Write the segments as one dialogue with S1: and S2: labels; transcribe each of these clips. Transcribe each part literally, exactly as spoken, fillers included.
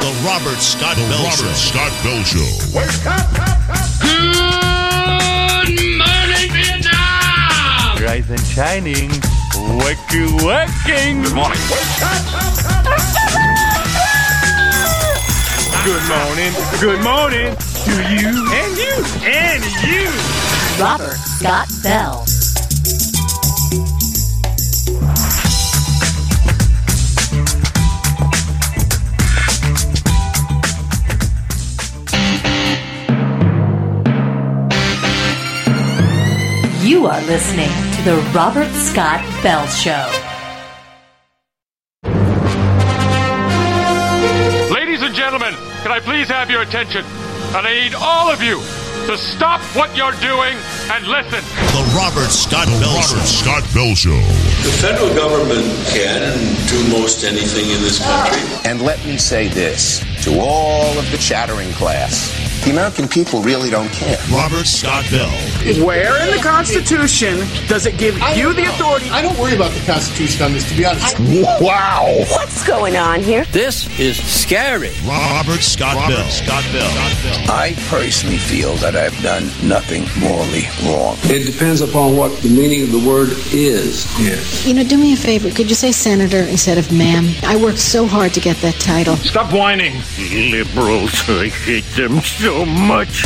S1: The Robert Scott the Bell
S2: Robert
S1: Show.
S2: Scott Bell Show.
S3: Wake up, up, up.
S4: Good morning, Vietnam!
S5: Rise and shining. Wacky wacking.
S4: Good morning.
S3: Wake up, up, up, up.
S5: Good morning. Good morning to you and you and you.
S6: Robert Scott Bell. You are listening to the Robert Scott Bell Show.
S7: Ladies and gentlemen, can I please have your attention? And I need all of you to stop what you're doing and listen.
S1: The Robert Scott
S2: The
S1: Bell
S2: Robert
S1: Show.
S2: Scott Bell Show.
S8: The federal government can do most anything in this country.
S9: And let me say this to all of the chattering class. The American people really don't care.
S1: Robert Scott Bell.
S10: Where in the Constitution does it give you the authority?
S11: I don't worry about the Constitution on this, to be honest.
S9: Wow.
S6: What's going on here?
S4: This is scary.
S1: Robert Scott
S2: Robert
S1: Bell.
S2: Scott Bell.
S9: I personally feel that I've done nothing morally wrong.
S8: It depends upon what the meaning of the word is. Yes.
S12: You know, do me a favor. Could you say senator instead of ma'am? I worked so hard to get that title.
S5: Stop whining. Liberals, I hate them so much.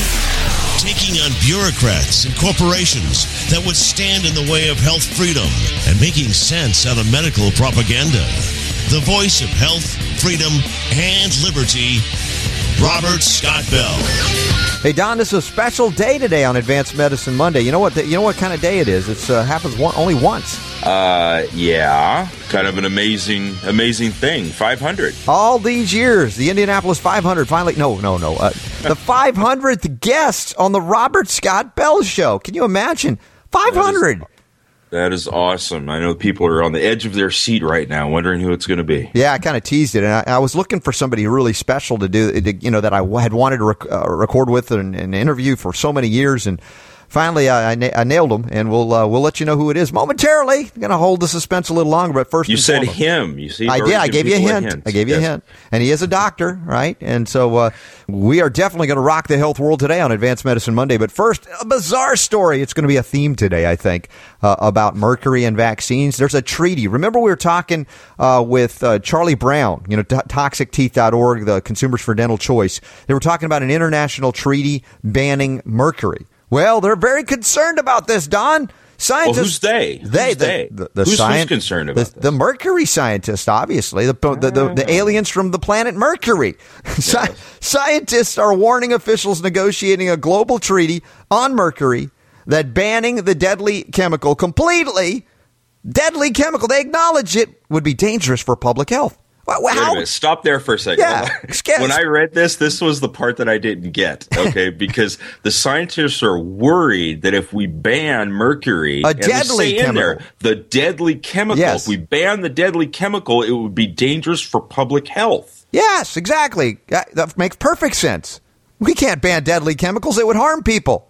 S1: Taking on bureaucrats and corporations that would stand in the way of health freedom and making sense out of medical propaganda. The voice of health, freedom, and liberty, Robert Scott Bell.
S13: Hey Don, this is a special day today on Advanced Medicine Monday. You know what? The, you know what kind of day it is? It uh, happens one, only once.
S14: Uh, yeah, kind of an amazing, amazing thing. five hundred.
S13: All these years, the Indianapolis five hundred finally. No, no, no. Uh, the five hundredth guest on the Robert Scott Bell Show. Can you imagine? five hundred.
S14: That is, that is awesome. I know people are on the edge of their seat right now, wondering who it's going to be.
S13: Yeah, I kind of teased it, and I, I was looking for somebody really special to do, to, you know, that I had wanted to rec- uh, record with and, and interview for so many years, and finally, I, I, na- I nailed him, and we'll uh, we'll let you know who it is momentarily. I'm going to hold the suspense a little longer, but first,
S14: you said
S13: foremost,
S14: him. You see,
S13: I did. I gave you a hint.
S14: hint.
S13: I gave you
S14: yes.
S13: a hint, and he is a doctor, right? And so uh, we are definitely going to rock the health world today on Advanced Medicine Monday. But first, a bizarre story. It's going to be a theme today, I think, uh, about mercury and vaccines. There's a treaty. Remember, we were talking uh, with uh, Charlie Brown, you know, t- toxic teeth dot org, the Consumers for Dental Choice. They were talking about an international treaty banning mercury. Well, they're very concerned about this, Don. Scientists.
S14: Well, who's they?
S13: They.
S14: Who's
S13: the,
S14: they?
S13: The, the
S14: who's,
S13: science,
S14: who's concerned about
S13: the,
S14: this?
S13: The mercury scientists, obviously. The, the, the, the aliens from the planet Mercury. Sci- scientists are warning officials negotiating a global treaty on mercury that banning the deadly chemical completely, deadly chemical, they acknowledge it, would be dangerous for public health. Well,
S14: Wait
S13: how?
S14: a minute. Stop there for a second.
S13: Yeah.
S14: When I read this, this was the part that I didn't get, okay? Because the scientists are worried that if we ban mercury,
S13: a
S14: and
S13: deadly
S14: say
S13: chemical,
S14: in there, the deadly chemical,
S13: yes.
S14: if we ban the deadly chemical, it would be dangerous for public health.
S13: Yes, exactly. That, that makes perfect sense. We can't ban deadly chemicals. It would harm people.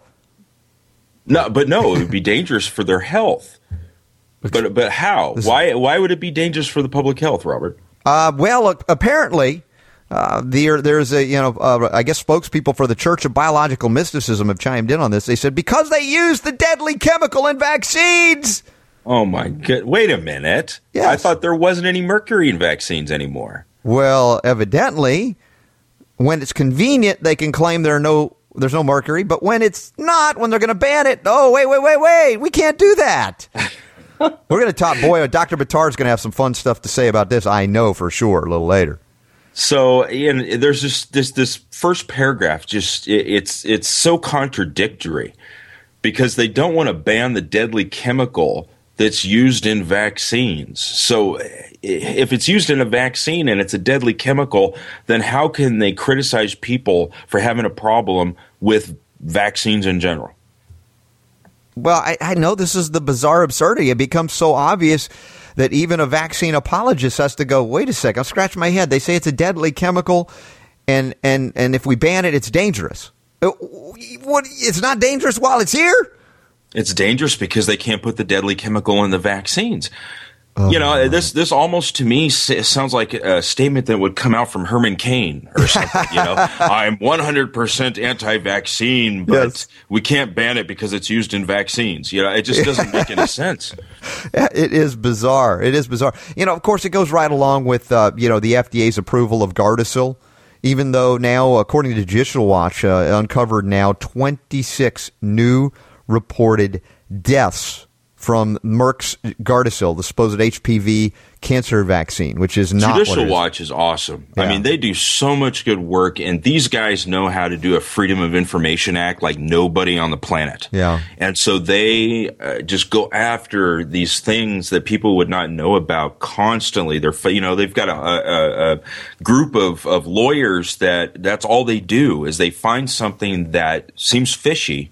S14: No, but no, it would be dangerous for their health. But but how? Why why would it be dangerous for the public health, Robert?
S13: Uh, well, apparently, uh, there, there's a, you know, uh, I guess spokespeople for the Church of Biological Mysticism have chimed in on this. They said, because they use the deadly chemical in vaccines.
S14: Oh, my God. Wait a minute.
S13: Yes.
S14: I thought there wasn't any mercury in vaccines anymore.
S13: Well, evidently, when it's convenient, they can claim there are no, there's no mercury. But when it's not, when they're going to ban it, oh, wait, wait, wait, wait, we can't do that. We're going to talk, boy, Doctor Buttar is going to have some fun stuff to say about this, I know for sure, a little later.
S14: So, Ian, there's just this this first paragraph, just it, it's it's so contradictory because they don't want to ban the deadly chemical that's used in vaccines. So if it's used in a vaccine and it's a deadly chemical, then how can they criticize people for having a problem with vaccines in general?
S13: Well, I, I know this is the bizarre absurdity. It becomes so obvious that even a vaccine apologist has to go, wait a second, I'll scratch my head. They say it's a deadly chemical, and and, and if we ban it, it's dangerous. What? It's not dangerous while it's here?
S14: It's dangerous because they can't put the deadly chemical in the vaccines. Oh, you know, this this almost to me sounds like a statement that would come out from Herman Cain or something. You know, I'm one hundred percent anti-vaccine, but yes. we can't ban it because it's used in vaccines. You know, it just doesn't make any sense.
S13: It is bizarre. It is bizarre. You know, of course, it goes right along with, uh, you know, the F D A's approval of Gardasil, even though now, according to Digital Watch, uh, uncovered now twenty-six new reported deaths from Merck's Gardasil, the supposed H P V cancer vaccine, which is not
S14: Judicial
S13: what it is.
S14: Watch is awesome.
S13: Yeah.
S14: I mean, they do so much good work, and these guys know how to do a Freedom of Information Act like nobody on the planet.
S13: Yeah.
S14: And so they uh, just go after these things that people would not know about constantly. They're, you know, they've got a, a, a group of, of lawyers that that's all they do is they find something that seems fishy,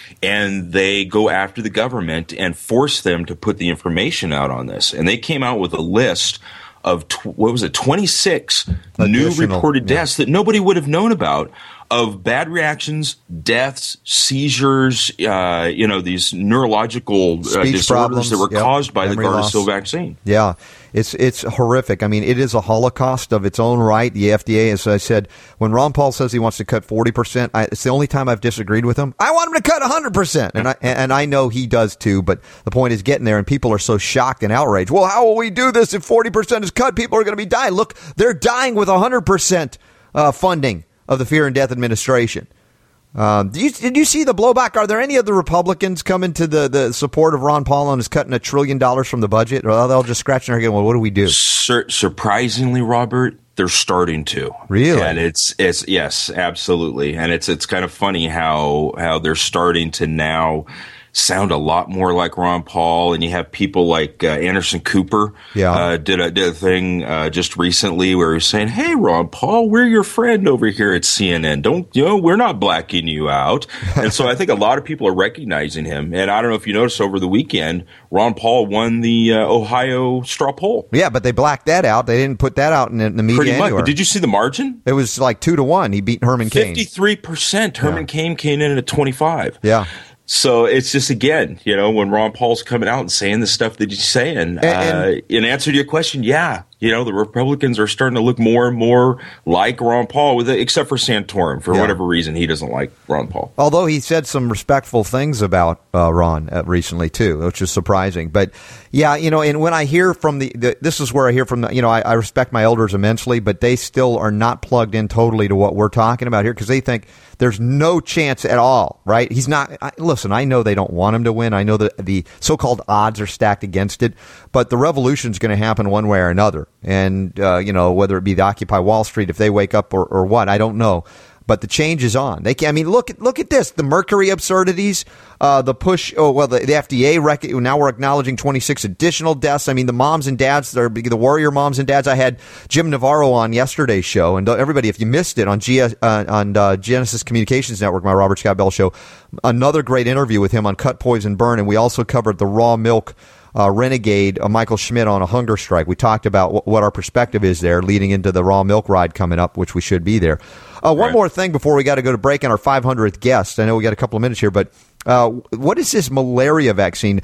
S14: and they go after the government and force them to put the information out on this. And they came out with a list of, tw- what was it, twenty-six Additional, new reported deaths yeah. that nobody would have known about, of bad reactions, deaths, seizures, uh, you know, these neurological uh, disorders
S13: problems,
S14: that were
S13: yep.
S14: caused by
S13: Memory
S14: the Gardasil
S13: loss.
S14: vaccine.
S13: Yeah, it's it's horrific. I mean, it is a holocaust of its own right. The F D A, as I said, when Ron Paul says he wants to cut forty percent, I, it's the only time I've disagreed with him. I want him to cut one hundred percent, and I, and I know he does too, but the point is getting there, and people are so shocked and outraged. Well, how will we do this if forty percent is cut? People are going to be dying. Look, they're dying with one hundred percent uh, funding of the Fear and Death Administration. Um, did, you, did you see the blowback? Are there any of the Republicans coming to the, the support of Ron Paul and is cutting a trillion dollars from the budget? Or they'll just scratch their head and go, well, what do we do?
S14: Sur- surprisingly, Robert, they're starting to.
S13: Really?
S14: And it's it's yes, absolutely. And it's it's kind of funny how how they're starting to now sound a lot more like Ron Paul, and you have people like uh, Anderson Cooper
S13: yeah.
S14: uh, did, a, did a thing uh, just recently where he was saying, hey, Ron Paul, we're your friend over here at C N N. Don't, you know, we're not blacking you out. And so I think a lot of people are recognizing him. And I don't know if you noticed over the weekend, Ron Paul won the uh, Ohio straw poll.
S13: Yeah, but they blacked that out. They didn't put that out in, in the media
S14: Pretty much.
S13: anywhere.
S14: But did you see the margin?
S13: It was like two to one. He beat Herman Cain.
S14: fifty-three percent. Herman yeah. Cain came in at twenty-five.
S13: Yeah.
S14: So it's just, again, you know, when Ron Paul's coming out and saying the stuff that he's saying, and, and, uh, in answer to your question, yeah, you know, the Republicans are starting to look more and more like Ron Paul, with it, except for Santorum. For yeah. whatever reason, he doesn't like Ron Paul.
S13: Although he said some respectful things about uh, Ron uh, recently, too, which is surprising. But, yeah, you know, and when I hear from the, the this is where I hear from, the, you know, I, I respect my elders immensely, but they still are not plugged in totally to what we're talking about here because they think there's no chance at all, right? He's not. I, listen, I know they don't want him to win. I know that the so-called odds are stacked against it, but the revolution's going to happen one way or another. And, uh, you know, whether it be the Occupy Wall Street, if they wake up or, or what, I don't know. But the change is on. They can, I mean, look at look at this. The Mercury absurdities, uh, the push. Oh, well, the, the F D A, rec- now we're acknowledging twenty-six additional deaths. I mean, the moms and dads, the warrior moms and dads. I had Jim Navarro on yesterday's show. And everybody, if you missed it on G- uh, on uh, Genesis Communications Network, my Robert Scott Bell show, another great interview with him on Cut, Poison, Burn. And we also covered the raw milk Uh, renegade uh, Michael Schmidt on a hunger strike. We talked about w- what our perspective is there leading into the raw milk ride coming up, which we should be there. Uh, one
S14: right.
S13: more thing before we got to go to break on our five hundredth guest. I know we got a couple of minutes here, but uh, what is this malaria vaccine?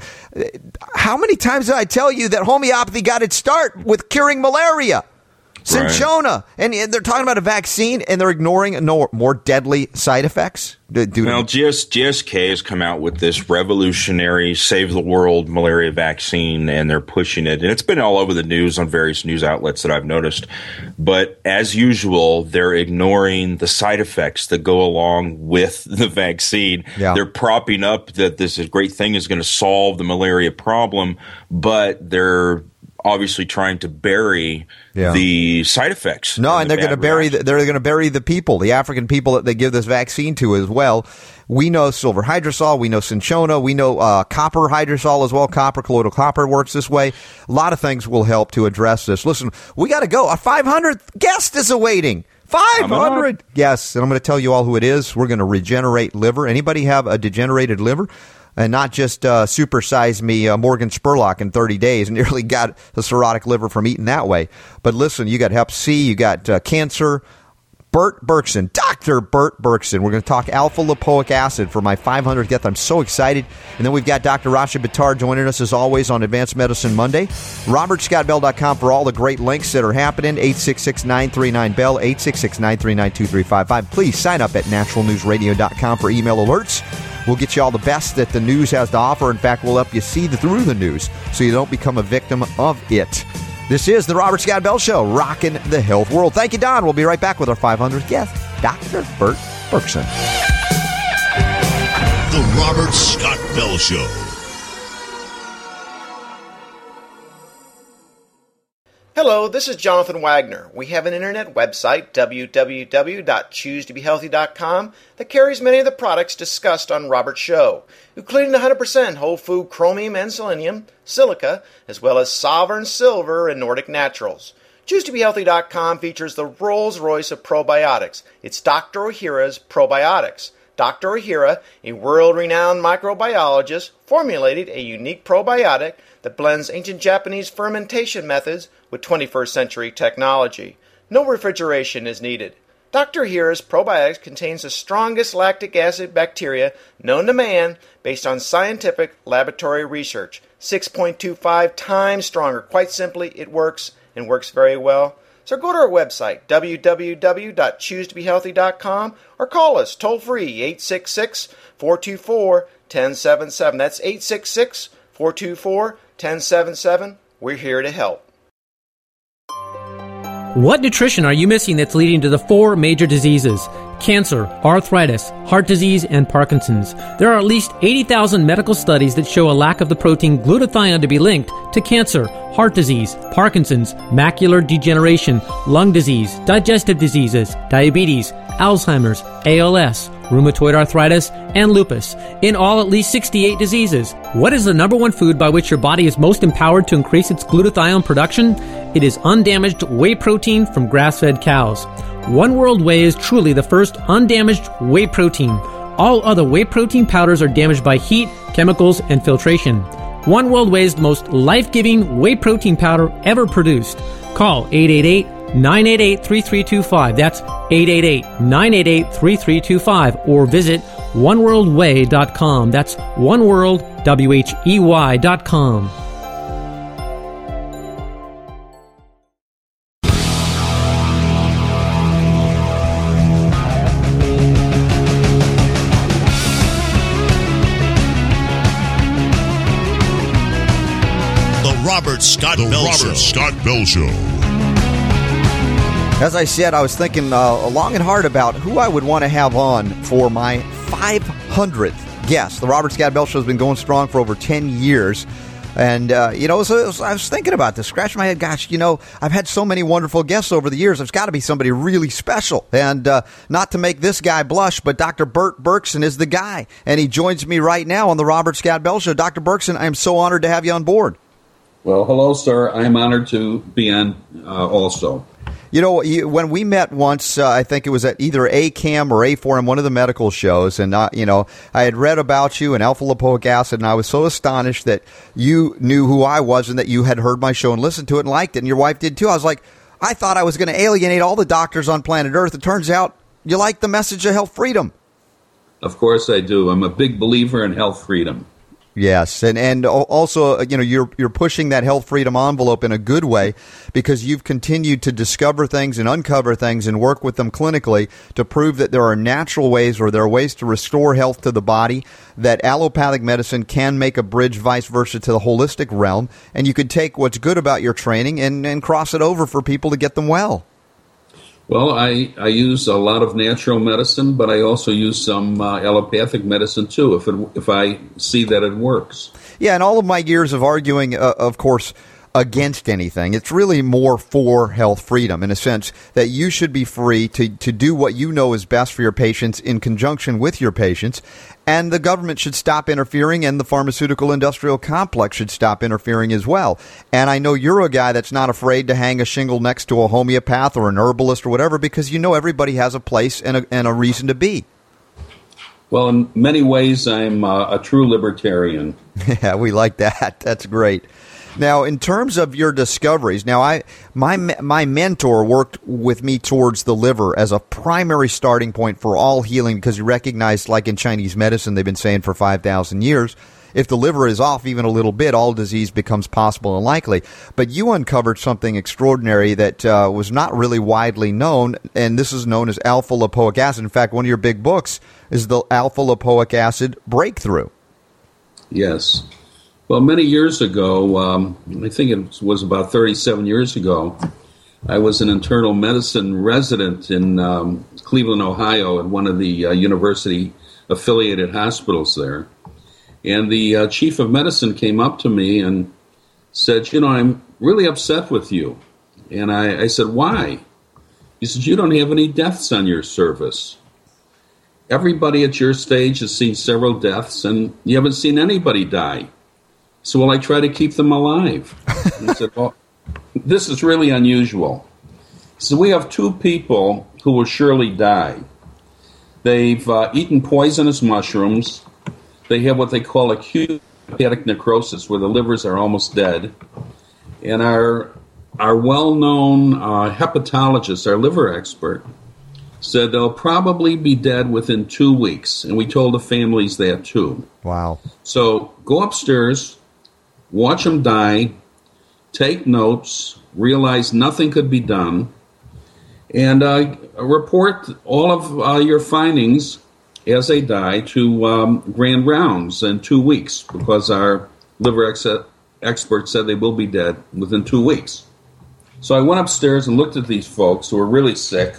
S13: How many times did I tell you that homeopathy got its start with curing malaria? Cinchona. Right. And they're talking about a vaccine, and they're ignoring no more deadly side effects? Do, do
S14: well, G S, G S K has come out with this revolutionary save-the-world malaria vaccine, and they're pushing it. And it's been all over the news on various news outlets that I've noticed. But as usual, they're ignoring the side effects that go along with the vaccine.
S13: Yeah.
S14: They're propping up that this great thing is going to solve the malaria problem, but they're obviously trying to bury yeah. the side effects.
S13: No, and,
S14: and
S13: they're going to bury the, they're going to bury the people, the African people that they give this vaccine to as well. We know silver hydrosol, we know cinchona, we know uh, copper hydrosol as well. Copper, colloidal copper works this way. A lot of things will help to address this. Listen, we got to go. Our five hundredth guest is awaiting. five hundred Yes, and I'm going to tell you all who it is. We're going to regenerate liver. Anybody have a degenerated liver? And not just uh, supersize me uh, Morgan Spurlock in thirty days and nearly got a cirrhotic liver from eating that way. But listen, you got hep C, you got uh, cancer, Bert Berkson, Doctor Bert Berkson. We're going to talk alpha-lipoic acid for my five hundredth guest. I'm so excited. And then we've got Doctor Rasha Buttar joining us as always on Advanced Medicine Monday. Robert Scott Bell dot com for all the great links that are happening. eight six six, nine three nine, B E L L, eight six six, nine three nine, two three five five. Please sign up at natural news radio dot com for email alerts. We'll get you all the best that the news has to offer. In fact, we'll help you see through the news so you don't become a victim of it. This is the Robert Scott Bell Show, rocking the health world. Thank you, Don. We'll be right back with our five hundredth guest, Doctor Bert Berkson.
S1: The Robert Scott Bell Show.
S2: Hello, this is Jonathan Wagner. We have an internet website, w w w dot choose to be healthy dot com, that carries many of the products discussed on Robert's show, including one hundred percent whole food chromium and selenium, silica, as well as Sovereign Silver and Nordic Naturals. choose to be healthy dot com features the Rolls-Royce of probiotics. It's Doctor Ohhira's Probiotics. Doctor Ohhira, a world-renowned microbiologist, formulated a unique probiotic that blends ancient Japanese fermentation methods with twenty-first century technology. No refrigeration is needed. Doctor Ohhira's probiotics contains the strongest lactic acid bacteria known to man based on scientific laboratory research. six point two five times stronger. Quite simply, it works and works very well. So go to our website, w w w dot choose to be healthy dot com, or call us toll-free, eight six six, four two four, one zero seven seven. That's eight six six, four two four, one zero seven seven. We're here to help.
S15: What nutrition are you missing that's leading to the four major diseases? Cancer, arthritis, heart disease, and Parkinson's. There are at least eighty thousand medical studies that show a lack of the protein glutathione to be linked to cancer, heart disease, Parkinson's, macular degeneration, lung disease, digestive diseases, diabetes, Alzheimer's, A L S, rheumatoid arthritis, and lupus. In all, at least sixty-eight diseases. What is the number one food by which your body is most empowered to increase its glutathione production? It is undamaged whey protein from grass-fed cows. One World Whey is truly the first undamaged whey protein. All other whey protein powders are damaged by heat, chemicals, and filtration. One World Whey is the most life-giving whey protein powder ever produced. Call eight eight eight, nine eight eight, three three two five. That's eight eight eight, nine eight eight, three three two five. Or visit one world whey dot com. That's oneworld, W H E Y dot com.
S1: Robert Scott the Bell Robert Show. Scott Bell Show.
S13: As I said, I was thinking uh, long and hard about who I would want to have on for my five hundredth guest. The Robert Scott Bell Show has been going strong for over ten years. And, uh, you know, so was, I was thinking about this, scratching my head. Gosh, you know, I've had so many wonderful guests over the years. There's got to be somebody really special. And uh, not to make this guy blush, but Doctor Bert Berkson is the guy. And he joins me right now on the Robert Scott Bell Show. Doctor Berkson, I am so honored to have you on board.
S16: Well, hello, sir. I am honored to be on uh, also.
S13: You know, you, when we met once, uh, I think it was at either A C A M or A four M, one of the medical shows, and, uh, you know, I had read about you and alpha-lipoic acid, and I was so astonished that you knew who I was and that you had heard my show and listened to it and liked it, and your wife did too. I was like, I thought I was going to alienate all the doctors on planet Earth. It turns out you like the message of health freedom.
S16: Of course I do. I'm a big believer in health freedom.
S13: Yes, and and also, you know, you're you're pushing that health freedom envelope in a good way because you've continued to discover things and uncover things and work with them clinically to prove that there are natural ways or there are ways to restore health to the body, that allopathic medicine can make a bridge vice versa to the holistic realm, and you could take what's good about your training and, and cross it over for people to get them well.
S16: Well, I, I use a lot of natural medicine, but I also use some uh, allopathic medicine, too, if it, if I see that it works.
S13: Yeah, and all of my years of arguing, uh, of course, against anything, it's really more for health freedom in a sense that you should be free to, to do what you know is best for your patients in conjunction with your patients, and the government should stop interfering, and the pharmaceutical industrial complex should stop interfering as well. And I know you're a guy that's not afraid to hang a shingle next to a homeopath or an herbalist or whatever because you know everybody has a place and a, and a reason to be.
S16: Well, in many ways, I'm uh, a true libertarian.
S13: Yeah, we like that. That's great. Now, in terms of your discoveries, now I my my mentor worked with me towards the liver as a primary starting point for all healing because he recognized, like in Chinese medicine, they've been saying for five thousand years, if the liver is off even a little bit, all disease becomes possible and likely. But you uncovered something extraordinary that uh, was not really widely known, and this is known as alpha-lipoic acid. In fact, one of your big books is the alpha-lipoic acid breakthrough.
S16: Yes. Well, many years ago, um, I think it was about thirty-seven years ago, I was an internal medicine resident in um, Cleveland, Ohio, at one of the uh, university-affiliated hospitals there. And the uh, chief of medicine came up to me and said, you know, I'm really upset with you. And I, I said, why? He said, you don't have any deaths on your service. Everybody at your stage has seen several deaths, and you haven't seen anybody die. So, well, I try to keep them alive. And I said, well, this is really unusual. So we have two people who will surely die. They've uh, eaten poisonous mushrooms. They have what they call acute hepatic necrosis, where the livers are almost dead. And our our well-known uh, hepatologist, our liver expert, said they'll probably be dead within two weeks. And we told the families that, too.
S13: Wow.
S16: So go upstairs, watch them die, take notes, realize nothing could be done, and uh, report all of uh, your findings as they die to um, Grand Rounds in two weeks, because our liver ex- expert said they will be dead within two weeks. So I went upstairs and looked at these folks who were really sick.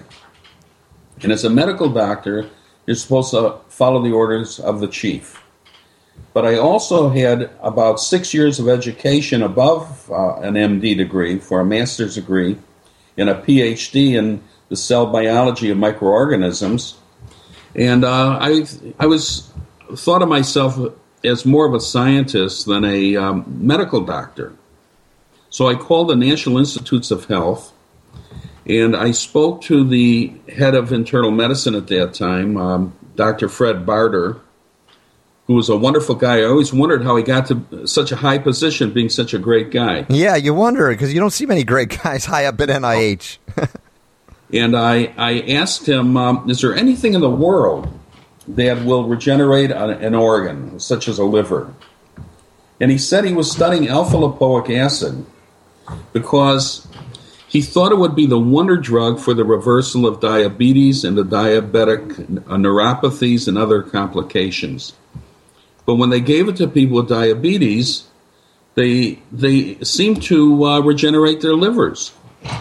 S16: And as a medical doctor, you're supposed to follow the orders of the chief. But I also had about six years of education above uh, an M D degree for a master's degree and a P H D in the cell biology of microorganisms. And uh, I I was thought of myself as more of a scientist than a um, medical doctor. So I called the National Institutes of Health, and I spoke to the head of internal medicine at that time, um, Doctor Fred Barter, who was a wonderful guy. I always wondered how he got to such a high position, being such a great guy.
S13: Yeah, you wonder, because you don't see many great guys high up at N I H.
S16: And I, I asked him, um, is there anything in the world that will regenerate an organ, such as a liver? And he said he was studying alpha-lipoic acid because he thought it would be the wonder drug for the reversal of diabetes and the diabetic neuropathies and other complications. But when they gave it to people with diabetes, they they seemed to uh, regenerate their livers.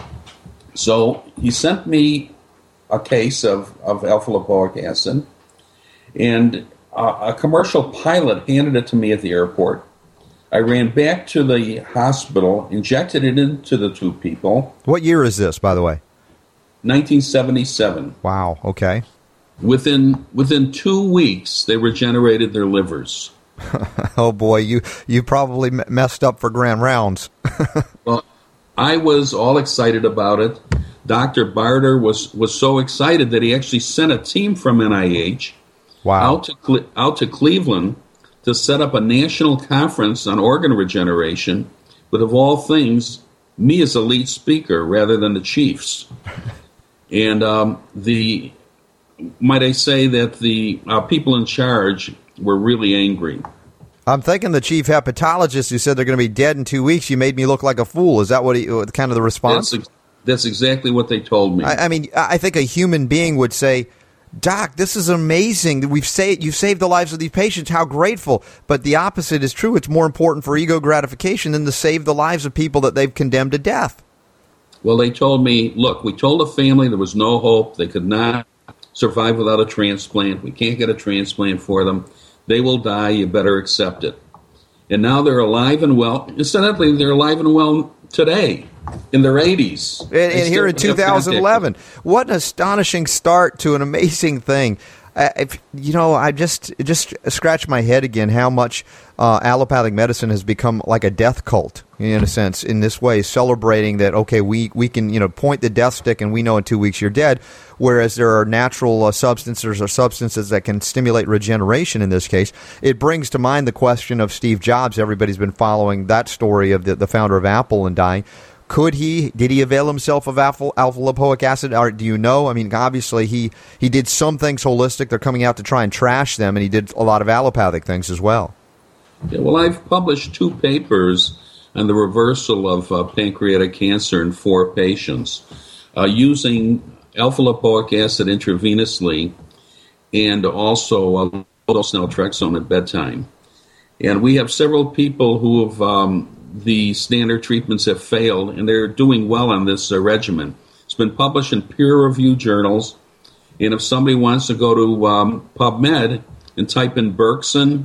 S16: So he sent me a case of, of alpha-lipoic acid, and uh, a commercial pilot handed it to me at the airport. I ran back to the hospital, injected it into the two people.
S13: What year is this, by the way?
S16: nineteen seventy-seven.
S13: Wow, okay.
S16: Within within two weeks, they regenerated their livers.
S13: Oh, boy, you, you probably messed up for Grand Rounds.
S16: Well, I was all excited about it. Doctor Barter was, was so excited that he actually sent a team from N I H
S13: wow.
S16: out to Cle- out to Cleveland to set up a national conference on organ regeneration, but of all things, me as a lead speaker rather than the chiefs. And um, the might I say that the uh, people in charge were really angry.
S13: I'm thinking the chief hepatologist who said they're going to be dead in two weeks, you made me look like a fool. Is that what he, kind of the response?
S16: That's, that's exactly what they told me.
S13: I, I mean, I think a human being would say, Doc, this is amazing. We've saved, you've saved the lives of these patients. How grateful. But the opposite is true. It's more important for ego gratification than to save the lives of people that they've condemned to death.
S16: Well, they told me, look, we told the family there was no hope. They could not survive without a transplant. We can't get a transplant for them. They will die. You better accept it. And now they're alive and well. Incidentally, they're alive and well today, in their eighties.
S13: And, and here in two thousand eleven. What an astonishing start to an amazing thing. Uh, if, you know, I just just scratch my head again how much uh, allopathic medicine has become like a death cult, in a sense, in this way, celebrating that, okay, we, we can, you know, point the death stick and we know in two weeks you're dead, whereas there are natural uh, substances or substances that can stimulate regeneration in this case. It brings to mind the question of Steve Jobs. Everybody's been following that story of the, the founder of Apple and dying. Could he, did he avail himself of alpha, alpha-lipoic acid? Or do you know? I mean, obviously, he, he did some things holistic. They're coming out to try and trash them, and he did a lot of allopathic things as well.
S16: Yeah, well, I've published two papers on the reversal of uh, pancreatic cancer in four patients uh, using alpha-lipoic acid intravenously and also uh, low-dose naltrexone at bedtime. And we have several people who have... Um, the standard treatments have failed, and they're doing well on this uh, regimen. It's been published in peer-reviewed journals, and if somebody wants to go to um, PubMed and type in Berkson,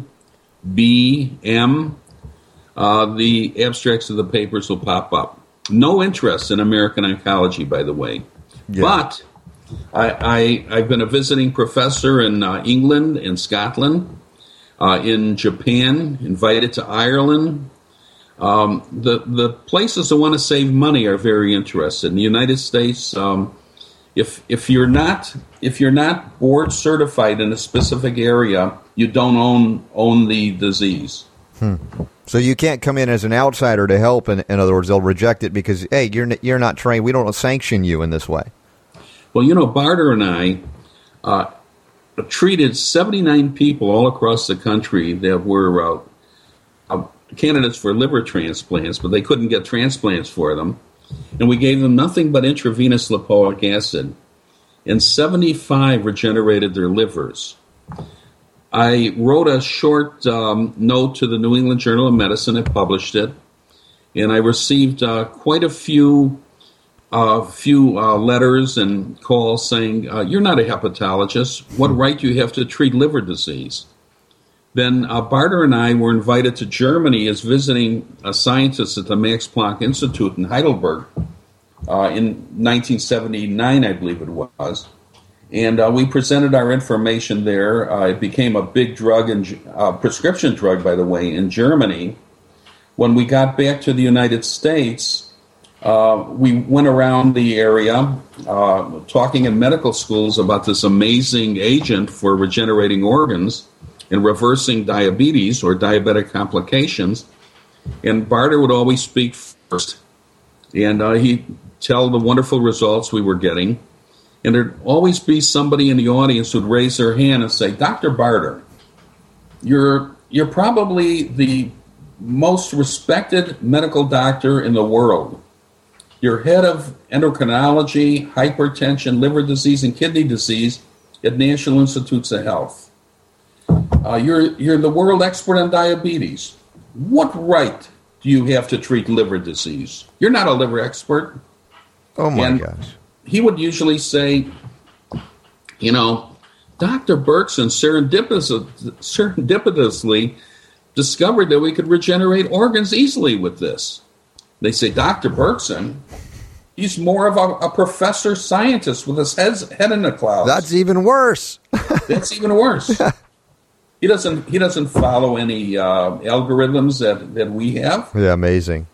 S16: B M, uh, the abstracts of the papers will pop up. No interest in American oncology, by the way. Yeah. But I, I, I've been a visiting professor in uh, England and Scotland, uh, in Japan, invited to Ireland. Um, the the places that want to save money are very interested. In the United States, um, if if you're not if you're not board certified in a specific area, you don't own own the disease.
S13: Hmm. So you can't come in as an outsider to help. In, in other words, they'll reject it because hey, you're you're not trained. We don't sanction you in this way.
S16: Well, you know, Barter and I uh, treated seventy-nine people all across the country that were. Uh, uh, candidates for liver transplants, but they couldn't get transplants for them. And we gave them nothing but intravenous lipoic acid. And seventy-five regenerated their livers. I wrote a short um, note to the New England Journal of Medicine and published it. And I received uh, quite a few uh, few uh, letters and calls saying, uh, you're not a hepatologist. What right do you have to treat liver disease? Then uh, Barter and I were invited to Germany as visiting uh, scientists at the Max Planck Institute in Heidelberg uh, in nineteen seventy-nine, I believe it was. And uh, we presented our information there. Uh, it became a big drug, and uh, prescription drug, by the way, in Germany. When we got back to the United States, uh, we went around the area uh, talking in medical schools about this amazing agent for regenerating organs and reversing diabetes or diabetic complications. And Barter would always speak first. And uh, he'd tell the wonderful results we were getting. And there'd always be somebody in the audience who'd raise their hand and say, Doctor Barter, you're you're probably the most respected medical doctor in the world. You're head of endocrinology, hypertension, liver disease, and kidney disease at National Institutes of Health. Uh, you're you're the world expert on diabetes. What right do you have to treat liver disease? You're not a liver expert.
S13: Oh, my
S16: and
S13: gosh.
S16: He would usually say, you know, Doctor Berkson serendipitous, serendipitously discovered that we could regenerate organs easily with this. They say, Doctor Berkson, he's more of a, a professor scientist with his head, head in the clouds.
S13: That's even worse.
S16: That's even worse. He doesn't. He doesn't follow any uh, algorithms that, that we have.
S13: Yeah, amazing.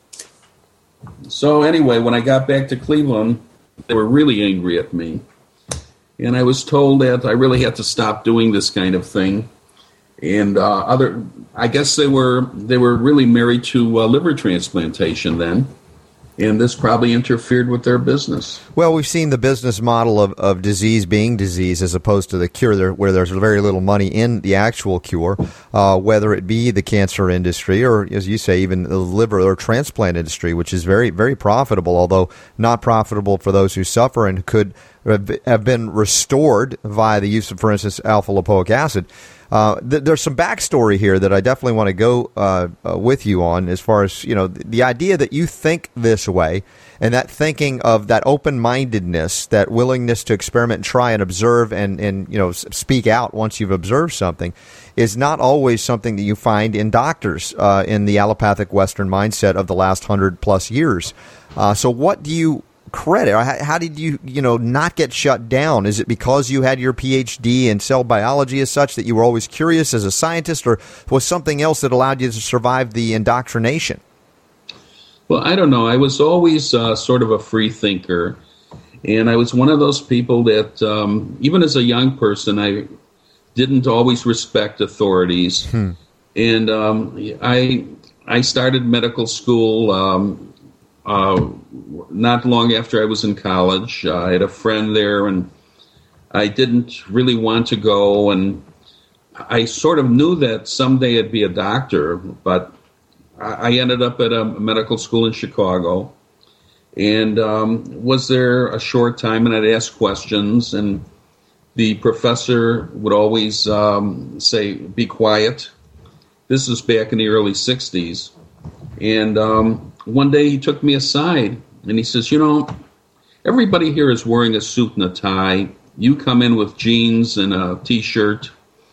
S16: So anyway, when I got back to Cleveland, they were really angry at me, and I was told that I really had to stop doing this kind of thing. And uh, other, I guess they were they were really married to uh, liver transplantation then. And this probably interfered with their business.
S13: Well, we've seen the business model of, of disease being disease as opposed to the cure, there, where there's very little money in the actual cure, uh, whether it be the cancer industry or, as you say, even the liver or transplant industry, which is very, very profitable, although not profitable for those who suffer and could have been restored via the use of, for instance, alpha-lipoic acid. Uh, th- there's some backstory here that I definitely want to go uh, uh, with you on, as far as, you know, the, the idea that you think this way and that thinking of that open-mindedness, that willingness to experiment and try and observe and, and you know, speak out once you've observed something is not always something that you find in doctors uh, in the allopathic Western mindset of the last hundred plus years. Uh, so what do you credit? How, how did you, you know, not get shut down? Is it because you had your P H D in cell biology as such that you were always curious as a scientist, or was something else that allowed you to survive the indoctrination?
S16: Well, I don't know. I was always uh, sort of a free thinker, and I was one of those people that, um, even as a young person, I didn't always respect authorities. Hmm. And um, I I started medical school um, uh, not long after I was in college. Uh, I had a friend there, and I didn't really want to go. And I sort of knew that someday I'd be a doctor, but I ended up at a medical school in Chicago, and um, was there a short time, and I'd ask questions, and the professor would always um, say, "Be quiet." This was back in the early sixties. And um, one day he took me aside and he says, you know, everybody here is wearing a suit and a tie. You come in with jeans and a T-shirt.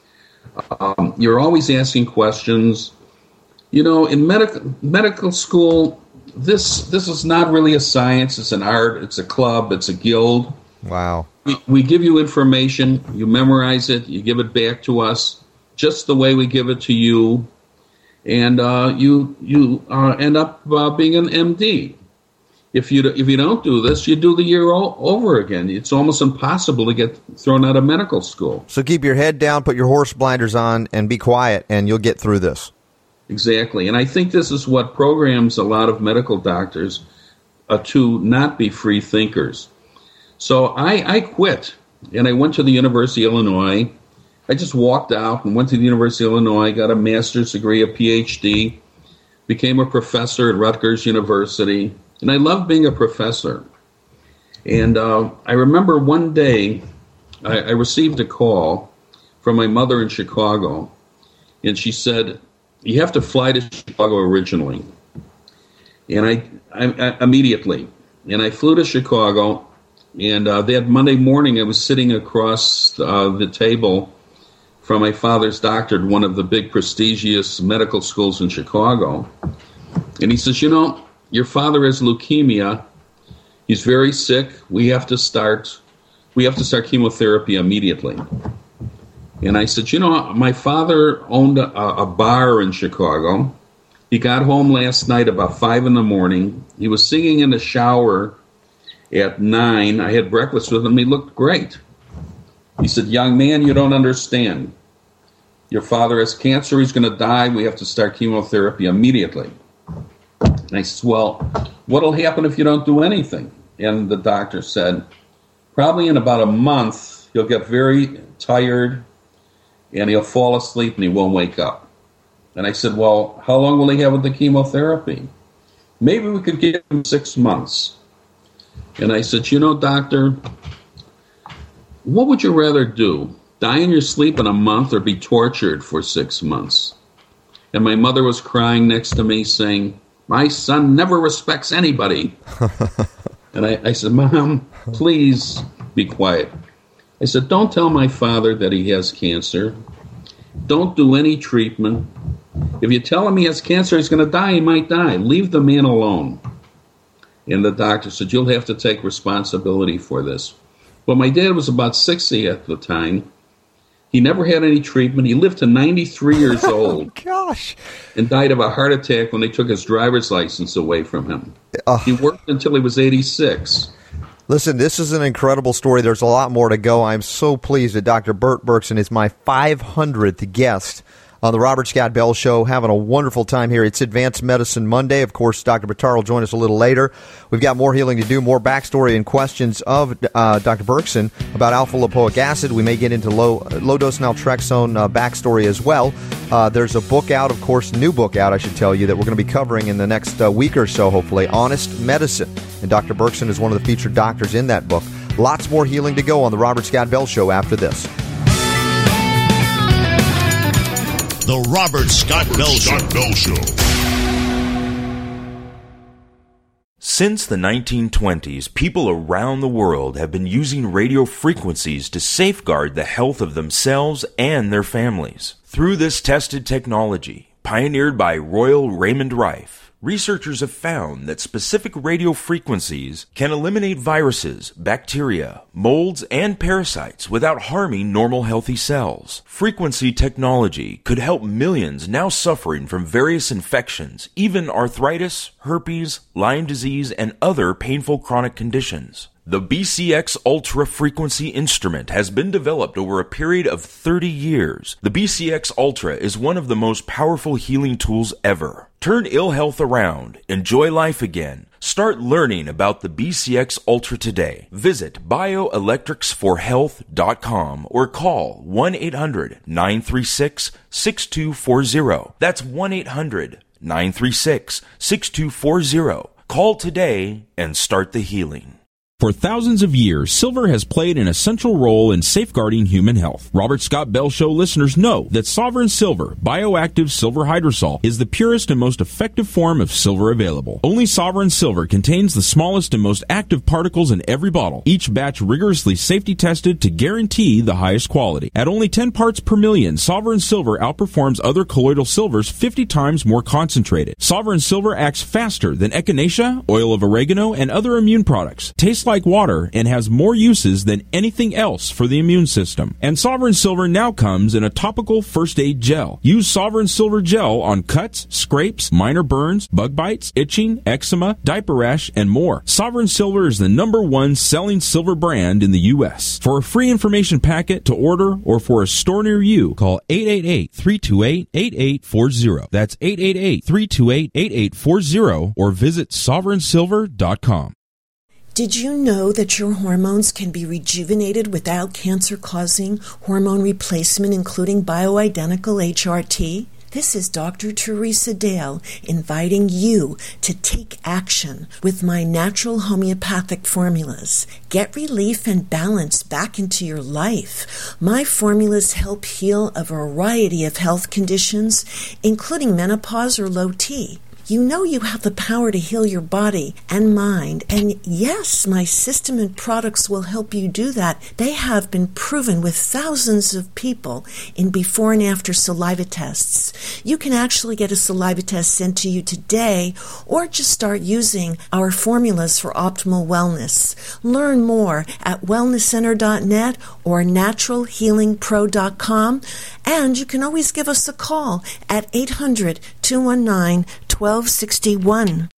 S16: Um, you're always asking questions. You know, in medical medical school, this this is not really a science. It's an art. It's a club. It's a guild.
S13: Wow.
S16: We, we give you information. You memorize it. You give it back to us, just the way we give it to you, and uh, you you uh, end up uh, being an M D. If you if you don't do this, you do the year all over again. It's almost impossible to get thrown out of medical school.
S13: So keep your head down, put your horse blinders on, and be quiet, and you'll get through this.
S16: Exactly, and I think this is what programs a lot of medical doctors uh, to not be free thinkers. So I, I quit, and I went to the University of Illinois. I just walked out and went to the University of Illinois, got a master's degree, a P H D, became a professor at Rutgers University, and I loved being a professor. And uh, I remember one day I, I received a call from my mother in Chicago, and she said, you have to fly to Chicago originally. And I, I, I immediately, and I flew to Chicago, and uh, that Monday morning I was sitting across uh, the table from my father's doctor at one of the big prestigious medical schools in Chicago. And he says, you know, your father has leukemia. He's very sick. We have to start, we have to start chemotherapy immediately. And I said, you know, my father owned a, a bar in Chicago. He got home last night about five in the morning. He was singing in the shower at nine. I had breakfast with him. He looked great. He said, young man, you don't understand. Your father has cancer. He's going to die. We have to start chemotherapy immediately. And I said, well, what'll happen if you don't do anything? And the doctor said, probably in about a month, he'll get very tired and he'll fall asleep and he won't wake up. And I said, well, how long will he have with the chemotherapy? Maybe we could give him six months. And I said, you know, doctor, what would you rather do? Die in your sleep in a month or be tortured for six months? And my mother was crying next to me saying, my son never respects anybody. And I, I said, Mom, please be quiet. I said, don't tell my father that he has cancer. Don't do any treatment. If you tell him he has cancer, he's going to die, he might die. Leave the man alone. And the doctor said, you'll have to take responsibility for this. Well, my dad was about sixty at the time. He never had any treatment. He lived to ninety-three years old.
S13: Oh, gosh.
S16: And died of a heart attack when they took his driver's license away from him. Uh, he worked until he was eighty-six.
S13: Listen, this is an incredible story. There's a lot more to go. I'm so pleased that Doctor Bert Berkson is my five hundredth guest on the Robert Scott Bell Show, having a wonderful time here. It's Advanced Medicine Monday. Of course, Doctor Buttar will join us a little later. We've got more healing to do, more backstory and questions of uh, Doctor Berkson about alpha-lipoic acid. We may get into low, low-dose naltrexone uh, backstory as well. Uh, there's a book out, of course, new book out, I should tell you, that we're going to be covering in the next uh, week or so, hopefully, Honest Medicine. And Doctor Berkson is one of the featured doctors in that book. Lots more healing to go on the Robert Scott Bell Show after this.
S1: The Robert Scott Bell Scott Bell Show.
S17: Since the nineteen twenties, people around the world have been using radio frequencies to safeguard the health of themselves and their families. Through this tested technology, pioneered by Royal Raymond Rife, Researchers have found that specific radio frequencies can eliminate viruses, bacteria, molds, and parasites without harming normal healthy cells. Frequency technology could help millions now suffering from various infections, even arthritis, herpes, Lyme disease, and other painful chronic conditions. The B C X Ultra Frequency instrument has been developed over a period of thirty years. The B C X Ultra is one of the most powerful healing tools ever. Turn ill health around. Enjoy life again. Start learning about the B C X Ultra today. Visit bioelectrics for health dot com or call one eight hundred nine three six six two four zero. That's one eight hundred nine three six six two four zero. Call today and start the healing.
S18: For thousands of years, silver has played an essential role in safeguarding human health. Robert Scott Bell Show listeners know that Sovereign Silver, bioactive silver hydrosol, is the purest and most effective form of silver available. Only Sovereign Silver contains the smallest and most active particles in every bottle, each batch rigorously safety tested to guarantee the highest quality. At only ten parts per million, Sovereign Silver outperforms other colloidal silvers fifty times more concentrated. Sovereign Silver acts faster than echinacea, oil of oregano, and other immune products. Tastes like water and has more uses than anything else for the immune system. And Sovereign Silver now comes in a topical first aid gel. Use Sovereign Silver gel on cuts, scrapes, minor burns, bug bites, itching, eczema, diaper rash, and more. Sovereign Silver is the number one selling silver brand in the U S. For a free information packet to order or for a store near you, call eight eight eight, three two eight, eight eight four zero. That's eight eight eight, three two eight, eight eight four zero or visit sovereign silver dot com.
S19: Did you know that your hormones can be rejuvenated without cancer-causing hormone replacement, including bioidentical H R T? This is Doctor Teresa Dale inviting you to take action with my natural homeopathic formulas. Get relief and balance back into your life. My formulas help heal a variety of health conditions, including menopause or low T. You know you have the power to heal your body and mind, and yes, my system and products will help you do that. They have been proven with thousands of people in before and after saliva tests. You can actually get a saliva test sent to you today, or just start using our formulas for optimal wellness. Learn more at wellness center dot net or natural healing pro dot com, and you can always give us a call at eight hundred, two one nine, twelve sixty-one.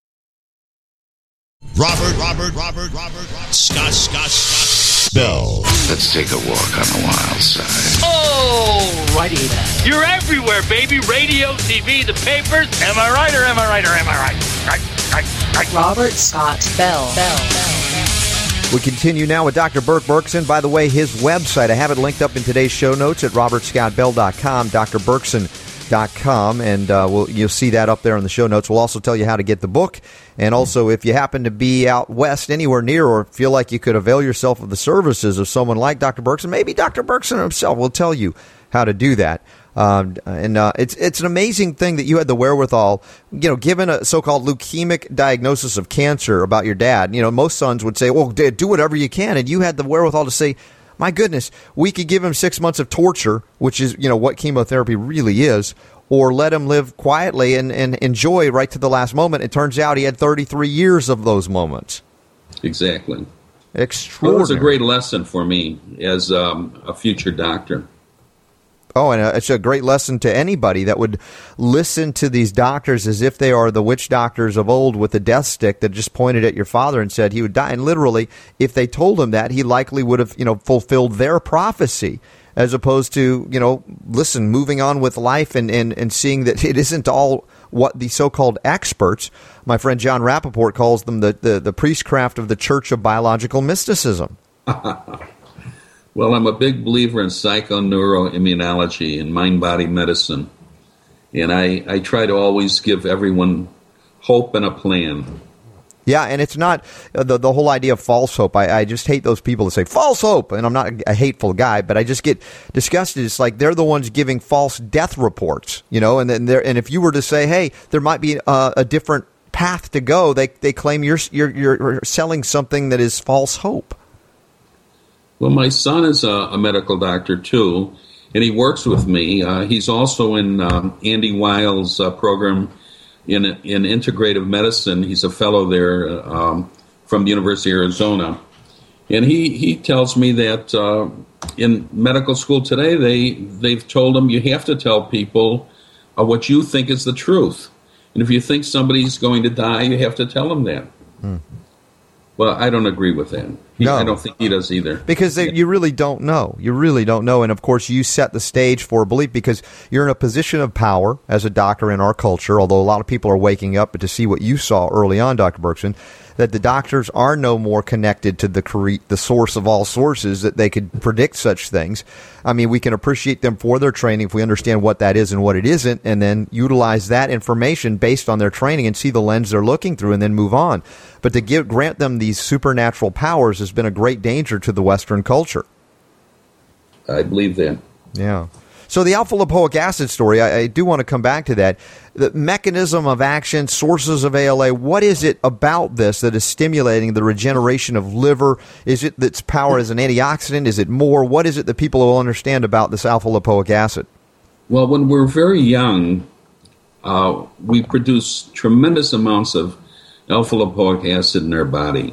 S1: Robert, Robert, Robert, Robert, Scott, Scott, Scott Bell.
S20: Let's take a walk on the wild side.
S4: Oh, righty then. You're everywhere, baby. Radio, T V, the papers. Am I right or am I right or am I right? Right, right, right.
S6: Robert Scott Bell. Bell. Bell.
S13: We continue now with Doctor Burke Berkson. By the way, his website, I have it linked up in today's show notes at robert scott bell dot com, d r berkson dot com, and uh, we'll, you'll see that up there in the show notes. We'll also tell you how to get the book, and also if you happen to be out west anywhere near or feel like you could avail yourself of the services of someone like Doctor Berkson, maybe Doctor Berkson himself will tell you how to do that. Um, and uh, it's it's an amazing thing that you had the wherewithal, you know, given a so-called leukemic diagnosis of cancer about your dad. You know, most sons would say, well, Dad, do whatever you can. And you had the wherewithal to say, my goodness, we could give him six months of torture, which is, you know, what chemotherapy really is, or let him live quietly and, and enjoy right to the last moment. It turns out he had thirty-three years of those moments.
S16: Exactly.
S13: Extraordinary.
S16: Well, it was a great lesson for me as um, a future doctor.
S13: Oh, and it's a great lesson to anybody that would listen to these doctors as if they are the witch doctors of old with the death stick that just pointed at your father and said he would die. And literally, if they told him that, he likely would have, you know, fulfilled their prophecy, as opposed to, you know, listen, moving on with life and, and, and seeing that it isn't all what the so-called experts, my friend John Rappaport calls them, the, the, the priestcraft of the Church of Biological Mysticism.
S16: Well, I'm a big believer in psychoneuroimmunology and mind-body medicine, and I, I try to always give everyone hope and a plan.
S13: Yeah, and it's not uh, the the whole idea of false hope. I, I just hate those people that say false hope, and I'm not a hateful guy, but I just get disgusted. It's like they're the ones giving false death reports, you know. And then they're, and if you were to say, hey, there might be a, a different path to go, they they claim you're you're you're selling something that is false hope.
S16: Well, my son is a, a medical doctor, too, and he works with me. Uh, he's also in um, Andy Weil's uh, program in in integrative medicine. He's a fellow there um, from the University of Arizona. And he, he tells me that uh, in medical school today, they, they've told him you have to tell people uh, what you think is the truth. And if you think somebody's going to die, you have to tell them that. Hmm. Well, I don't agree with that. He,
S13: no.
S16: I don't think he does either.
S13: Because they, you really don't know. You really don't know. And, of course, you set the stage for belief because you're in a position of power as a doctor in our culture, although a lot of people are waking up to see what you saw early on, Doctor Berkson, that the doctors are no more connected to the cre- the source of all sources, that they could predict such things. I mean, we can appreciate them for their training if we understand what that is and what it isn't, and then utilize that information based on their training and see the lens they're looking through and then move on. But to give grant them these supernatural powers has been a great danger to the Western culture.
S16: I believe that.
S13: Yeah. So the alpha-lipoic acid story, I, I do want to come back to that. The mechanism of action, sources of A L A, what is it about this that is stimulating the regeneration of liver? Is it its power as an antioxidant? Is it more? What is it that people will understand about this alpha-lipoic acid?
S16: Well, when we're very young, uh, we produce tremendous amounts of alpha-lipoic acid in our body.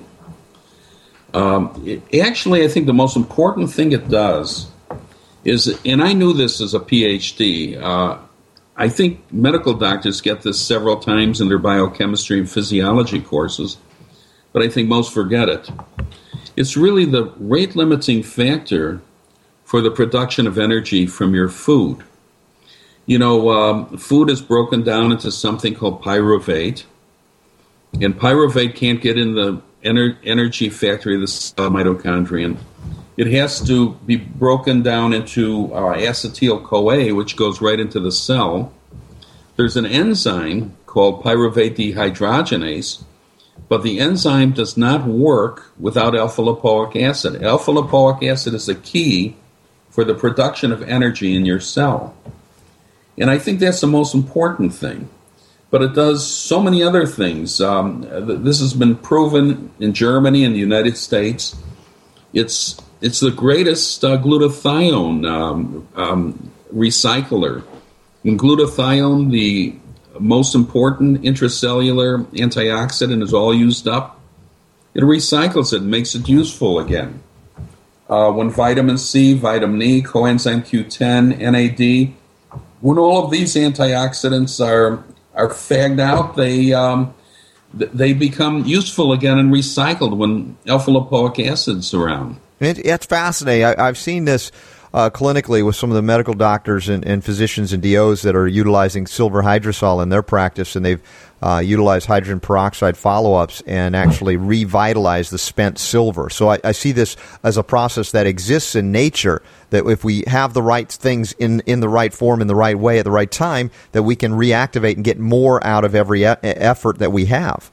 S16: Um, it, actually, I think the most important thing it does is, and I knew this as a P H D, uh, I think medical doctors get this several times in their biochemistry and physiology courses, but I think most forget it. It's really the rate-limiting factor for the production of energy from your food. You know, um, food is broken down into something called pyruvate, and pyruvate can't get in the ener- energy factory of the cell mitochondrion. It has to be broken down into uh, acetyl-CoA, which goes right into the cell. There's an enzyme called pyruvate dehydrogenase, but the enzyme does not work without alpha-lipoic acid. Alpha-lipoic acid is the key for the production of energy in your cell. And I think that's the most important thing. But it does so many other things. Um, this has been proven in Germany and the United States. It's It's the greatest uh, glutathione um, um, recycler. In glutathione, the most important intracellular antioxidant is all used up. It recycles it and makes it useful again. Uh, when vitamin C, vitamin E, coenzyme Q ten, N A D, when all of these antioxidants are are fagged out, they um, they become useful again and recycled when alpha-lipoic acid's around.
S13: It, it's fascinating. I, I've seen this uh, clinically with some of the medical doctors and, and physicians and D Os that are utilizing silver hydrosol in their practice, and they've uh, utilized hydrogen peroxide follow-ups and actually revitalized the spent silver. So I, I see this as a process that exists in nature, that if we have the right things in, in the right form, in the right way, at the right time, that we can reactivate and get more out of every e- effort that we have.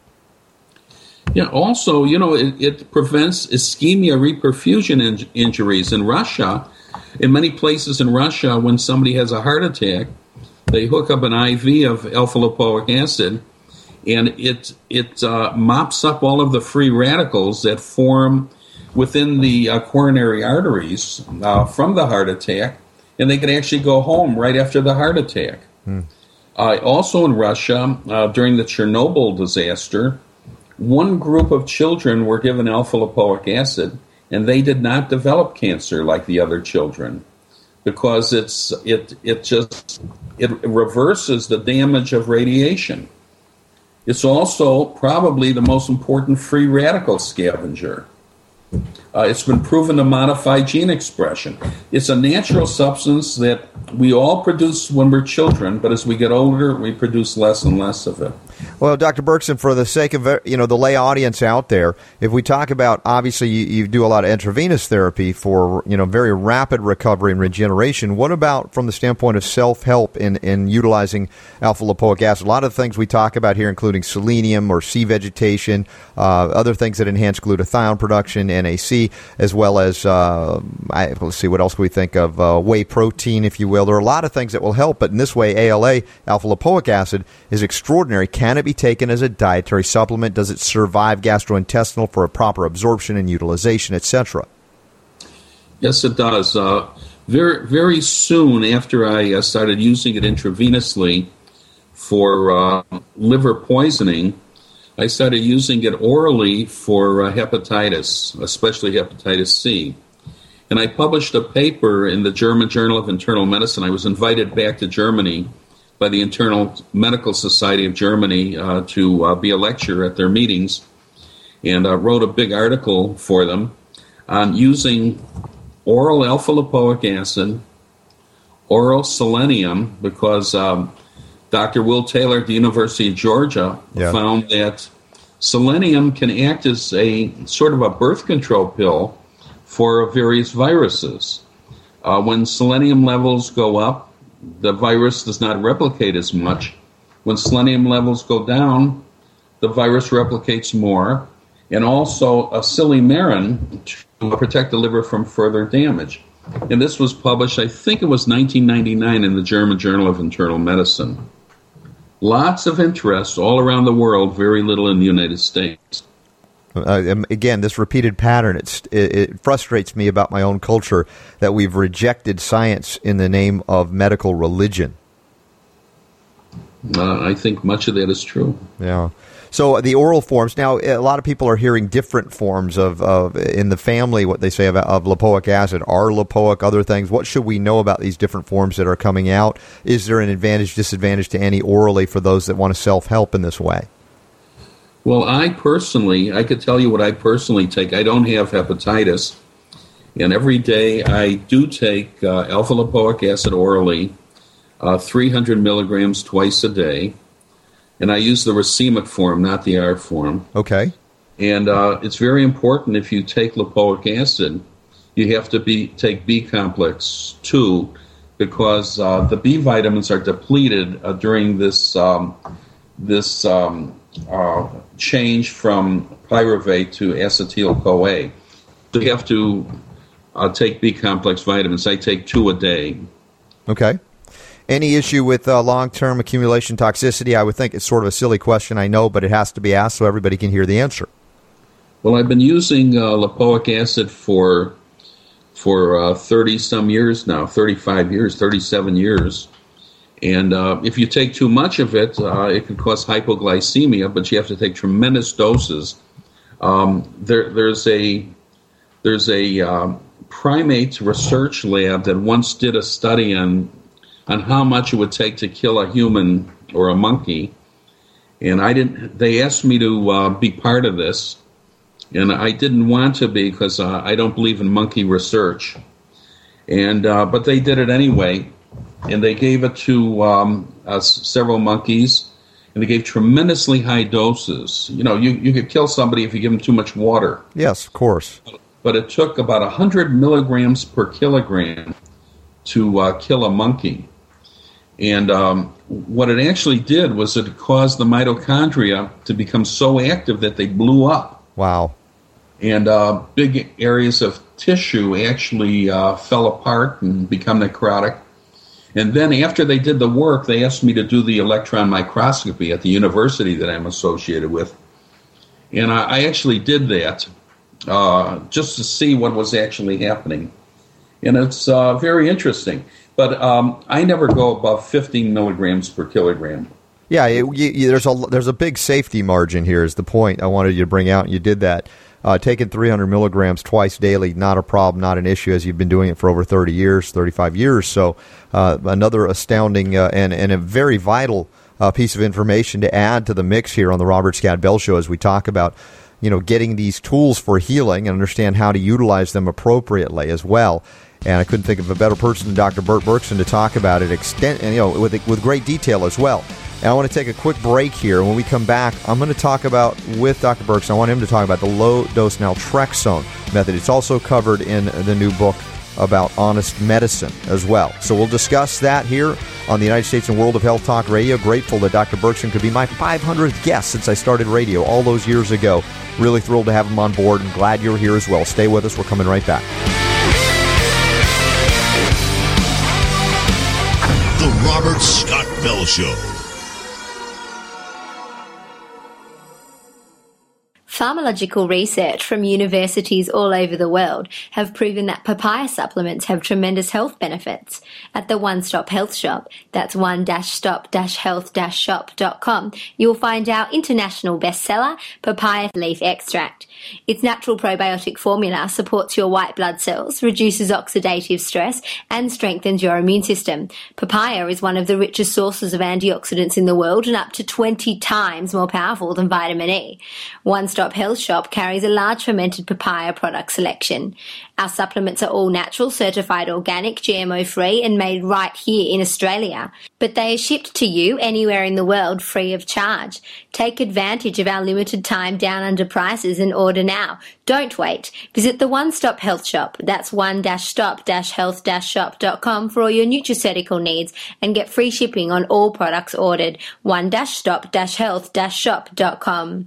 S16: Yeah, also, you know, it, it prevents ischemia reperfusion in, injuries. In Russia, in many places in Russia, when somebody has a heart attack, they hook up an I V of alpha-lipoic acid, and it it uh, mops up all of the free radicals that form within the uh, coronary arteries uh, from the heart attack, and they can actually go home right after the heart attack. Hmm. Uh, also in Russia, uh, during the Chernobyl disaster, one group of children were given alpha-lipoic acid, and they did not develop cancer like the other children, because it's it it just it reverses the damage of radiation. It's also probably the most important free radical scavenger. Uh, it's been proven to modify gene expression. It's a natural substance that we all produce when we're children, but as we get older, we produce less and less of it.
S13: Well, Doctor Berkson, for the sake of you know the lay audience out there, if we talk about, obviously you, you do a lot of intravenous therapy for you know very rapid recovery and regeneration. What about from the standpoint of self-help in, in utilizing alpha-lipoic acid? A lot of things we talk about here, including selenium or sea vegetation, uh, other things that enhance glutathione production, N A C, as well as, uh, I, let's see, what else can we think of? Uh, whey protein, if you will. There are a lot of things that will help, but in this way, A L A, alpha-lipoic acid, is extraordinary. Can it be taken as a dietary supplement? Does it survive gastrointestinal for a proper absorption and utilization, et cetera?
S16: Yes, it does. Uh, very, very soon after I uh, started using it intravenously, for uh, liver poisoning, I started using it orally for uh, hepatitis, especially hepatitis C. And I published a paper in the German Journal of Internal Medicine. I was invited back to Germany by the Internal Medical Society of Germany uh, to uh, be a lecturer at their meetings, and uh, wrote a big article for them on using oral alpha-lipoic acid, oral selenium, because um, Doctor Will Taylor at the University of Georgia yeah. found that selenium can act as a sort of a birth control pill for various viruses. Uh, when selenium levels go up, the virus does not replicate as much. When selenium levels go down, the virus replicates more, and also a silymarin to protect the liver from further damage. And this was published, I think it was nineteen ninety-nine, in the German Journal of Internal Medicine. Lots of interest all around the world, very little in the United States.
S13: Uh, again, this repeated pattern, it's, it, it frustrates me about my own culture that we've rejected science in the name of medical religion.
S16: Uh, I think much of that is true.
S13: Yeah. So the oral forms, now a lot of people are hearing different forms of, of in the family, what they say of, of lipoic acid, R-lipoic, other things. What should we know about these different forms that are coming out? Is there an advantage, disadvantage to any orally for those that want to self-help in this way?
S16: Well, I personally, I could tell you what I personally take. I don't have hepatitis, and every day I do take uh, alpha-lipoic acid orally, uh, three hundred milligrams twice a day, and I use the racemic form, not the R form.
S13: Okay.
S16: And uh, it's very important if you take lipoic acid, you have to be take B complex two, because uh, the B vitamins are depleted uh, during this um, this. Um, Uh, change from pyruvate to acetyl-CoA. So you have to uh, take B-complex vitamins. I take two a day.
S13: Okay. Any issue with uh, long-term accumulation toxicity? I would think it's sort of a silly question, I know, but it has to be asked so everybody can hear the answer.
S16: Well, I've been using uh, lipoic acid for for uh, thirty-some years now, thirty-five years, thirty-seven years. And uh, if you take too much of it, uh, it can cause hypoglycemia, but you have to take tremendous doses. Um, there, there's a there's a um, primate research lab that once did a study on on how much it would take to kill a human or a monkey, and I didn't. They asked me to uh, be part of this, and I didn't want to be because uh, I don't believe in monkey research. And uh, but they did it anyway. And they gave it to um, uh, several monkeys, and they gave tremendously high doses. You know, you, you could kill somebody if you give them too much water.
S13: Yes, of course.
S16: But it took about one hundred milligrams per kilogram to uh, kill a monkey. And um, what it actually did was it caused the mitochondria to become so active that they blew up.
S13: Wow.
S16: And uh, big areas of tissue actually uh, fell apart and become necrotic. And then after they did the work, they asked me to do the electron microscopy at the university that I'm associated with. And I, I actually did that uh, just to see what was actually happening. And it's uh, very interesting. But um, I never go above fifteen milligrams per kilogram.
S13: Yeah, it, you, you, there's a there's a big safety margin here is the point I wanted you to bring out, and you did that. Uh, taking three hundred milligrams twice daily, not a problem, not an issue, as you've been doing it for over thirty years, thirty-five years. So uh, another astounding uh, and, and a very vital uh, piece of information to add to the mix here on the Robert Scott Bell Show as we talk about, you know, getting these tools for healing and understand how to utilize them appropriately as well. And I couldn't think of a better person than Doctor Bert Berkson to talk about it extent, and, you know, with with great detail as well. And I want to take a quick break here. When we come back, I'm going to talk about, with Doctor Berkson, I want him to talk about the low-dose naltrexone method. It's also covered in the new book about honest medicine as well. So we'll discuss that here on the United States and World of Health Talk Radio. Grateful that Doctor Berkson could be my five hundredth guest since I started radio all those years ago. Really thrilled to have him on board, and glad you're here as well. Stay with us. We're coming right back.
S1: The Robert Scott Bell Show.
S21: Pharmacological research from universities all over the world have proven that papaya supplements have tremendous health benefits. At the One Stop Health Shop, that's one stop health shop dot com, you'll find our international bestseller, Papaya Leaf Extract. Its natural probiotic formula supports your white blood cells, reduces oxidative stress, and strengthens your immune system. Papaya is one of the richest sources of antioxidants in the world and up to twenty times more powerful than vitamin E. One Stop Health Shop carries a large fermented papaya product selection. Our supplements are all natural, certified organic, G M O-free, and made right here in Australia. But they are shipped to you anywhere in the world free of charge. Take advantage of our limited time down under prices and order now. Don't wait. Visit the One Stop Health Shop. That's one stop health shop dot com for all your nutraceutical needs and get free shipping on all products ordered. one stop health shop dot com.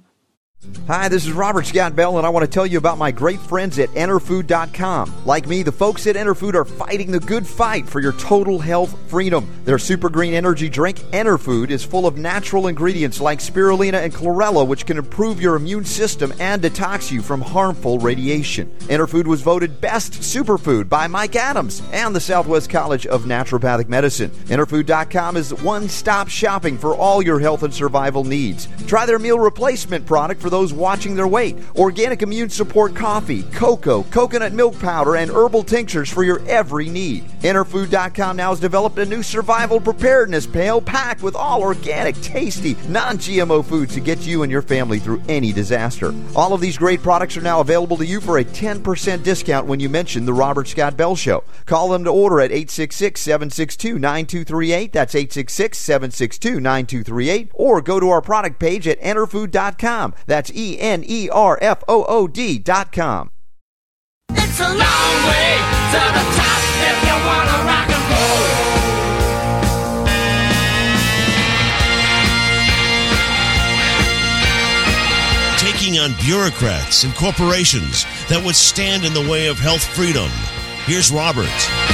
S13: Hi, this is Robert Scott Bell, and I want to tell you about my great friends at Enter Food dot com. Like me, the folks at Enterfood are fighting the good fight for your total health freedom. Their super green energy drink, Enterfood, is full of natural ingredients like spirulina and chlorella, which can improve your immune system and detox you from harmful radiation. Enterfood was voted Best Superfood by Mike Adams and the Southwest College of Naturopathic Medicine. Enterfood dot com is one-stop shopping for all your health and survival needs. Try their meal replacement product for those watching their weight, organic immune support coffee, cocoa, coconut milk powder, and herbal tinctures for your every need. Enterfood dot com now has developed a new survival preparedness pail packed with all organic, tasty, non-G M O foods to get you and your family through any disaster. All of these great products are now available to you for a ten percent discount when you mention The Robert Scott Bell Show. Call them to order at eight six six, seven six two, nine two three eight. That's eight six six, seven six two, nine two three eight. Or go to our product page at Enterfood dot com. That's E N E R F O O D dot com.
S3: It's a long way to the top if you want to rock and roll.
S1: Taking on bureaucrats and corporations that would stand in the way of health freedom. Here's Robert.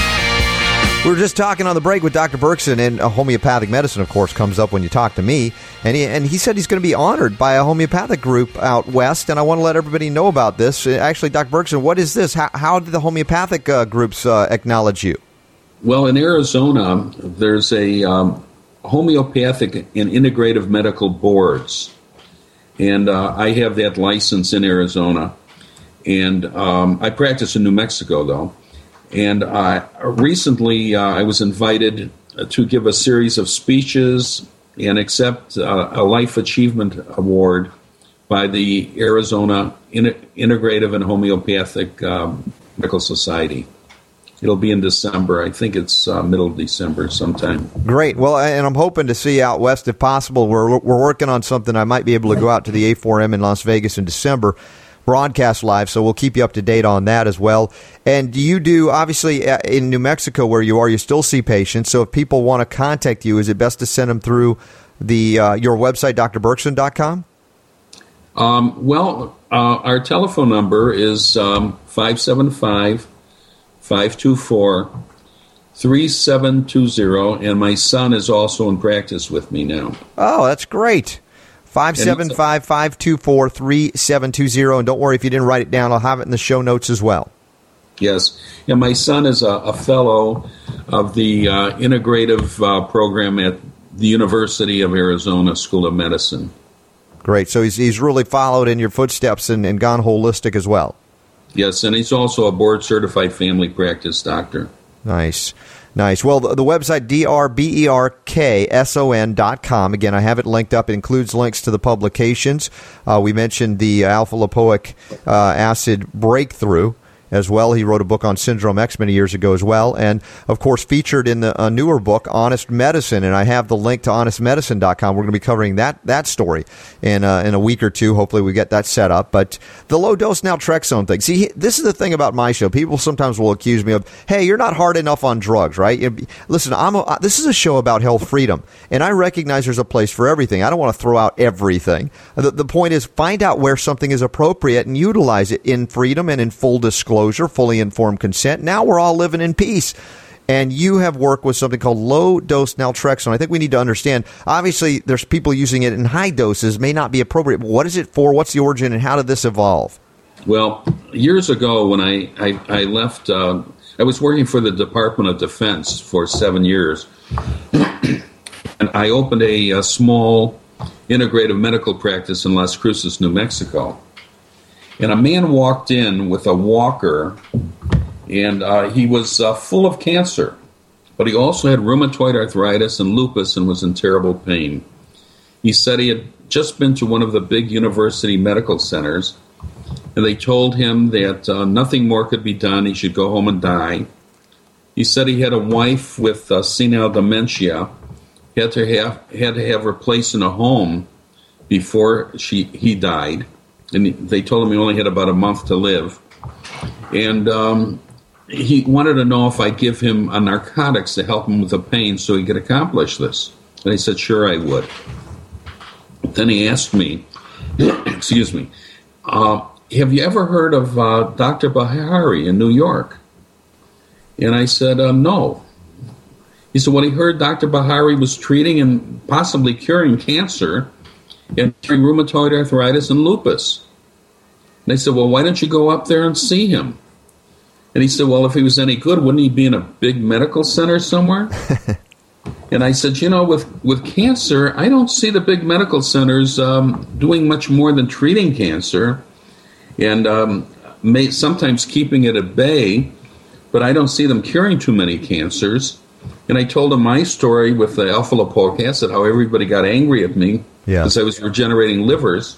S13: We were just talking on the break with Doctor Berkson, and uh, homeopathic medicine, of course, comes up when you talk to me. And he, and he said he's going to be honored by a homeopathic group out west, and I want to let everybody know about this. Actually, Doctor Berkson, what is this? How, how did the homeopathic uh, groups uh, acknowledge you?
S16: Well, in Arizona, there's a um, homeopathic and integrative medical boards, and uh, I have that license in Arizona. And um, I practice in New Mexico, though. And uh, recently, uh, I was invited to give a series of speeches and accept uh, a Life Achievement Award by the Arizona In- Integrative and Homeopathic um, Medical Society. It'll be in December. I think it's uh, middle of December sometime.
S13: Great. Well, and I'm hoping to see you out west if possible. We're we're working on something. I might be able to go out to the A four M in Las Vegas in December. Broadcast live, so we'll keep you up to date on that as well. And you do, obviously, in New Mexico where you are, you still see patients. So if people want to contact you, is it best to send them through the uh, your website, D R Berkson dot com?
S16: Um, well, uh, our telephone number is um, five seven five, five two four, three seven two zero, and my son is also in practice with me now.
S13: Oh, that's great. five seven five, five two four, three seven two zero. And don't worry if you didn't write it down. I'll have it in the show notes as well.
S16: Yes. And my son is a, a fellow of the uh, integrative uh, program at the University of Arizona School of Medicine.
S13: Great. So he's he's really followed in your footsteps and, and gone holistic as well.
S16: Yes, and he's also a board-certified family practice doctor.
S13: Nice. Nice. Well, the, the website, D R B E R K S O N dot com. Again, I have it linked up. It includes links to the publications. Uh, we mentioned the alpha-lipoic uh, acid breakthrough as well. He wrote a book on Syndrome X many years ago as well. And, of course, featured in the uh, newer book, Honest Medicine. And I have the link to honest medicine dot com. We're going to be covering that that story in, uh, in a week or two. Hopefully we get that set up. But the low-dose naltrexone thing. See, this is the thing about my show. People sometimes will accuse me of, hey, you're not hard enough on drugs, right? Listen, I'm a, this is a show about health freedom. And I recognize there's a place for everything. I don't want to throw out everything. The, the point is, find out where something is appropriate and utilize it in freedom and in full disclosure. Fully informed consent. Now we're all living in peace. and you have worked with something called low-dose naltrexone. I think we need to understand, obviously, there's people using it in high doses, may not be appropriate, but what is it for, what's the origin, and how did this evolve?
S16: Well, years ago when I, I, I left, uh, I was working for the Department of Defense for seven years, and I opened a, a small integrative medical practice in Las Cruces, New Mexico. And a man walked in with a walker, and uh, he was uh, full of cancer, but he also had rheumatoid arthritis and lupus and was in terrible pain. He said he had just been to one of the big university medical centers, and they told him that uh, nothing more could be done. He should go home and die. He said he had a wife with uh, senile dementia. He had to have had to have her placed in a home before she he died. And they told him he only had about a month to live. And um, he wanted to know if I'd give him a narcotics to help him with the pain so he could accomplish this. And I said, sure, I would. Then he asked me, excuse me, uh, have you ever heard of uh, Doctor Bahari in New York? And I said, uh, no. He said, well, he heard Doctor Bahari was treating and possibly curing cancer and curing rheumatoid arthritis and lupus. And I said, well, why don't you go up there and see him? And he said, well, if he was any good, wouldn't he be in a big medical center somewhere? And I said, you know, with, with cancer, I don't see the big medical centers um, doing much more than treating cancer and um, may, sometimes keeping it at bay, but I don't see them curing too many cancers. And I told him my story with the alpha-lipoic acid, how everybody got angry at me because I was regenerating livers.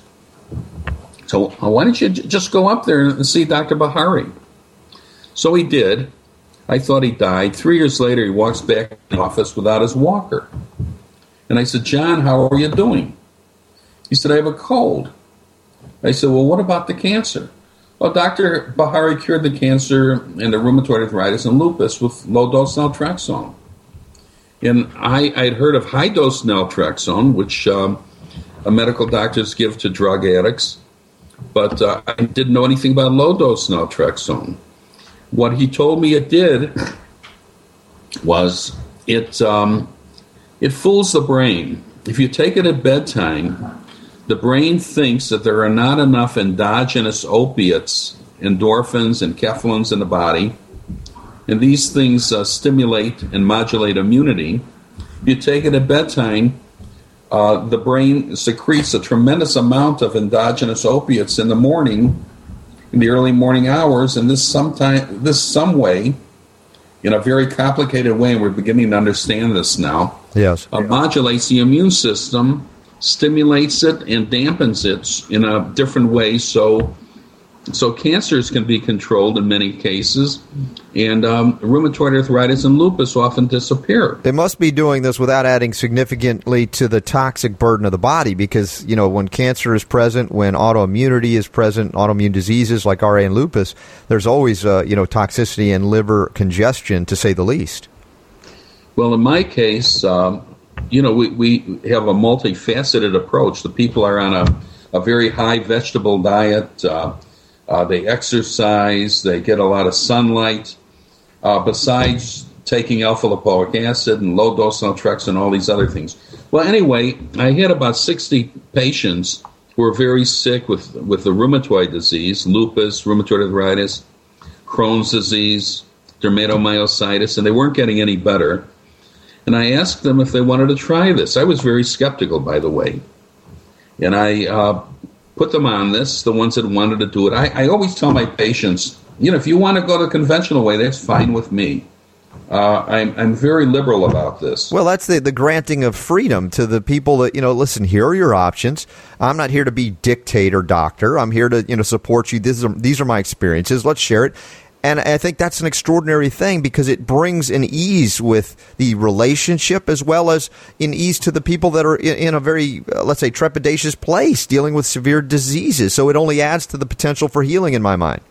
S16: So uh, why don't you j- just go up there and see Doctor Bahari? So he did. I thought he died. Three years later, he walks back in the office without his walker. And I said, John, how are you doing? He said, I have a cold. I said, well, what about the cancer? Well, Doctor Bahari cured the cancer and the rheumatoid arthritis and lupus with low-dose naltrexone. And I had heard of high-dose naltrexone, which um, medical doctors give to drug addicts, but uh, I didn't know anything about low-dose naltrexone. What he told me it did was it um, it fools the brain. If you take it at bedtime, the brain thinks that there are not enough endogenous opiates, endorphins, and kephalins in the body, and these things uh, stimulate and modulate immunity. If you take it at bedtime, uh, the brain secretes a tremendous amount of endogenous opiates in the morning, in the early morning hours, and this sometime, this some way, in a very complicated way, and we're beginning to understand this now,
S13: yes,
S16: uh, modulates the immune system, stimulates it, and dampens it in a different way, so so cancers can be controlled in many cases, and um, rheumatoid arthritis and lupus often disappear.
S13: They must be doing this without adding significantly to the toxic burden of the body because, you know, when cancer is present, when autoimmunity is present, autoimmune diseases like R A and lupus, there's always, uh, you know, toxicity and liver congestion, to say the least.
S16: Well, in my case, um, you know, we, we have a multifaceted approach. The people are on a, a very high vegetable diet. Uh, uh, they exercise. They get a lot of sunlight. Uh, besides taking alpha-lipoic acid and low-dose naltrexone and all these other things. Well, anyway, I had about sixty patients who were very sick with, with the rheumatoid disease, lupus, rheumatoid arthritis, Crohn's disease, dermatomyositis, and they weren't getting any better. And I asked them if they wanted to try this. I was very skeptical, by the way. And I uh, put them on this, the ones that wanted to do it. I, I always tell my patients, you know, if you want to go the conventional way, that's fine with me. Uh, I'm, I'm very liberal about this.
S13: Well, that's the, the granting of freedom to the people that, you know, listen, here are your options. I'm not here to be dictator doctor. I'm here to, you know, support you. This is, these are my experiences. Let's share it. And I think that's an extraordinary thing because it brings an ease with the relationship as well as an ease to the people that are in, in a very, uh, let's say, trepidatious place dealing with severe diseases. So it only adds to the potential for healing in my mind.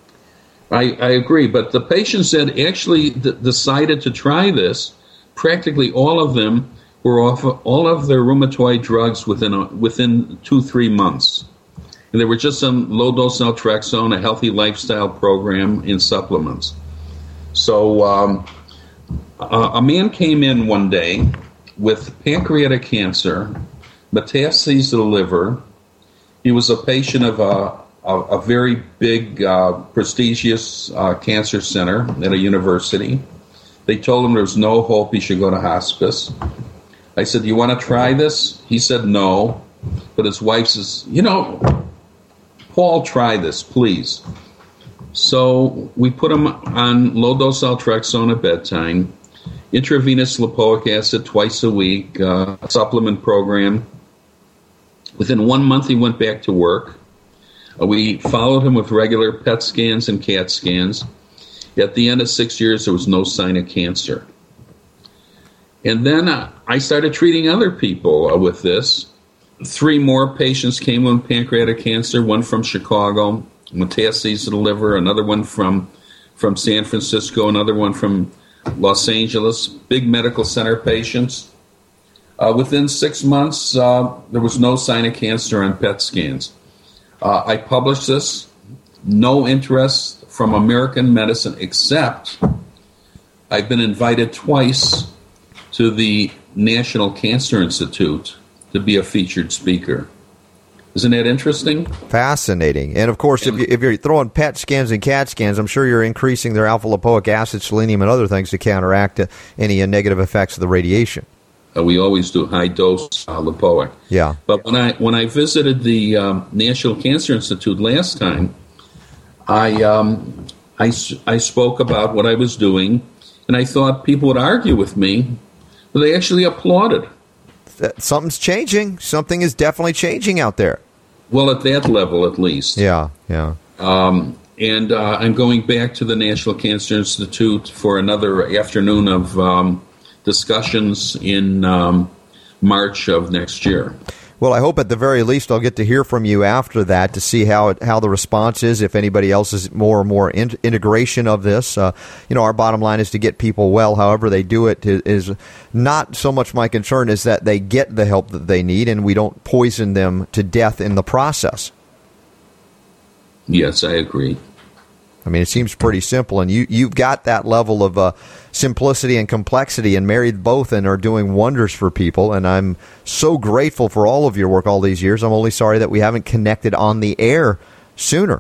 S16: I, I agree. But the patients that actually d- decided to try this, practically all of them were off all of their rheumatoid drugs within a, within two, three months. And they were just on low-dose naltrexone, a healthy lifestyle program, in supplements. So um, uh, a man came in one day with pancreatic cancer, metastases to the liver. He was a patient of a, a, a very big, uh, prestigious uh, cancer center at a university. They told him there was no hope, he should go to hospice. I said, do you want to try this? He said no, but his wife says, you know, Paul, try this, please. So we put him on low-dose naltrexone at bedtime, intravenous lipoic acid twice a week, uh, supplement program. Within one month, he went back to work. Uh, we followed him with regular P E T scans and CAT scans. At the end of six years, there was no sign of cancer. And then uh, I started treating other people uh, with this. Three more patients came with pancreatic cancer, one from Chicago, metastases to the liver, another one from, from San Francisco, another one from Los Angeles, big medical center patients. Uh, within six months, uh, there was no sign of cancer on P E T scans. Uh, I published this, no interest from American medicine, except I've been invited twice to the National Cancer Institute to be a featured speaker. Isn't that interesting?
S13: Fascinating. And, of course, if, you, if you're throwing P E T scans and CAT scans, I'm sure you're increasing their alpha-lipoic acid, selenium, and other things to counteract uh, any uh, negative effects of the radiation.
S16: Uh, we always do high-dose uh, lipoic.
S13: Yeah.
S16: But when I when I visited the um, National Cancer Institute last time, I, um, I, I spoke about what I was doing, and I thought people would argue with me, but they actually applauded.
S13: Something's changing. Something is definitely changing out there.
S16: Well, at that level, at least.
S13: Yeah, yeah.
S16: Um, and uh, I'm going back to the National Cancer Institute for another afternoon of um, discussions in um, March of next year.
S13: Well, I hope at the very least I'll get to hear from you after that to see how it, how the response is, if anybody else is more and more in, integration of this. Uh, you know, our bottom line is to get people well. However they do it is not so much my concern is that they get the help that they need and we don't poison them to death in the process.
S16: Yes, I agree.
S13: I mean, it seems pretty simple, and you, you've got that level of uh, simplicity and complexity and married both and are doing wonders for people, and I'm so grateful for all of your work all these years. I'm only sorry that we haven't connected on the air sooner.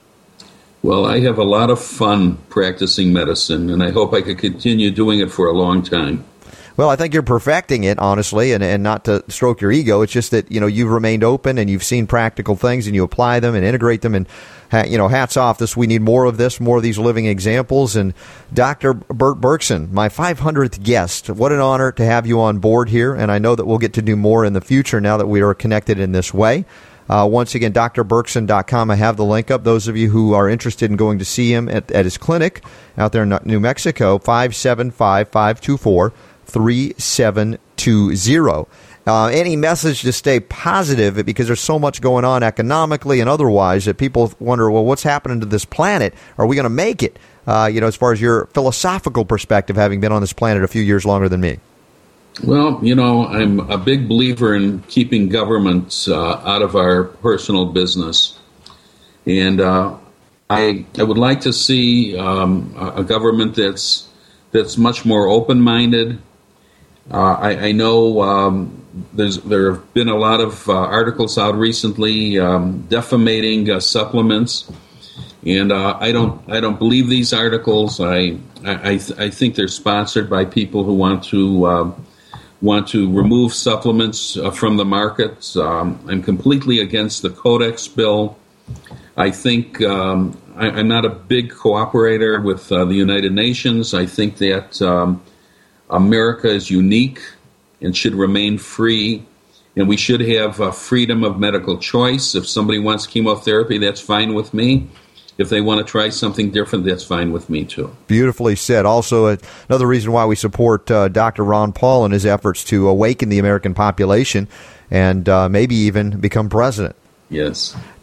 S16: Well, I have a lot of fun practicing medicine, and I hope I could continue doing it for a long time.
S13: Well, I think you're perfecting it, honestly, and, and not to stroke your ego. It's just that, you know, you've remained open and you've seen practical things and you apply them and integrate them. And, you know, hats off. This we need more of this, more of these living examples. And Doctor Bert Berkson, my five hundredth guest, what an honor to have you on board here. And I know that we'll get to do more in the future now that we are connected in this way. Uh, once again, D R berkson dot com. I have the link up. Those of you who are interested in going to see him at, at his clinic out there in New Mexico, five seven five, five two four, three seven two zero. Uh, any message to stay positive, because there's so much going on economically and otherwise that people wonder, well, what's happening to this planet? Are we going to make it? Uh, you know, as far as your philosophical perspective, having been on this planet a few years longer than me.
S16: Well, you know, I'm a big believer in keeping governments uh, out of our personal business. And uh, I I would like to see um, a government that's that's much more open-minded. Uh, I, I know um, there's there have been a lot of uh, articles out recently um, defamating uh, supplements, and uh, I don't I don't believe these articles. I I, th- I think they're sponsored by people who want to uh, want to remove supplements uh, from the market. Um, I'm completely against the Codex bill. I think um, I, I'm not a big cooperator with uh, the United Nations. I think that um, America is unique and should remain free, and we should have uh, freedom of medical choice. If somebody wants chemotherapy, that's fine with me. If they want to try something different, that's fine with me, too.
S13: Beautifully said. Also, uh, another reason why we support uh, Doctor Ron Paul in his efforts to awaken the American population and uh, maybe even become president.
S16: Yes.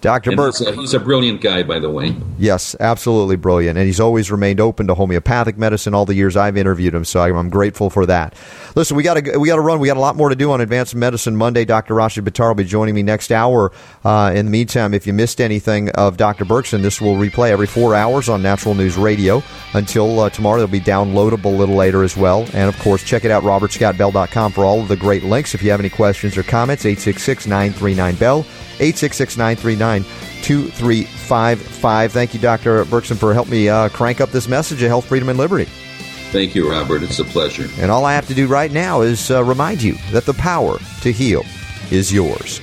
S13: Doctor Burt.
S16: He's a, he's a brilliant guy, by the way.
S13: Yes, absolutely brilliant. And he's always remained open to homeopathic medicine all the years I've interviewed him, so I'm grateful for that. Listen, we got to we got to run. We got a lot more to do on Advanced Medicine Monday. Doctor Rashid Buttar will be joining me next hour. Uh, in the meantime, if you missed anything of Doctor Berkson, this will replay every four hours on Natural News Radio until uh, tomorrow. It'll be downloadable a little later as well. And, of course, check it out, robert scott bell dot com, for all of the great links. If you have any questions or comments, eight six six, nine three nine, B E L L, eight six six, nine three nine, two three five five. Thank you, Doctor Berkson, for helping me uh, crank up this message of health, freedom, and liberty.
S16: Thank you, Robert. It's a pleasure.
S13: And all I have to do right now is uh, remind you that the power to heal is yours.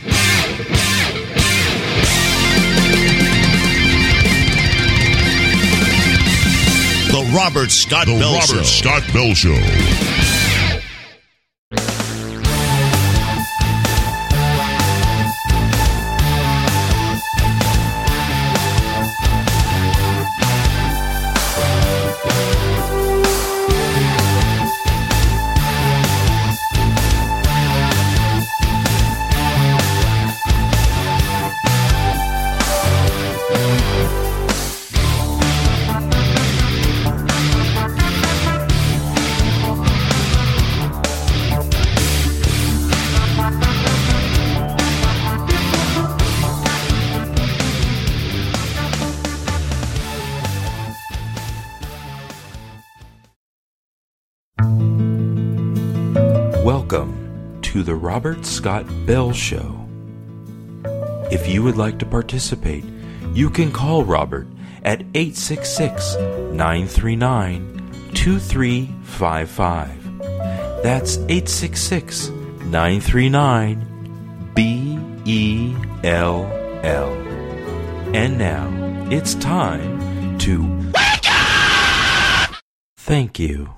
S1: The Robert Scott
S7: the
S1: Bell
S7: Robert
S1: Show.
S7: Scott Bell Show.
S17: Welcome to the Robert Scott Bell Show. If you would like to participate, you can call Robert at eight six six, nine three nine, two three five five. That's eight six six, nine three nine, B E L L. And now it's time to wake up! Thank you.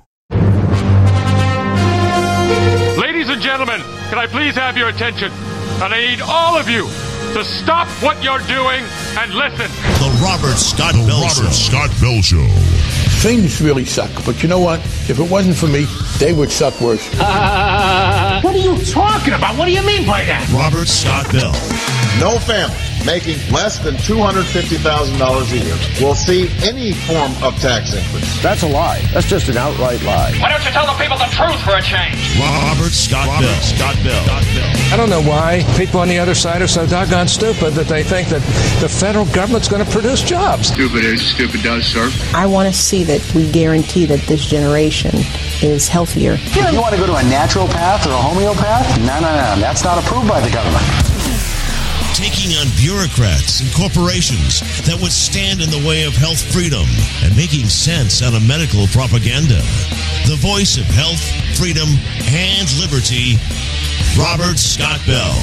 S4: Ladies and gentlemen, can I please have your attention? And I need all of you to stop what you're doing and listen.
S1: The Robert Scott
S7: The
S1: Bell
S7: Robert
S1: Show.
S7: Scott Bell Show.
S11: Things really suck, but you know what? If it wasn't for me, they would suck worse.
S3: Uh, what are you talking about? What do you mean by that?
S1: Robert Scott Bell.
S22: No family making less than two hundred fifty thousand dollars a year will see any form of tax increase.
S23: That's a lie. That's just an outright lie.
S3: Why don't you tell the people the truth for a change?
S1: Robert Scott
S7: Robert
S1: Bell.
S7: Scott Bell.
S1: Scott Bell.
S24: I don't know why people on the other side are so doggone stupid that they think that the federal government's going to produce jobs.
S25: Stupid is, stupid does, sir.
S12: I want to see that we guarantee that this generation is healthier.
S23: You know, you want to go to a naturopath or a homeopath? No, no, no. That's not approved by the government.
S1: Taking on bureaucrats and corporations that would stand in the way of health freedom and making sense out of medical propaganda. The voice of health, freedom, and liberty, Robert Scott Bell.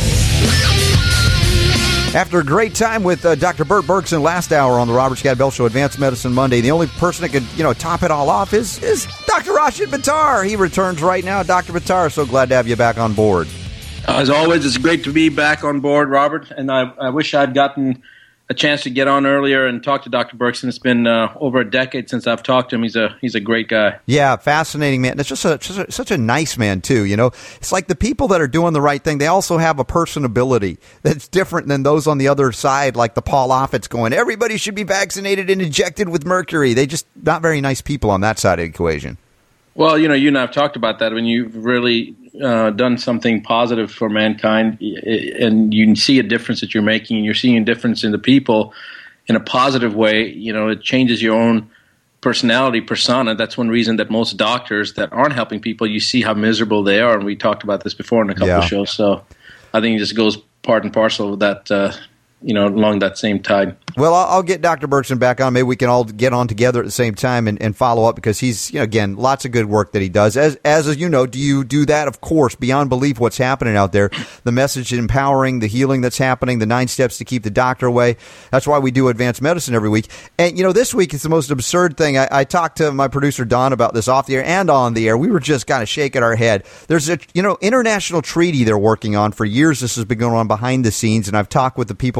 S13: After a great time with uh, Doctor Burt Berkson last hour on the Robert Scott Bell Show, Advanced Medicine Monday, the only person that could, you know, top it all off is, is Doctor Rashid Buttar. He returns right now. Doctor Buttar, so glad to have you back on board.
S26: As always, it's great to be back on board, Robert, and I, I wish I'd gotten a chance to get on earlier and talk to Doctor Berkson. It's been uh, over a decade since I've talked to him. He's a he's a great guy.
S13: Yeah, fascinating man. It's just, a, just a, such a nice man, too. You know, it's like the people that are doing the right thing, they also have a personability that's different than those on the other side, like the Paul Offits going, everybody should be vaccinated and injected with mercury. They just not very nice people on that side of the equation.
S26: Well, you know, you and I have talked about that when you've really uh, done something positive for mankind, and you can see a difference that you're making, and you're seeing a difference in the people in a positive way. You know, it changes your own personality, persona. That's one reason that most doctors that aren't helping people, you see how miserable they are, and we talked about this before in a couple
S13: Yeah.
S26: of shows. So I think it just goes part and parcel with that, uh, you know, along that same tide.
S13: Well, I'll, I'll get Doctor Berkson back on. Maybe we can all get on together at the same time and, and follow up because he's, you know, again, lots of good work that he does. As, as you know, do you do that? Of course, beyond belief what's happening out there. The message empowering, the healing that's happening, the nine steps to keep the doctor away. That's why we do Advanced Medicine every week. And, you know, this week it's the most absurd thing. I, I talked to my producer, Don, about this off the air and on the air. We were just kind of shaking our head. There's a, you know, international treaty they're working on for years. This has been going on behind the scenes, and I've talked with the people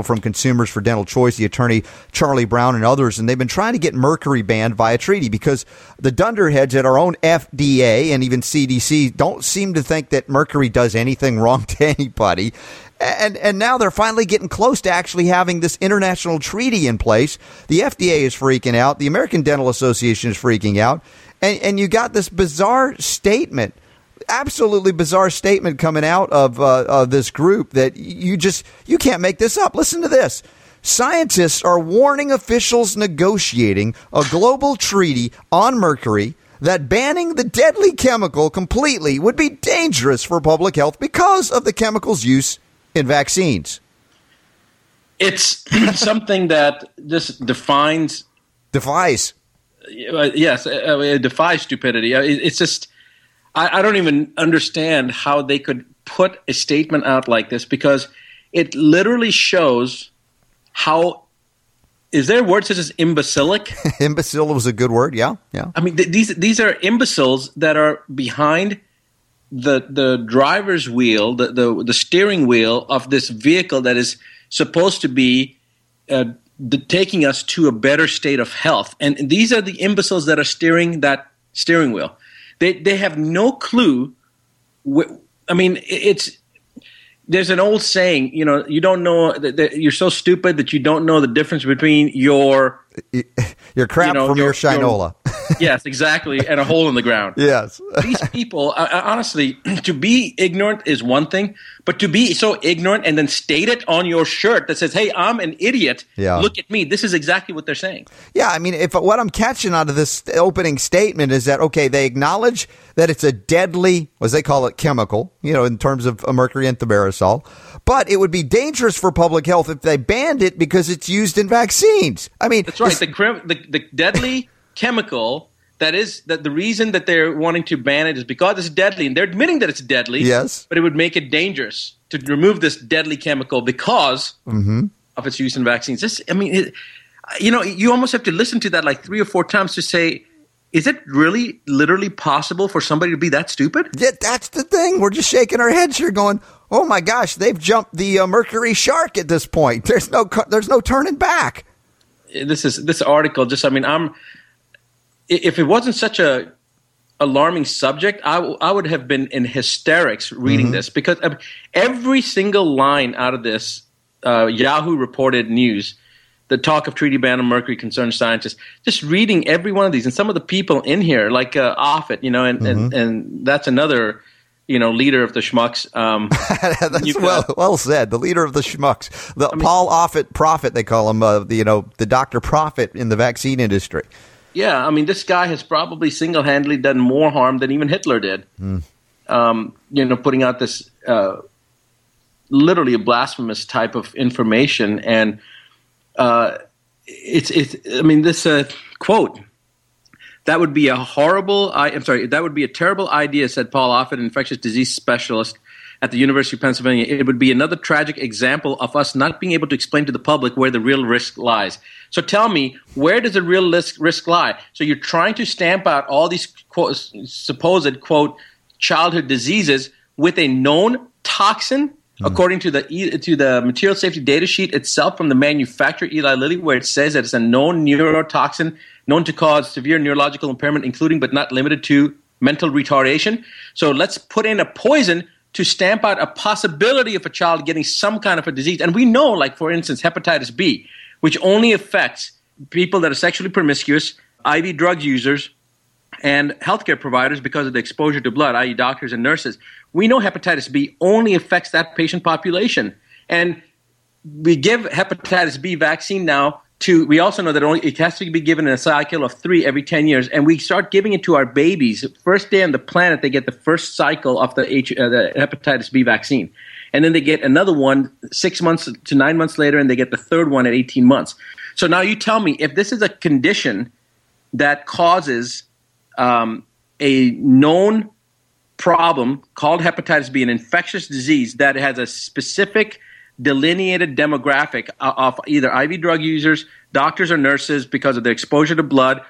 S13: from Consumers for Dental Choice, the attorney Charlie Brown and others, and they've been trying to get mercury banned via treaty because the dunderheads at our own F D A and even C D C don't seem to think that mercury does anything wrong to anybody. And and now they're finally getting close to actually having this international treaty in place. The F D A is freaking out. The American Dental Association is freaking out. And, and you got this bizarre statement, absolutely bizarre statement coming out of, uh, of this group that you just, you can't make this up. Listen to this. Scientists are warning officials negotiating a global treaty on mercury that banning the deadly chemical completely would be dangerous for public health because of the chemical's use in vaccines.
S26: It's something that just defines...
S13: Defies.
S26: Uh, yes, uh, it defies stupidity. Uh, it, it's just, I, I don't even understand how they could put a statement out like this because it literally shows how, is there a word such as imbecilic?
S13: Imbecile was a good word, yeah. yeah.
S26: I mean, th- these these are imbeciles that are behind the the driver's wheel, the, the, the steering wheel of this vehicle that is supposed to be uh, The, taking us to a better state of health. And these are the imbeciles that are steering that steering wheel. They they have no clue. Wh- I mean, it's there's an old saying, you know, you don't know that, that you're so stupid that you don't know the difference between your
S13: your crap you know, from your, your shinola.
S26: Your, yes, exactly, and a hole in the ground.
S13: Yes,
S26: these people, uh, honestly, to be ignorant is one thing, but to be so ignorant and then state it on your shirt that says, "Hey, I'm an idiot.
S13: Yeah.
S26: Look at me." This is exactly what they're saying.
S13: Yeah, I mean, if what I'm catching out of this opening statement is that okay, they acknowledge that it's a deadly, as they call it, chemical, you know, in terms of mercury and thimerosal, but it would be dangerous for public health if they banned it because it's used in vaccines. I mean,
S26: that's right. The, the the deadly chemical that is that the reason that they're wanting to ban it is because it's deadly, and they're admitting that it's deadly.
S13: Yes,
S26: but it would make it dangerous to remove this deadly chemical because
S13: mm-hmm.
S26: of its use in vaccines. This, I mean, it, you know, you almost have to listen to that like three or four times to say, is it really literally possible for somebody to be that stupid?
S13: Yeah, that's the thing. We're just shaking our heads here, going, "Oh my gosh, they've jumped the uh, mercury shark at this point. There's no, there's no turning back."
S26: This is this article. Just, I mean, I'm. If it wasn't such a alarming subject, I, w- I would have been in hysterics reading mm-hmm. this because every single line out of this uh, Yahoo reported news, the talk of treaty ban on mercury concerns scientists, just reading every one of these, and some of the people in here, like uh, Offit, you know, and, mm-hmm. and and that's another, you know, leader of the schmucks. Um,
S13: that's well, well said. The leader of the schmucks, the I mean, Paul Offit Prophet, they call him, uh, the, you know, the Doctor Prophet in the vaccine industry.
S26: Yeah, I mean, this guy has probably single-handedly done more harm than even Hitler did.
S13: Mm.
S26: Um, you know, putting out this uh, literally a blasphemous type of information, and uh, it's it's. I mean, this uh, quote. That would be a horrible. I, I'm sorry. That would be a terrible idea," said Paul Offit, an infectious disease specialist at the University of Pennsylvania. "It would be another tragic example of us not being able to explain to the public where the real risk lies." So tell me, where does the real risk, risk lie? So you're trying to stamp out all these quote, supposed, quote, childhood diseases with a known toxin, mm. according to the to the material safety data sheet itself from the manufacturer, Eli Lilly, where it says that it's a known neurotoxin known to cause severe neurological impairment, including but not limited to mental retardation. So let's put in a poison to stamp out a possibility of a child getting some kind of a disease. And we know, like, for instance, hepatitis B, which only affects people that are sexually promiscuous, I V drug users, and healthcare providers because of the exposure to blood, that is doctors and nurses. We know hepatitis B only affects that patient population. And we give hepatitis B vaccine now to, we also know that only, it has to be given in a cycle of three every ten years. And we start giving it to our babies. First day on the planet, they get the first cycle of the, H, uh, the hepatitis B vaccine. And then they get another one six months to nine months later, and they get the third one at eighteen months. So now you tell me, if this is a condition that causes um, a known problem called hepatitis B, an infectious disease that has a specific delineated demographic of either I V drug users, doctors or nurses because of their exposure to blood,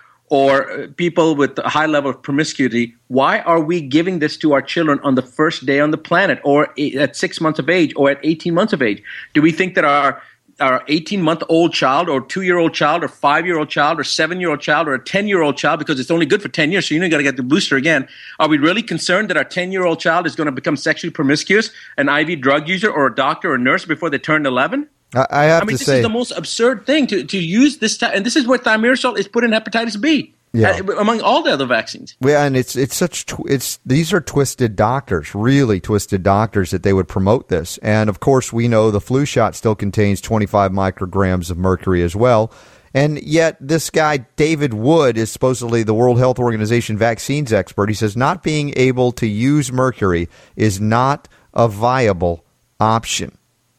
S26: or people with a high level of promiscuity, why are we giving this to our children on the first day on the planet, or at six months of age, or at eighteen months of age? Do we think that our our eighteen-month-old child or two-year-old child or five-year-old child or seven-year-old child or a ten-year-old child because it's only good for ten years, so you know you got to get the booster again. Are we really concerned that our ten-year-old child is going to become sexually promiscuous, an I V drug user or a doctor or a nurse before they turn eleven?
S13: I, I have
S26: I mean,
S13: to
S26: this
S13: say,
S26: is the most absurd thing to, to use this time. And this is where thimerosal is put in hepatitis B.
S13: Yeah.
S26: Uh, among all the other vaccines.
S13: Yeah, and it's it's such tw- it's these are twisted doctors, really twisted doctors that they would promote this. And of course, we know the flu shot still contains twenty-five micrograms of mercury as well. And yet, this guy David Wood is supposedly the World Health Organization vaccines expert. He says not being able to use mercury is not a viable option.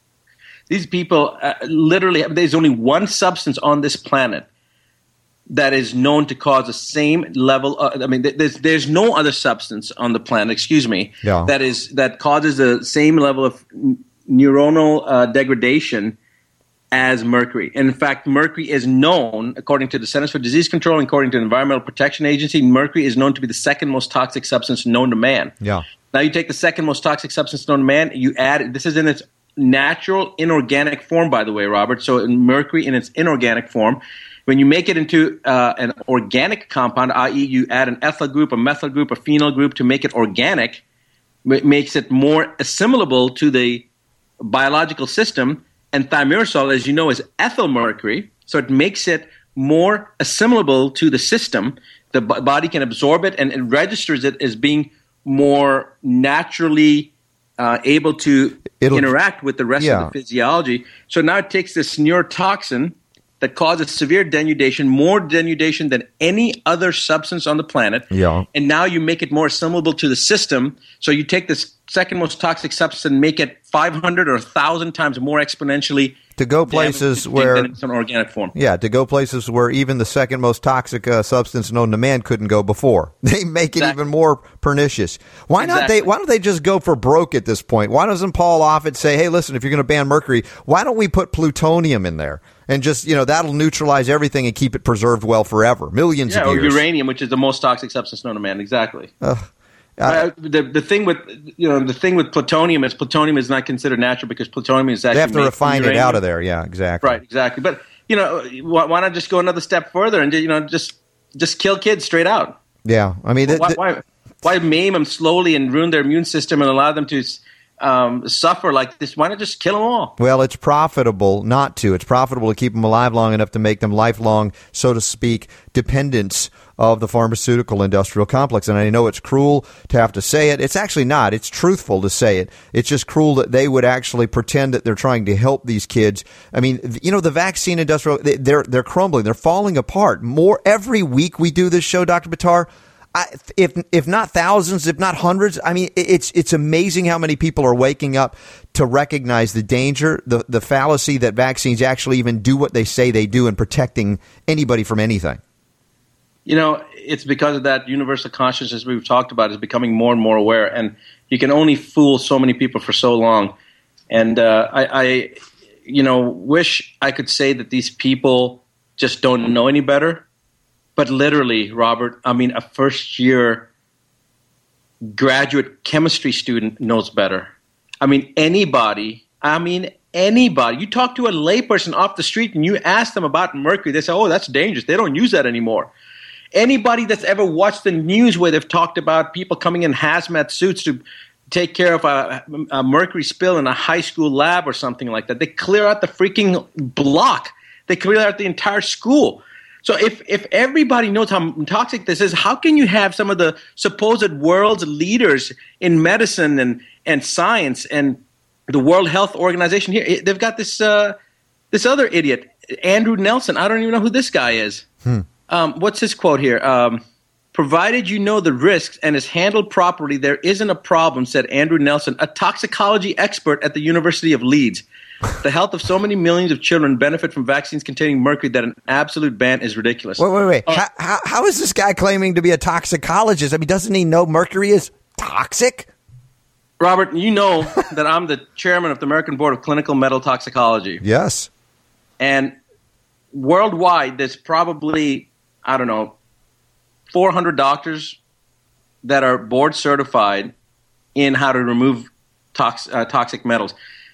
S26: These people uh, literally, there's only one substance on this planet that is known to cause the same level of, I mean, there's there's no other substance on the planet, excuse me,
S13: yeah.
S26: that is that causes the same level of neuronal uh, degradation as mercury. And in fact, mercury is known, according to the Centers for Disease Control and according to the Environmental Protection Agency, mercury is known to be the second most toxic substance known to man.
S13: Yeah.
S26: Now you take the second most toxic substance known to man, you add, this is in its natural inorganic form, by the way, Robert, so in mercury in its inorganic form. When you make it into uh, an organic compound, that is you add an ethyl group, a methyl group, a phenyl group to make it organic, it makes it more assimilable to the biological system. And thimerosal, as you know, is ethyl mercury, so it makes it more assimilable to the system. The b- body can absorb it, and it registers it as being more naturally uh, able to It'll, interact with the rest yeah. of the physiology. So now it takes this neurotoxin that causes severe denudation, more denudation than any other substance on the planet.
S13: Yeah.
S26: And now you make it more assimilable to the system. So you take this second most toxic substance and make it five hundred or one thousand times more exponentially
S13: to go places where
S26: it's an organic form.
S13: Yeah, to go places where even the second most toxic uh, substance known to man couldn't go before. They make it exactly. even more pernicious. Why exactly. not they why don't they just go for broke at this point? Why doesn't Paul Offit say, "Hey, listen, if you're going to ban mercury, why don't we put plutonium in there?" And just, you know, that'll neutralize everything and keep it preserved well forever. Millions
S26: yeah,
S13: of years.
S26: Or uranium, which is the most toxic substance known to man. Exactly.
S13: Uh, uh,
S26: uh, the the thing with you know the thing with plutonium is plutonium is not considered natural because plutonium is actually
S13: they have to refine it out of there. Yeah, exactly.
S26: Right, exactly. But you know, why, why not just go another step further and you know just just kill kids straight out?
S13: Yeah, I mean, th-
S26: why, why why maim them slowly and ruin their immune system and allow them to Um, suffer like this? Why not just kill them all?
S13: Well, it's profitable not to. It's profitable to keep them alive long enough to make them lifelong, so to speak, dependents of the pharmaceutical industrial complex. And I know it's cruel to have to say it. It's actually not. It's truthful to say it. It's just cruel that they would actually pretend that they're trying to help these kids. I mean, you know, the vaccine industrial, they're they're crumbling. They're falling apart. More every week we do this show, Doctor Buttar. I, if if not thousands, if not hundreds, I mean, it's it's amazing how many people are waking up to recognize the danger, the the fallacy that vaccines actually even do what they say they do in protecting anybody from anything.
S26: You know, it's because of that universal consciousness we've talked about is becoming more and more aware, and you can only fool so many people for so long. And uh, I, I, you know, wish I could say that these people just don't know any better. But literally, Robert, I mean, a first-year graduate chemistry student knows better. I mean, anybody, I mean, anybody. You talk to a layperson off the street and you ask them about mercury, they say, oh, that's dangerous. They don't use that anymore. Anybody that's ever watched the news where they've talked about people coming in hazmat suits to take care of a, a mercury spill in a high school lab or something like that, they clear out the freaking block. They clear out the entire school. So if, if everybody knows how toxic this is, how can you have some of the supposed world's leaders in medicine and, and science and the World Health Organization here? They've got this uh, this other idiot, Andrew Nelson. I don't even know who this guy is.
S13: Hmm.
S26: Um, what's his quote here? Um, Provided you know the risks and is handled properly, there isn't a problem, said Andrew Nelson, a toxicology expert at the University of Leeds. The health of so many millions of children benefit from vaccines containing mercury that an absolute ban is ridiculous.
S13: Wait, wait, wait.
S26: Uh,
S13: how, how, how is this guy claiming to be a toxicologist? I mean, doesn't he know mercury is toxic?
S26: Robert, you know that I'm the chairman of the American Board of Clinical Metal Toxicology.
S13: Yes.
S26: And worldwide, there's probably, I don't know, four hundred doctors that are board certified in how to remove tox, uh, toxic metals.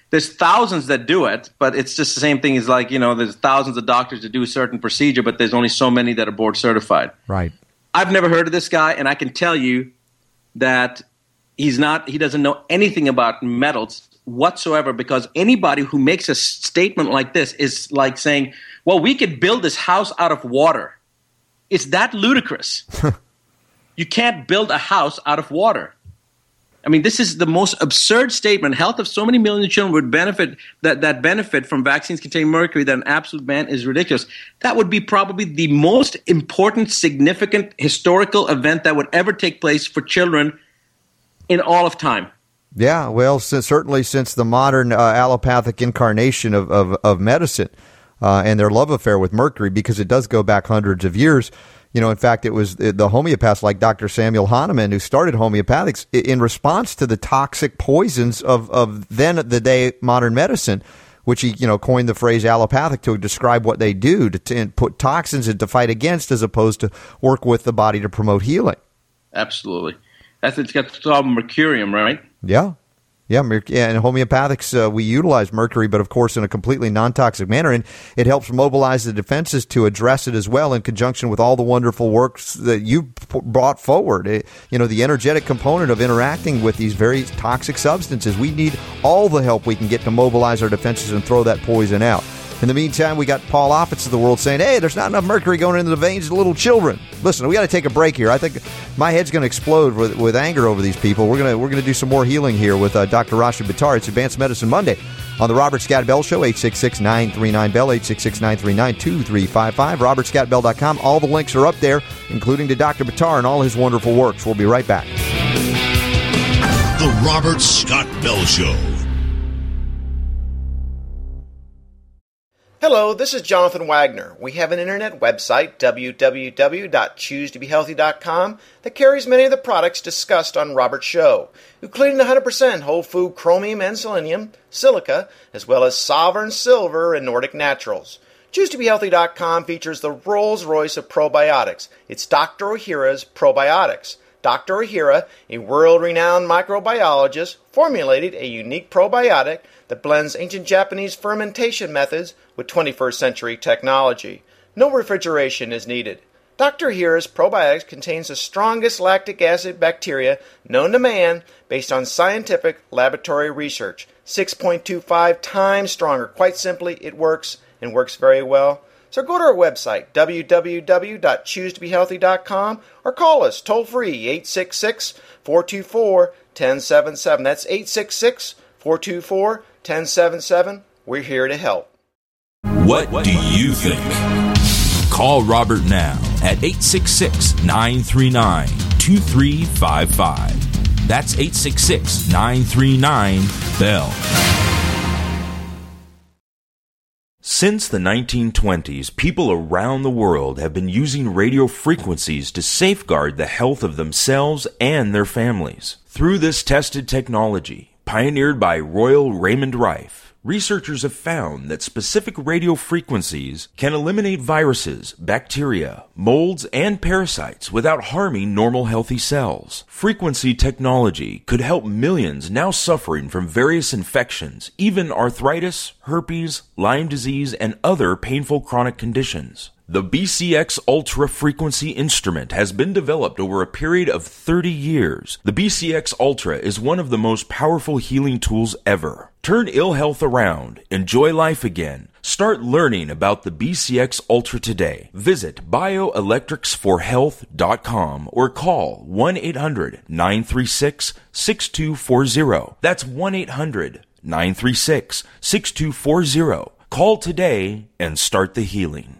S26: there's thousands that do it, but it's just the same thing as like, you know, there's thousands of doctors that do a certain procedure, but there's only so many that are board certified.
S13: Right.
S26: I've never heard of this guy, and I can tell you that he's not, he doesn't know anything about metals whatsoever, because anybody who makes a statement like this is like saying, well, we could build this house out of water. It's that ludicrous. You can't build a house out of water. I mean, this is the most absurd statement. Health of so many millions of children would benefit that, that benefit from vaccines containing mercury that an absolute ban is ridiculous. That would be probably the most important, significant, historical event that would ever take place for children in all of time.
S13: Yeah, well, since, certainly since the modern uh, allopathic incarnation of, of, of medicine uh, and their love affair with mercury, because it does go back hundreds of years. You know, in fact, it was the homeopaths like Doctor Samuel Hahnemann who started homeopathics in response to the toxic poisons of, of then the day modern medicine, which he, you know, coined the phrase allopathic to describe what they do, to, to put toxins in to fight against as opposed to work with the body to promote healing.
S26: Absolutely. That's, it's got called mercurium, right?
S13: Yeah. Yeah, yeah, and homeopathics, uh, we utilize mercury, but of course in a completely non-toxic manner, and it helps mobilize the defenses to address it as well in conjunction with all the wonderful works that you brought forward. It, you know, the energetic component of interacting with these very toxic substances. We need all the help we can get to mobilize our defenses and throw that poison out. In the meantime, we got Paul Offits of the world saying, hey, there's not enough mercury going into the veins of little children. Listen, we got to take a break here. I think my head's going to explode with, with anger over these people. We're going to we're going to do some more healing here with uh, Doctor Rashid Buttar. It's Advanced Medicine Monday on the Robert Scott Bell Show, eight six six, nine three nine, B E L L, eight six six, nine three nine, two three five five, robert scott bell dot com. All the links are up there, including to Doctor Buttar and all his wonderful works. We'll be right back.
S1: The Robert Scott Bell Show.
S2: Hello, this is Jonathan Wagner. We have an internet website, w w w dot choose to be healthy dot com, that carries many of the products discussed on Robert's show, including one hundred percent whole food chromium and selenium, silica, as well as Sovereign Silver and Nordic Naturals. choose to be healthy dot com features the Rolls-Royce of probiotics. It's Doctor Ohhira's Probiotics. Doctor Ohhira, a world-renowned microbiologist, formulated a unique probiotic that blends ancient Japanese fermentation methods with twenty-first century technology. No refrigeration is needed. Doctor Ohhira's probiotics contains the strongest lactic acid bacteria known to man based on scientific laboratory research. six point two five times stronger. Quite simply, it works and works very well. So go to our website, w w w dot choose to be healthy dot com, or call us toll-free, eight six six, four two four, one zero seven seven. That's eight six six, four two four, one zero seven seven. We're here to help.
S18: What do you think? Call Robert now at eight six six, nine three nine, two three five five. That's eight six six, nine three nine, B E L L.
S17: Since the nineteen twenties, people around the world have been using radio frequencies to safeguard the health of themselves and their families. Through this tested technology, pioneered by Royal Raymond Rife, researchers have found that specific radio frequencies can eliminate viruses, bacteria, molds, and parasites without harming normal healthy cells. Frequency technology could help millions now suffering from various infections, even arthritis, herpes, Lyme disease, and other painful chronic conditions. The B C X Ultra Frequency instrument has been developed over a period of thirty years. The B C X Ultra is one of the most powerful healing tools ever. Turn ill health around. Enjoy life again. Start learning about the B C X Ultra today. Visit bioelectrics for health dot com or call one eight hundred, nine three six, six two four zero. That's one eight hundred, nine three six, six two four zero. Call today and start the healing.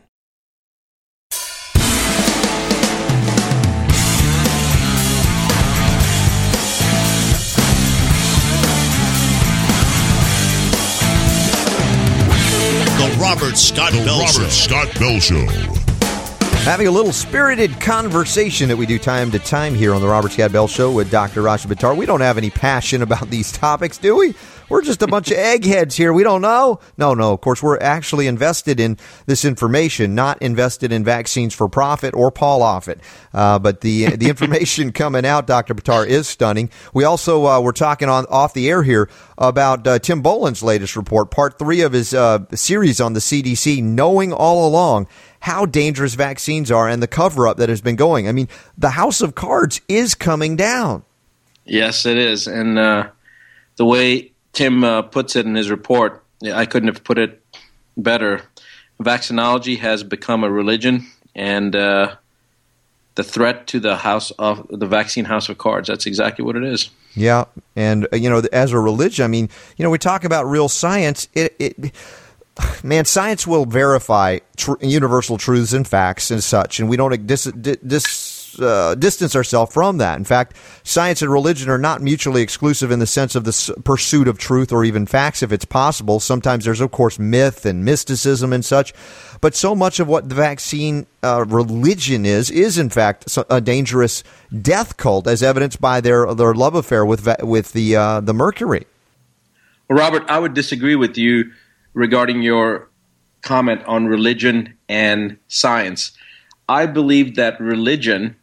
S1: The Robert Scott
S7: the
S1: Bell
S7: Robert
S1: Show.
S7: Scott Bell Show.
S13: Having a little spirited conversation that we do time to time here on the Robert Scott Bell Show with Doctor Rashid Buttar. We don't have any passion about these topics, do we? we're just a bunch of eggheads here. We don't know. No, no. Of course, we're actually invested in this information, not invested in vaccines for profit or Paul Offit. Uh, but the the information coming out, Doctor Buttar, is stunning. We also uh, were talking on off the air here about uh, Tim Boland's latest report, part three of his uh, series on the C D C, knowing all along how dangerous vaccines are and the cover-up that has been going. I mean, the house of cards is coming down.
S26: Yes, it is. And uh, the way Tim uh, puts it in his report, I couldn't have put it better. Vaccinology has become a religion, and uh, the threat to the house of the vaccine house of cards, that's exactly what it is.
S13: Yeah, and, you know, as a religion, I mean, you know, we talk about real science, it, it man, science will verify tr- universal truths and facts and such, and we don't dis- dis- uh, distance ourselves from that. In fact, science and religion are not mutually exclusive in the sense of the s- pursuit of truth or even facts, if it's possible. Sometimes there's, of course, myth and mysticism and such, but so much of what the vaccine uh, religion is, is in fact a dangerous death cult, as evidenced by their their love affair with va- with the uh, the mercury.
S26: Well, Robert, I would disagree with you regarding your comment on religion and science. I believe that religion,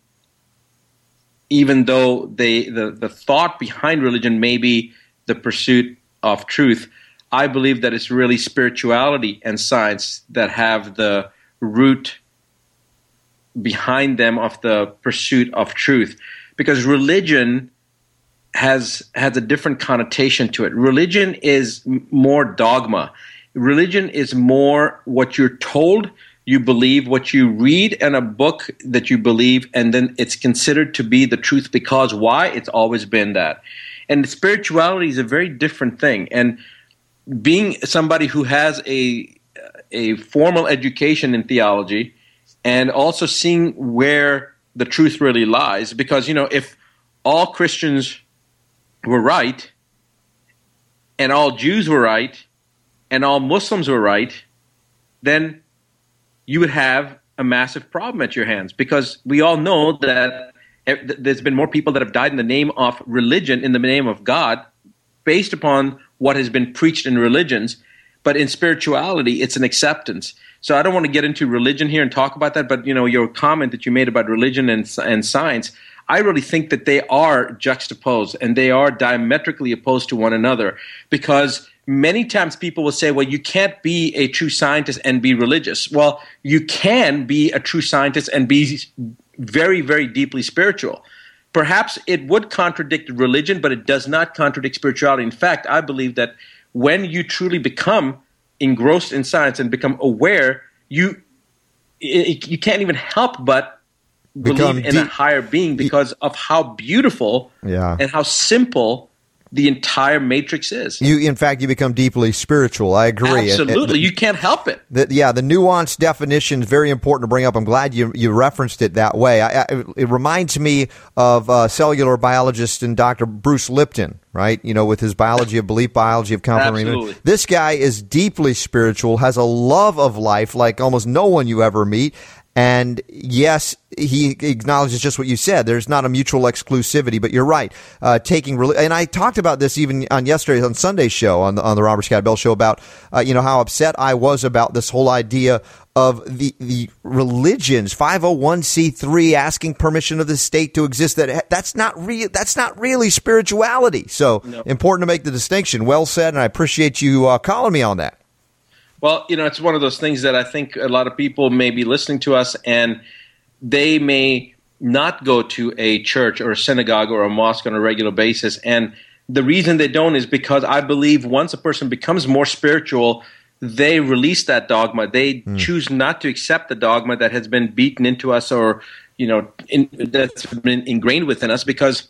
S26: even though they the, the thought behind religion may be the pursuit of truth, I believe that it's really spirituality and science that have the root behind them of the pursuit of truth. Because religion has has a different connotation to it. Religion is more dogma. Religion is more what you're told, you believe, what you read in a book that you believe, and then it's considered to be the truth because why? It's always been that. And spirituality is a very different thing. And being somebody who has a a formal education in theology and also seeing where the truth really lies, because, you know, if all Christians were right and all Jews were right and all Muslims were right, then you would have a massive problem at your hands, because we all know that there's been more people that have died in the name of religion, in the name of God, based upon what has been preached in religions. But in spirituality, it's an acceptance. So I don't want to get into religion here and talk about that, but, you know, your comment that you made about religion and, and science, I really think that they are juxtaposed and they are diametrically opposed to one another, because many times people will say, well, you can't be a true scientist and be religious. Well, you can be a true scientist and be very, very deeply spiritual. Perhaps it would contradict religion, but it does not contradict spirituality. In fact, I believe that when you truly become engrossed in science and become aware, you you can't even help but
S13: Become
S26: believe in
S13: deep.
S26: a higher being because of how beautiful
S13: Yeah.
S26: and how simple the entire matrix is.
S13: You, in fact, you become deeply spiritual. I agree.
S26: Absolutely.
S13: And-
S26: You can't help it.
S13: The, yeah, the nuanced definition is very important to bring up. I'm glad you you referenced it that way. I, I, it reminds me of uh, cellular biologist and Doctor Bruce Lipton, right? You know, with his biology of belief, biology of comprehension.
S26: Absolutely.
S13: This guy is deeply spiritual, has a love of life like almost no one you ever meet. And yes, he acknowledges just what you said. There's not a mutual exclusivity, but you're right. Uh, taking reli- and I talked about this even on yesterday's on Sunday's show on the on the Robert Scott Bell show about uh, you know how upset I was about this whole idea of the the religions five oh one c three asking permission of the state to exist. That that's not real. That's not really spirituality. So
S26: No.
S13: important to make the distinction. Well said, and I appreciate you uh, calling me on that.
S26: Well, you know, it's one of those things that I think a lot of people may be listening to us and they may not go to a church or a synagogue or a mosque on a regular basis. And the reason they don't is because I believe once a person becomes more spiritual, they release that dogma. They
S13: Mm.
S26: choose not to accept the dogma that has been beaten into us or, you know, in, that's been ingrained within us, because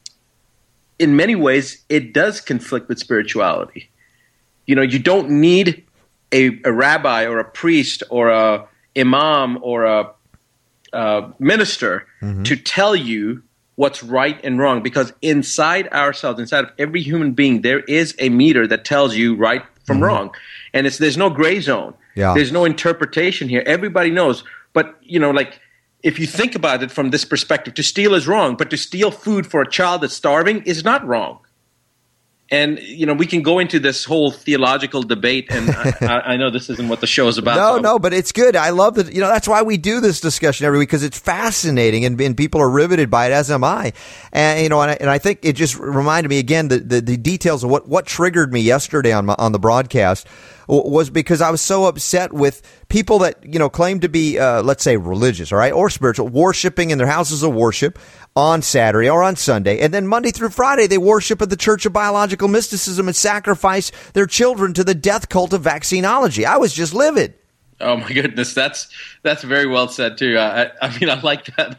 S26: in many ways it does conflict with spirituality. You know, you don't need A, a rabbi or a priest or a imam or a, a minister
S13: Mhm.
S26: to tell you what's right and wrong, because inside ourselves, inside of every human being, there is a meter that tells you right from
S13: Mhm.
S26: wrong, and it's there's no gray zone.
S13: Yeah.
S26: There's no interpretation here. Everybody knows. But you know, like if you think about it from this perspective, to steal is wrong, but to steal food for a child that's starving is not wrong. And, you know, we can go into this whole theological debate, and I, I know this isn't what the show is about.
S13: No,
S26: so.
S13: no, but it's good. I love that. You know, that's why we do this discussion every week, because it's fascinating, and, and people are riveted by it, as am I. And, you know, and I, and I think it just reminded me again, the, the, the details of what, what triggered me yesterday on my, on the broadcast was because I was so upset with people that, you know, claim to be, uh, let's say, religious, all right, or spiritual, worshiping in their houses of worship on Saturday or on Sunday. And then Monday through Friday, they worship at the Church of Biological Mysticism and sacrifice their children to the death cult of vaccinology. I was just livid.
S26: Oh my goodness, that's that's very well said too. I, I mean, I like that.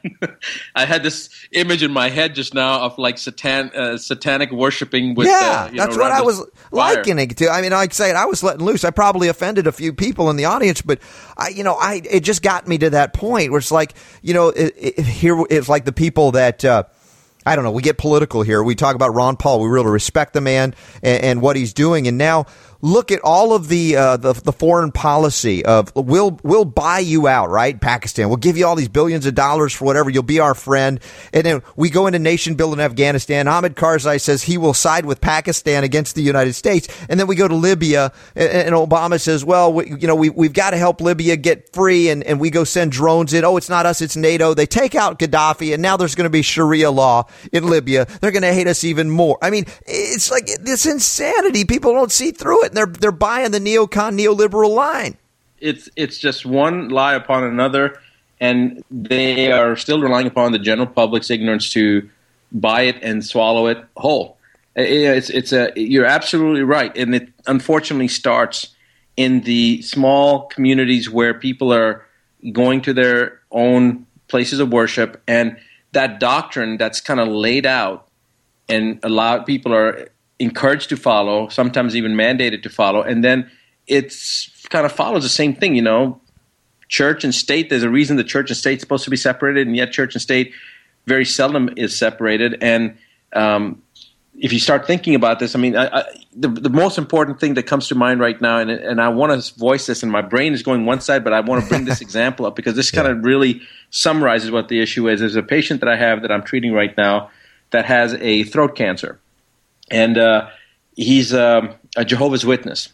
S26: I had this image in my head just now of like satan, uh, satanic worshiping with
S13: yeah,
S26: uh, you
S13: that's
S26: know,
S13: what I was
S26: fire.
S13: likening it to. I mean, like I say, I was letting loose. I probably offended a few people in the audience, but I, you know, I it just got me to that point where it's like, you know, it, it, here it's like the people that. Uh, I don't know. We get political here. We talk about Ron Paul. We really respect the man and, and what he's doing. And now look at all of the, uh, the the foreign policy of we'll we'll buy you out, right? Pakistan. We'll give you all these billions of dollars for whatever. You'll be our friend. And then we go into nation building in Afghanistan. Ahmed Karzai says he will side with Pakistan against the United States. And then we go to Libya, and, and Obama says, well, we, you know, we we've got to help Libya get free, and, and we go send drones in. Oh, it's not us, it's NATO. They take out Gaddafi, and now there's going to be Sharia law in Libya. They're going to hate us even more. I mean, it's like this insanity. People don't see through it. They're they're buying the neocon neoliberal line.
S26: It's it's just one lie upon another, and they are still relying upon the general public's ignorance to buy it and swallow it whole. It's it's a you're absolutely right, and it unfortunately starts in the small communities where people are going to their own places of worship, and that doctrine that's kind of laid out and allowed people are encouraged to follow, sometimes even mandated to follow, and then it's kind of follows the same thing, you know, church and state. There's a reason the church and state is supposed to be separated, and yet church and state very seldom is separated. And um, if you start thinking about this, I mean, I, I, the, the most important thing that comes to mind right now, and, and I want to voice this, and my brain is going one side, but I want to bring this example up because this kind of really summarizes what the issue is. There's a patient that I have that I'm treating right now that has a throat cancer. And uh, he's um, a Jehovah's Witness.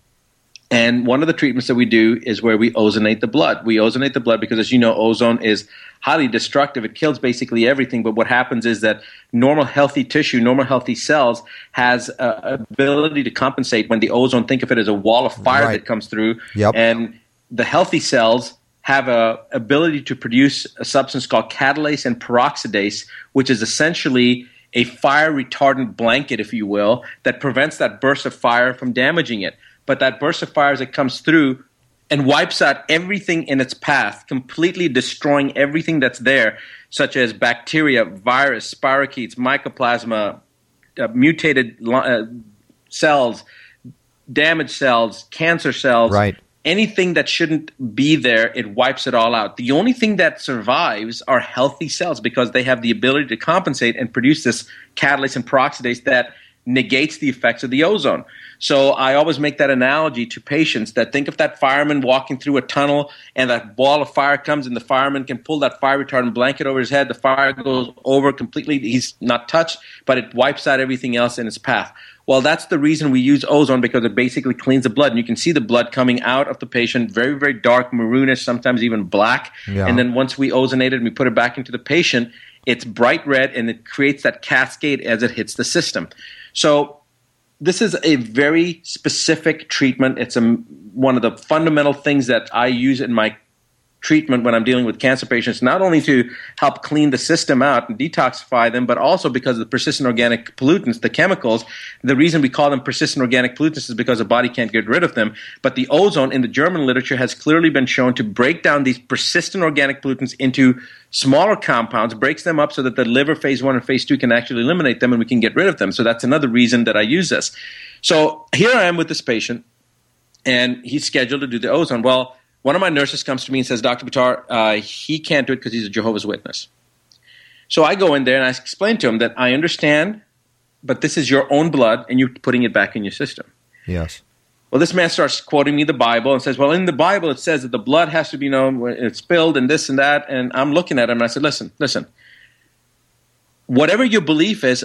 S26: And one of the treatments that we do is where we ozonate the blood. We ozonate the blood because, as you know, ozone is highly destructive. It kills basically everything. But what happens is that normal healthy tissue, normal healthy cells has uh, ability to compensate when the ozone, think of it as a wall of fire right. that comes through.
S13: Yep.
S26: And the healthy cells have a ability to produce a substance called catalase and peroxidase, which is essentially a fire retardant blanket, if you will, that prevents that burst of fire from damaging it. But that burst of fire as it comes through and wipes out everything in its path, completely destroying everything that's there, such as bacteria, virus, spirochetes, mycoplasma, uh, mutated uh, cells, damaged cells, cancer cells.
S13: Right.
S26: Anything that shouldn't be there, it wipes it all out. The only thing that survives are healthy cells because they have the ability to compensate and produce this catalase and peroxidase that negates the effects of the ozone. So I always make that analogy to patients that think of that fireman walking through a tunnel and that ball of fire comes and the fireman can pull that fire retardant blanket over his head. The fire goes over completely. He's not touched, but it wipes out everything else in its path. Well, that's the reason we use ozone because it basically cleans the blood. And you can see the blood coming out of the patient, very, very dark, maroonish, sometimes even black. Yeah. And then once we ozonate it and we put it back into the patient, it's bright red and it creates that cascade as it hits the system. So this is a very specific treatment. It's a, one of the fundamental things that I use in my treatment when I'm dealing with cancer patients, not only to help clean the system out and detoxify them, but also because of the persistent organic pollutants, the chemicals. The reason we call them persistent organic pollutants is because the body can't get rid of them. But the ozone in the German literature has clearly been shown to break down these persistent organic pollutants into smaller compounds, breaks them up so that the liver phase one and phase two can actually eliminate them and we can get rid of them. So that's another reason that I use this. So here I am with this patient, and he's scheduled to do the ozone. Well, one of my nurses comes to me and says, Doctor Buttar, uh, he can't do it because he's a Jehovah's Witness. So I go in there and I explain to him that I understand, but this is your own blood and you're putting it back in your system.
S13: Yes.
S26: Well, this man starts quoting me the Bible and says, well, in the Bible it says that the blood has to be, you know, it's spilled and this and that. And I'm looking at him and I said, listen, listen, whatever your belief is,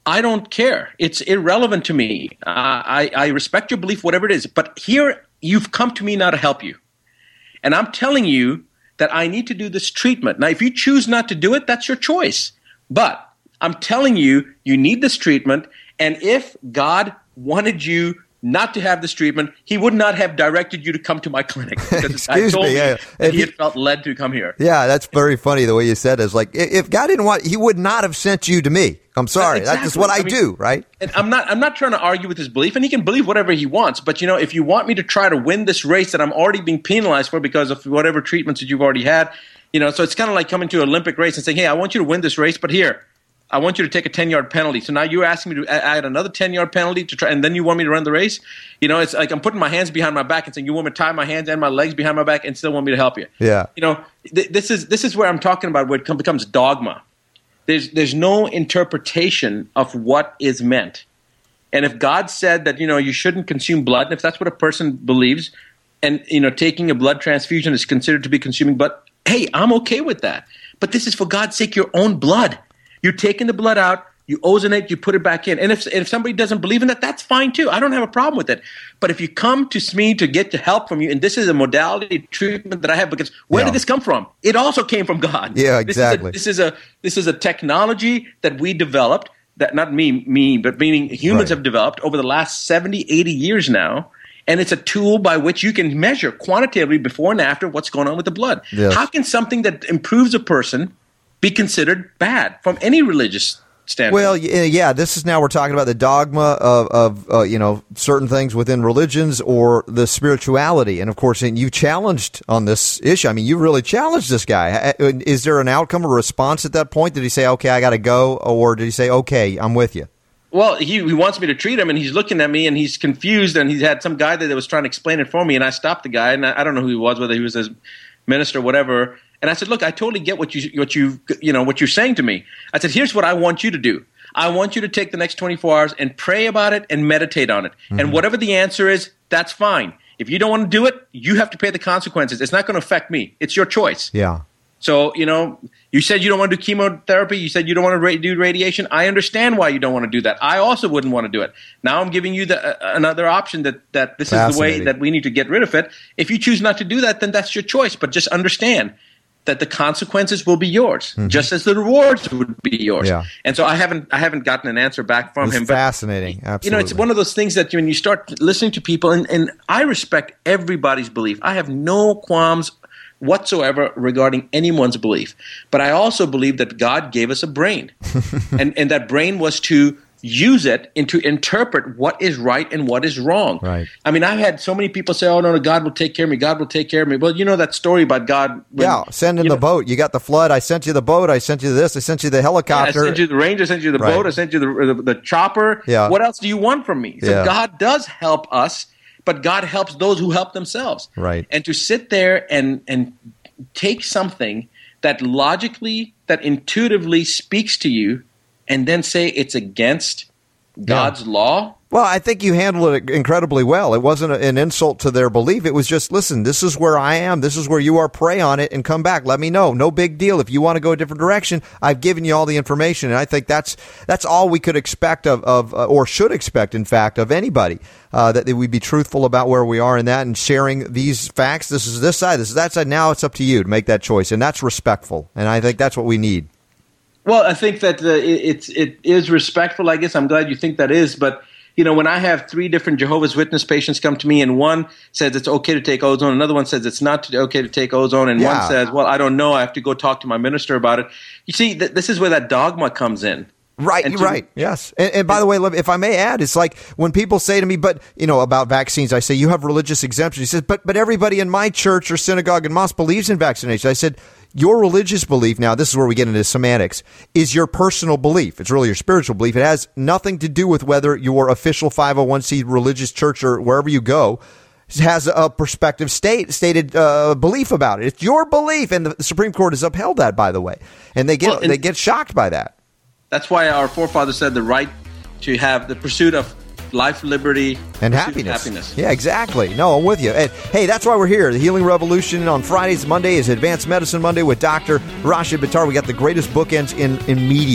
S26: I don't care. It's irrelevant to me. Uh, I, I respect your belief, whatever it is. But here, you've come to me now to help you. And I'm telling you that I need to do this treatment. Now, if you choose not to do it, that's your choice. But I'm telling you, you need this treatment. And if God wanted you not to have this treatment, he would not have directed you to come to my clinic. Because I told
S13: me, yeah.
S26: me that he had felt led to come here.
S13: Yeah, that's very funny the way you said it. It's like, if God didn't want, he would not have sent you to me. I'm sorry. Exactly. That's just what I, I mean, do, right?
S26: And I'm not I'm not trying to argue with his belief, and he can believe whatever he wants. But, you know, if you want me to try to win this race that I'm already being penalized for because of whatever treatments that you've already had, you know, so it's kind of like coming to an Olympic race and saying, hey, I want you to win this race, but here, I want you to take a ten-yard penalty. So now you're asking me to add another ten-yard penalty to try, and then you want me to run the race? You know, it's like I'm putting my hands behind my back and saying, you want me to tie my hands and my legs behind my back and still want me to help you?
S13: Yeah.
S26: You know, th- this is this is where I'm talking about where it becomes dogma. There's there's no interpretation of what is meant. And if God said that, you know, you shouldn't consume blood, and if that's what a person believes, and, you know, taking a blood transfusion is considered to be consuming blood, hey, I'm okay with that. But this is, for God's sake, your own blood. You're taking the blood out, you ozonate, you put it back in. And if, if somebody doesn't believe in that, that's fine too. I don't have a problem with it. But if you come to me to get the help from you, and this is a modality treatment that I have, because where yeah. did this come from? It also came from God.
S13: Yeah, exactly.
S26: This is a, this is a, this is a technology that we developed, that not me, me, but meaning humans right. have developed over the last seventy, eighty years now. And it's a tool by which you can measure quantitatively before and after what's going on with the blood. Yes. How can something that improves a person be considered bad from any religious standpoint?
S13: Well, yeah, this is now we're talking about the dogma of, of uh, you know, certain things within religions or the spirituality. And, of course, and you challenged on this issue. I mean, you really challenged this guy. Is there an outcome or response at that point? Did he say, okay, I got to go? Or did he say, okay, I'm with you?
S26: Well, he, he wants me to treat him, and he's looking at me, and he's confused, and he had some guy there that was trying to explain it for me, and I stopped the guy, and I, I don't know who he was, whether he was his minister or whatever. And I said, look, I totally get what you what you you know what you're saying to me. I said, here's what I want you to do. I want you to take the next twenty-four hours and pray about it and meditate on it. Mm-hmm. And whatever the answer is, that's fine. If you don't want to do it, you have to pay the consequences. It's not going to affect me. It's your choice.
S13: Yeah.
S26: So, you know, you said you don't want to do chemotherapy. You said you don't want to ra- do radiation. I understand why you don't want to do that. I also wouldn't want to do it. Now I'm giving you the, uh, another option that, that this is the way that we need to get rid of it. If you choose not to do that, then that's your choice. But just understand that the consequences will be yours, mm-hmm. just as the rewards would be yours.
S13: Yeah.
S26: And so I haven't I haven't gotten an answer back from
S13: it's
S26: him.
S13: Fascinating.
S26: But,
S13: Absolutely.
S26: You know, it's one of those things that when you start listening to people, and, and I respect everybody's belief. I have no qualms whatsoever regarding anyone's belief. But I also believe that God gave us a brain. and, and that brain was to use it and to interpret what is right and what is wrong.
S13: Right.
S26: I mean, I've had so many people say, oh, no, no, God will take care of me. God will take care of me. Well, you know that story about God. When,
S13: yeah, send in the know, boat. You got the flood. I sent you the boat. I sent you this. I sent you the helicopter.
S26: Yeah, I sent you the range. I sent you the right. boat. I sent you the, the, the chopper.
S13: Yeah.
S26: What else do you want from me? So
S13: yeah.
S26: God does help us, but God helps those who help themselves.
S13: Right.
S26: And to sit there and and take something that logically, that intuitively speaks to you, and then say it's against God's yeah. law.
S13: Well, I think you handled it incredibly well. It wasn't an insult to their belief. It was just, listen, this is where I am. This is where you are. Pray on it and come back. Let me know. No big deal. If you want to go a different direction, I've given you all the information. And I think that's that's all we could expect of, of uh, or should expect, in fact, of anybody, uh, that we'd be truthful about where we are in that and sharing these facts. This is this side. This is that side. Now it's up to you to make that choice. And that's respectful. And I think that's what we need.
S26: Well, I think that uh, it, it's it is respectful. I guess I'm glad you think that is, but you know, when I have three different Jehovah's Witness patients come to me, and one says it's okay to take ozone, another one says it's not okay to take ozone, and yeah. one says, well, I don't know, I have to go talk to my minister about it. You see, th- this is where that dogma comes in.
S13: Right, to, right, yes. And, and by the way, if I may add, it's like when people say to me, but, you know, about vaccines, I say, you have religious exemptions. He says, but but everybody in my church or synagogue and mosque believes in vaccination. I said, your religious belief, now this is where we get into semantics, is your personal belief. It's really your spiritual belief. It has nothing to do with whether your official five oh one c religious church or wherever you go has a prospective state stated uh, belief about it. It's your belief, and the Supreme Court has upheld that, by the way. And they get well, and they get shocked by that.
S26: That's why our forefathers said the right to have the pursuit of life, liberty,
S13: and happiness.
S26: happiness.
S13: Yeah, exactly. No, I'm with you. And, hey, that's why we're here. The Healing Revolution on Fridays. Monday is Advanced Medicine Monday with Doctor Rashid Buttar. We got the greatest bookends in, in media.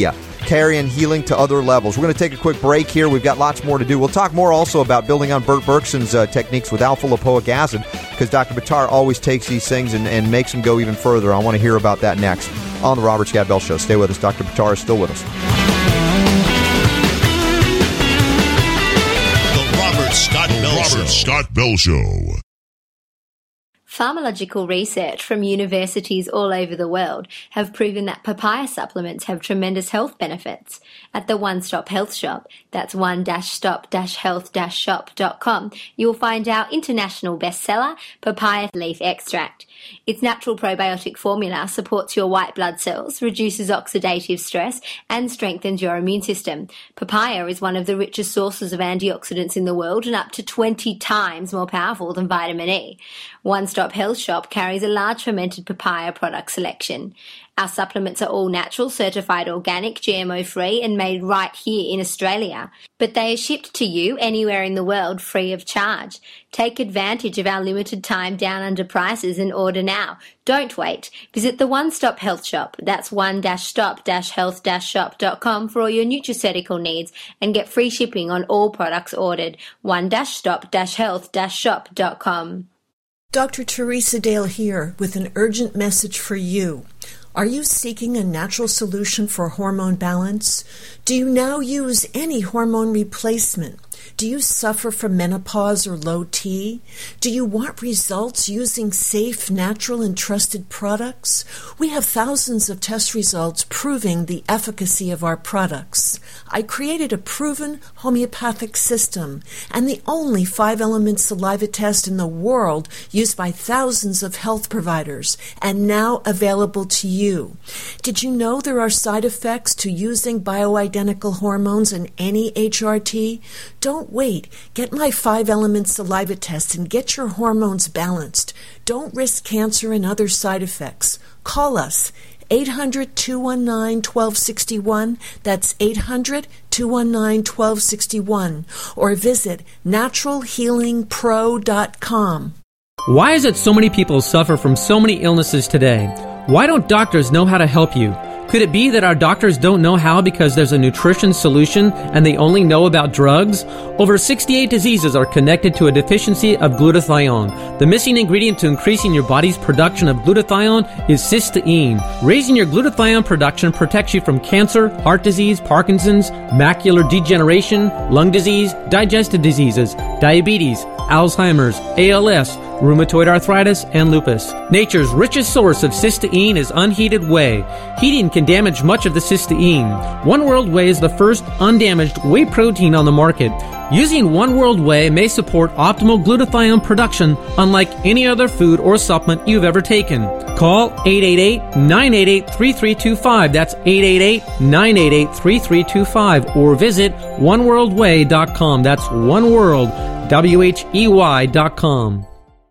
S13: carrying healing to other levels. We're going to take a quick break here. We've got lots more to do. We'll talk more also about building on Bert Bergson's uh, techniques with alpha-lipoic acid, because Doctor Buttar always takes these things and, and makes them go even further. I want to hear about that next on the Robert Scott Bell Show. Stay with us. Doctor Buttar is still with us.
S1: The Robert Scott Bell
S7: Robert
S1: Show.
S7: Scott Bell Show.
S21: Pharmacological research from universities all over the world have proven that papaya supplements have tremendous health benefits. At the One Stop Health Shop, that's one stop health shop dot com, you will find our international bestseller, papaya leaf extract. Its natural probiotic formula supports your white blood cells, reduces oxidative stress, and strengthens your immune system. Papaya is one of the richest sources of antioxidants in the world and up to twenty times more powerful than vitamin E. One Stop Health Shop carries a large fermented papaya product selection. Our supplements are all natural, certified organic, G M O-free, and made right here in Australia. But they are shipped to you anywhere in the world free of charge. Take advantage of our limited time down under prices and order now. Don't wait. Visit the One Stop Health Shop. That's one stop health shop dot com for all your nutraceutical needs and get free shipping on all products ordered. one stop health shop dot com.
S19: Doctor Teresa Dale here with an urgent message for you. Are you seeking a natural solution for hormone balance? Do you now use any hormone replacement? Do you suffer from menopause or low T? Do you want results using safe, natural, and trusted products? We have thousands of test results proving the efficacy of our products. I created a proven homeopathic system and the only five-element saliva test in the world used by thousands of health providers and now available to you. Did you know there are side effects to using bioidentical hormones in any H R T? Don't wait. Get my five-element saliva test and get your hormones balanced. Don't risk cancer and other side effects. Call us. eight hundred, two one nine, one two six one. That's eight hundred, two one nine, one two six one. Or visit natural healing pro dot com.
S5: Why is it so many people suffer from so many illnesses today? Why don't doctors know how to help you? Could it be that our doctors don't know how because there's a nutrition solution and they only know about drugs? Over sixty-eight diseases are connected to a deficiency of glutathione. The missing ingredient to increasing your body's production of glutathione is cysteine. Raising your glutathione production protects you from cancer, heart disease, Parkinson's, macular degeneration, lung disease, digestive diseases, diabetes, Alzheimer's, A L S, rheumatoid arthritis, and lupus. Nature's richest source of cysteine is unheated whey. Heating can damage much of the cysteine. One World Whey is the first undamaged whey protein on the market. Using One World Whey may support optimal glutathione production unlike any other food or supplement you've ever taken. Call eight eight eight, nine eight eight, three three two five. That's eight eight eight, nine eight eight, three three two five. Or visit one world way dot com. That's one world, W H E Y dot com.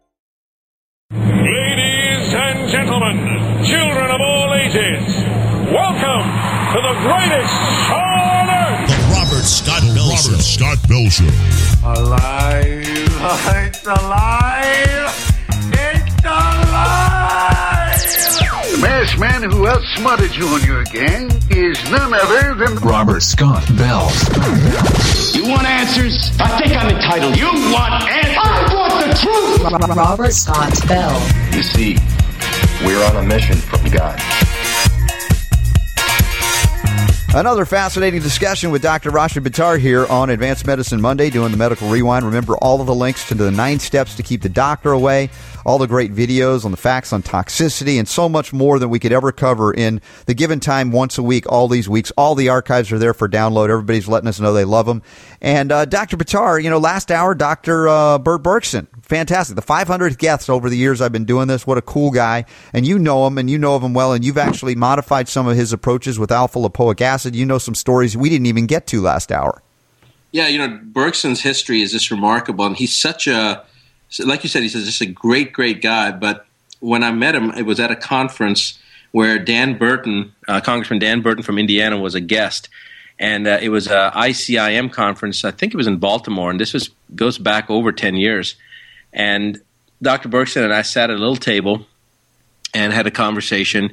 S8: Ladies and gentlemen, children of all ages, welcome to the greatest show on earth.
S1: The Robert Scott Bell
S7: Robert
S1: Show.
S7: Scott Bell Show.
S9: Alive! It's alive! It's alive!
S20: The masked man who outsmarted you on your gang is none other than
S9: Robert Scott Bell.
S4: You want answers? I think I'm entitled. You want answers? I want the truth!
S6: Robert Scott Bell.
S10: You see, we're on a mission from God.
S13: Another fascinating discussion with Doctor Rashid Buttar here on Advanced Medicine Monday, doing the Medical Rewind. Remember all of the links to the nine steps to keep the doctor away, all the great videos on the facts on toxicity, and so much more than we could ever cover in the given time once a week, all these weeks. All the archives are there for download. Everybody's letting us know they love them. And uh, Doctor Buttar, you know, last hour, Doctor Uh, Bert Bergson, fantastic. The five hundredth guest over the years I've been doing this. What a cool guy. And you know him, and you know of him well, and you've actually modified some of his approaches with alpha-lipoic acid. You know some stories we didn't even get to last hour.
S16: Yeah, you know, Bergson's history is just remarkable, and he's such a, like you said, he's just a great, great guy. But when I met him, it was at a conference where Dan Burton, uh, Congressman Dan Burton from Indiana, was a guest, and uh, it was a I C I M conference. I think it was in Baltimore, and this was goes back over ten years. And Doctor Bergson and I sat at a little table and had a conversation.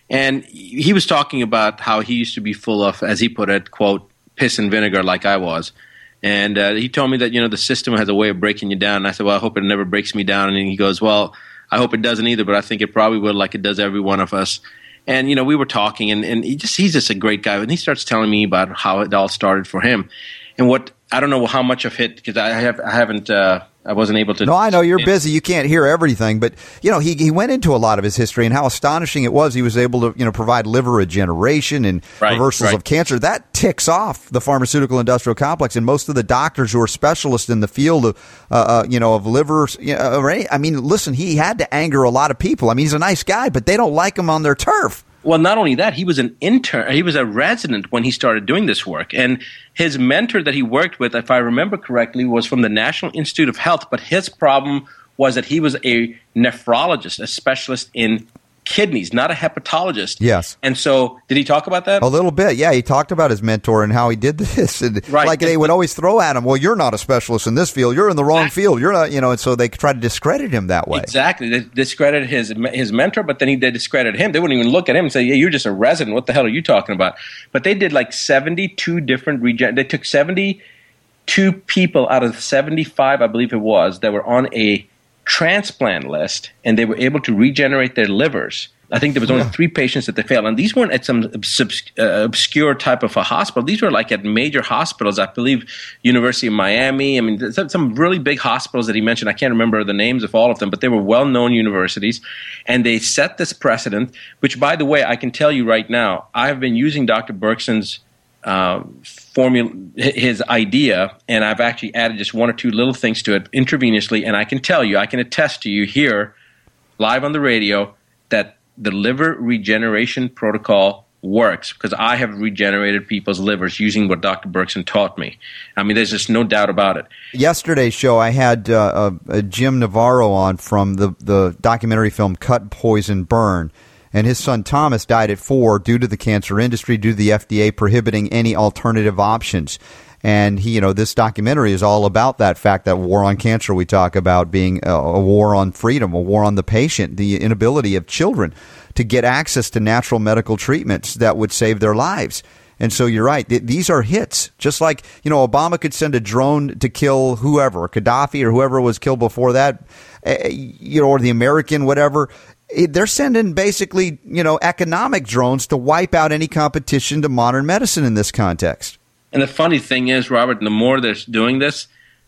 S26: And he was talking about how he used to be full of, as he put it, quote, piss and vinegar like I was. And uh, he told me that, you know, the system has a way of breaking you down. And I said, well, I hope it never breaks me down. And he goes, well, I hope it doesn't either, but I think it probably will, like it does every one of us. And, you know, we were talking, and, and he just he's just a great guy. And he starts telling me about how it all started for him. And what I don't know how much of it, because I, have, I haven't uh, – I wasn't able to.
S13: No, I know you're busy. You can't hear everything, but you know he he went into a lot of his history and how astonishing it was. He was able to you know provide liver regeneration and right, reversals right. of cancer. That ticks off the pharmaceutical industrial complex, and most of the doctors who are specialists in the field of uh, uh, you know of livers. You know, I mean, listen, he had to anger a lot of people. I mean, he's a nice guy, but they don't like him on their turf.
S26: Well, not only that, he was an intern. He was a resident when he started doing this work. And his mentor that he worked with, if I remember correctly, was from the National Institute of Health. But his problem was that he was a nephrologist, a specialist in kidneys, not a hepatologist.
S13: Yes.
S26: And so did he talk about that?
S13: A little bit, yeah. He talked about his mentor and how he did this. And
S26: right.
S13: Like they would always throw at him, well, you're not a specialist in this field. You're in the wrong exactly. field. You're not, you know, and so they try to discredit him that way.
S26: Exactly. They discredited his his mentor, but then he, they discredited him. They wouldn't even look at him and say, yeah, you're just a resident. What the hell are you talking about? But they did like seventy-two different regen. They took seventy-two people out of seventy-five, I believe it was, that were on a transplant list, and they were able to regenerate their livers. I think there was only yeah. three patients that they failed. And these weren't at some obs- uh, obscure type of a hospital. These were like at major hospitals, I believe University of Miami. I mean, some, some really big hospitals that he mentioned. I can't remember the names of all of them, but they were well-known universities. And they set this precedent, which, by the way, I can tell you right now, I've been using Doctor Bergson's uh, formula, his idea, and I've actually added just one or two little things to it intravenously. And I can tell you, I can attest to you here, live on the radio, that the liver regeneration protocol works because I have regenerated people's livers using what Doctor Bergson taught me. I mean, there's just no doubt about it.
S13: Yesterday's show, I had uh, uh, Jim Navarro on from the, the documentary film Cut, Poison, Burn. And his son Thomas died at four due to the cancer industry, due to the F D A prohibiting any alternative options. And he, you know, this documentary is all about that fact, that war on cancer we talk about being a, a war on freedom, a war on the patient, the inability of children to get access to natural medical treatments that would save their lives. And so you're right. Th- these are hits. Just like, you know, Obama could send a drone to kill whoever, Gaddafi or whoever was killed before that, uh, you know, or the American, whatever. It, they're sending basically, you know, economic drones to wipe out any competition to modern medicine in this context.
S26: And the funny thing is, Robert, the more they're doing this,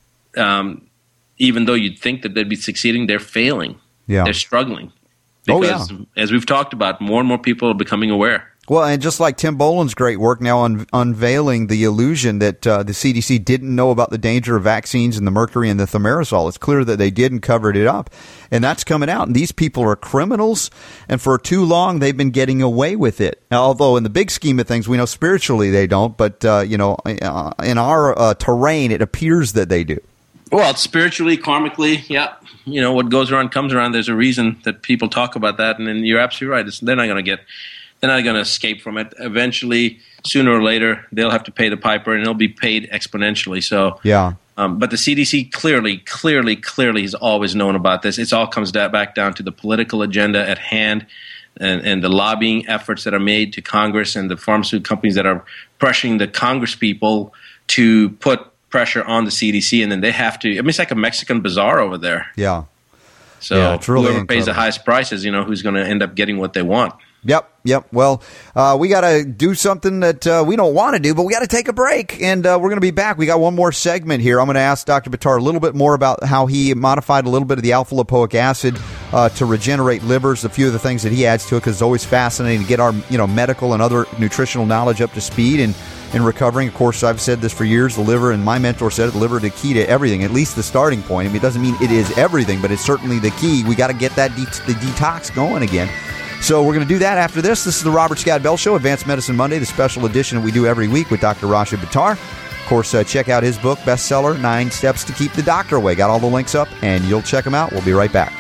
S26: um, even though you'd think that they'd be succeeding, they're failing.
S13: Yeah.
S26: They're struggling. Because,
S13: oh, yeah.
S26: as we've talked about, more and more people are becoming aware.
S13: Well, and just like Tim Boland's great work now on unveiling the illusion that uh, the C D C didn't know about the danger of vaccines and the mercury and the thimerosal. It's clear that they did and covered it up. And that's coming out. And these people are criminals. And for too long, they've been getting away with it. Now, although in the big scheme of things, we know spiritually they don't. But, uh, you know, uh, in our uh, terrain, it appears that they do.
S26: Well, spiritually, karmically, yeah. You know, what goes around comes around. There's a reason that people talk about that. And then you're absolutely right. It's, they're not going to get... They're not going to escape from it. Eventually, sooner or later, they'll have to pay the piper, and it'll be paid exponentially. So,
S13: yeah.
S26: Um, but the C D C clearly, clearly, clearly has always known about this. It all comes da- back down to the political agenda at hand, and, and the lobbying efforts that are made to Congress and the pharmaceutical companies that are pressuring the Congress people to put pressure on the C D C, and then they have to. I mean, it's like a Mexican bazaar over there.
S13: Yeah.
S26: So
S13: yeah, it's really
S26: whoever
S13: incredible.
S26: pays the highest prices, you know, who's going to end up getting what they want.
S13: Yep, yep. Well, uh, we got to do something that uh, we don't want to do, but we got to take a break, and uh, we're going to be back. We got one more segment here. I'm going to ask Doctor Buttar a little bit more about how he modified a little bit of the alpha-lipoic acid uh, to regenerate livers, a few of the things that he adds to it, because it's always fascinating to get our you know medical and other nutritional knowledge up to speed and in recovering. Of course, I've said this for years, the liver, and my mentor said it, the liver is the key to everything, at least the starting point. I mean, it doesn't mean it is everything, but it's certainly the key. We got to get that de- the detox going again. So we're going to do that after this. This is the Robert Scott Bell Show, Advanced Medicine Monday, the special edition that we do every week with Doctor Rashid Buttar. Of course, uh, check out his book, bestseller, Nine Steps to Keep the Doctor Away. Got all the links up, and you'll check them out. We'll be right back.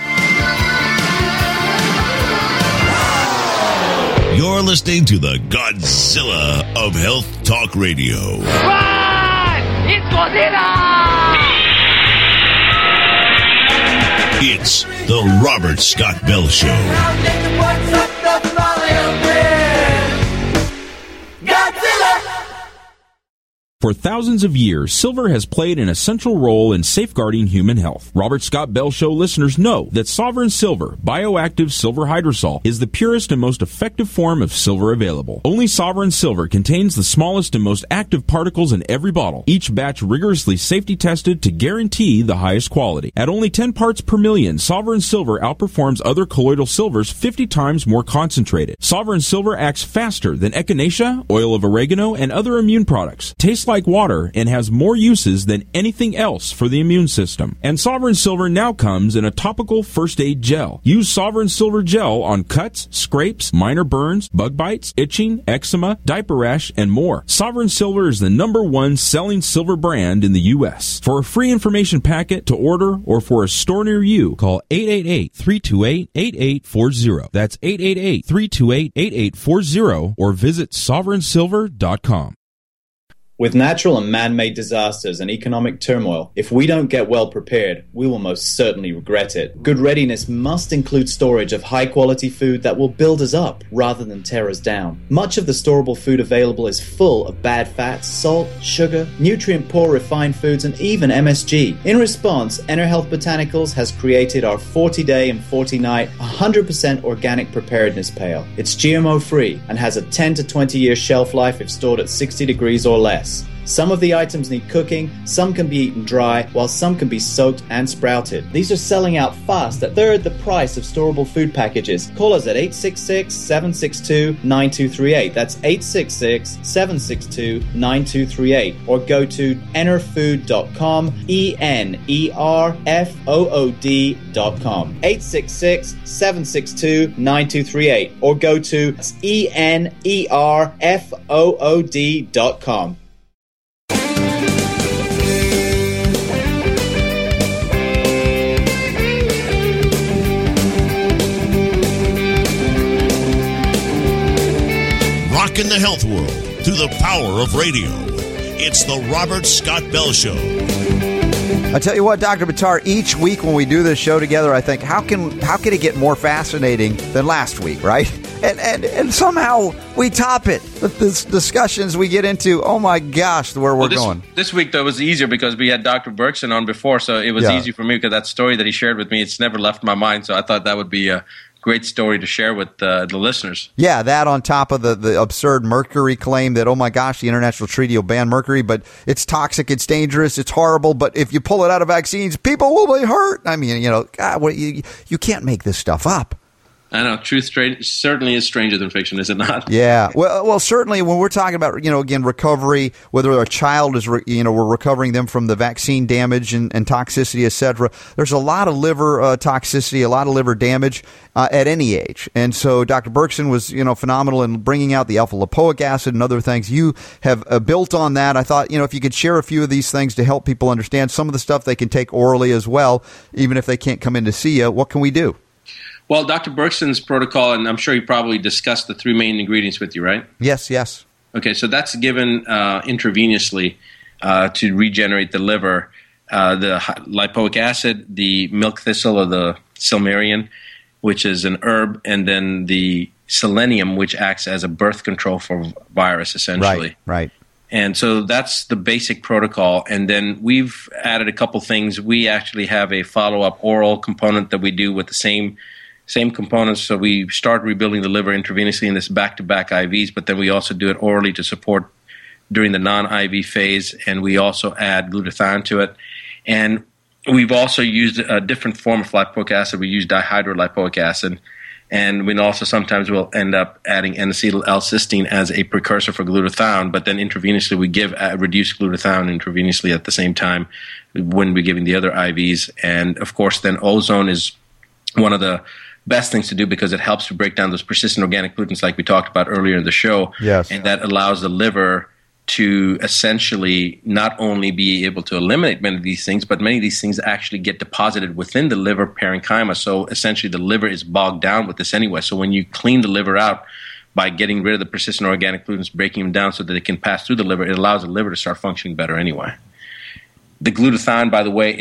S1: You're listening to the Godzilla of Health Talk Radio.
S4: Run! It's Godzilla!
S1: It's the Robert Scott Bell Show.
S18: For thousands of years, silver has played an essential role in safeguarding human health. Robert Scott Bell Show listeners know that Sovereign Silver, bioactive silver hydrosol, is the purest and most effective form of silver available. Only Sovereign Silver contains the smallest and most active particles in every bottle, each batch rigorously safety tested to guarantee the highest quality. At only ten parts per million, Sovereign Silver outperforms other colloidal silvers fifty times more concentrated. Sovereign Silver acts faster than echinacea, oil of oregano, and other immune products, tastes like water, and has more uses than anything else for the immune system. And Sovereign Silver now comes in a topical first aid gel. Use Sovereign Silver gel on cuts, scrapes, minor burns, bug bites, itching, eczema, diaper rash, and more. Sovereign Silver is the number one selling silver brand in the U S. For a free information packet to order or for a store near you, call eight eight eight, three two eight, eight eight four zero. That's eight eight eight, three two eight, eight eight four zero or visit sovereign silver dot com.
S3: With natural and man-made disasters and economic turmoil, if we don't get well prepared, we will most certainly regret it. Good readiness must include storage of high-quality food that will build us up rather than tear us down. Much of the storable food available is full of bad fats, salt, sugar, nutrient-poor refined foods, and even M S G. In response, EnerHealth Botanicals has created our forty-day and forty-night one hundred percent organic preparedness pail. It's G M O-free and has a ten to twenty year shelf life if stored at sixty degrees or less. Some of the items need cooking, some can be eaten dry, while some can be soaked and sprouted. These are selling out fast at third the price of storable food packages. Call us at eight six six, seven six two, nine two three eight. That's eight six six, seven six two, nine two three eight. Or go to enerfood dot com, E N E R F O O D dot com. eight six six, seven six two, nine two three eight. Or go to E N E R F O O D dot com.
S1: In the health world through the power of radio. It's the Robert Scott Bell Show.
S13: I tell you what, Doctor Buttar, each week when we do this show together, I think, how can how can it get more fascinating than last week, right? And and, and somehow we top it. The, the discussions we get into, oh my gosh, where we're
S26: well, this,
S13: going.
S26: This week, though, was easier because we had Doctor Berkson on before, so it was
S13: yeah.
S26: easy for me because that story that he shared with me, it's never left my mind, so I thought that would be a great story to share with uh, the listeners.
S13: Yeah, that on top of the, the absurd mercury claim that, oh my gosh, the International Treaty will ban mercury, but it's toxic, it's dangerous, it's horrible, but if you pull it out of vaccines, people will be hurt. I mean, you know, God, what, you, you can't make this stuff up.
S26: I know. Truth stra- certainly is stranger than fiction, is it not?
S13: Yeah. Well, well, certainly when we're talking about, you know, again, recovery, whether a child is, re- you know, we're recovering them from the vaccine damage and, and toxicity, et cetera, there's a lot of liver uh, toxicity, a lot of liver damage uh, at any age. And so Doctor Berkson was, you know, phenomenal in bringing out the alpha-lipoic acid and other things. You have uh, built on that. I thought, you know, if you could share a few of these things to help people understand some of the stuff they can take orally as well, even if they can't come in to see you, what can we do?
S26: Well, Doctor Berkson's protocol, and I'm sure he probably discussed the three main ingredients with you, right?
S13: Yes, yes.
S26: Okay, so that's given uh, intravenously uh, to regenerate the liver. Uh, the lipoic acid, the milk thistle or the silmarian, which is an herb, and then the selenium, which acts as a birth control for virus, essentially.
S13: Right, right.
S26: And so that's the basic protocol. And then we've added a couple things. We actually have a follow-up oral component that we do with the same Same components, so we start rebuilding the liver intravenously in this back-to-back I Vs, but then we also do it orally to support during the non-I V phase, and we also add glutathione to it. And we've also used a different form of lipoic acid. We use dihydrolipoic acid, and we also sometimes will end up adding N-acetyl-L-cysteine as a precursor for glutathione, but then intravenously we give uh, reduced glutathione intravenously at the same time when we're giving the other I Vs. And, of course, then ozone is one of the best things to do because it helps to break down those persistent organic pollutants like we talked about earlier in the show.
S13: Yes.
S26: And that allows the liver to essentially not only be able to eliminate many of these things, but many of these things actually get deposited within the liver parenchyma. So essentially the liver is bogged down with this anyway. So when you clean the liver out by getting rid of the persistent organic pollutants, breaking them down so that it can pass through the liver, it allows the liver to start functioning better anyway. The glutathione, by the way, is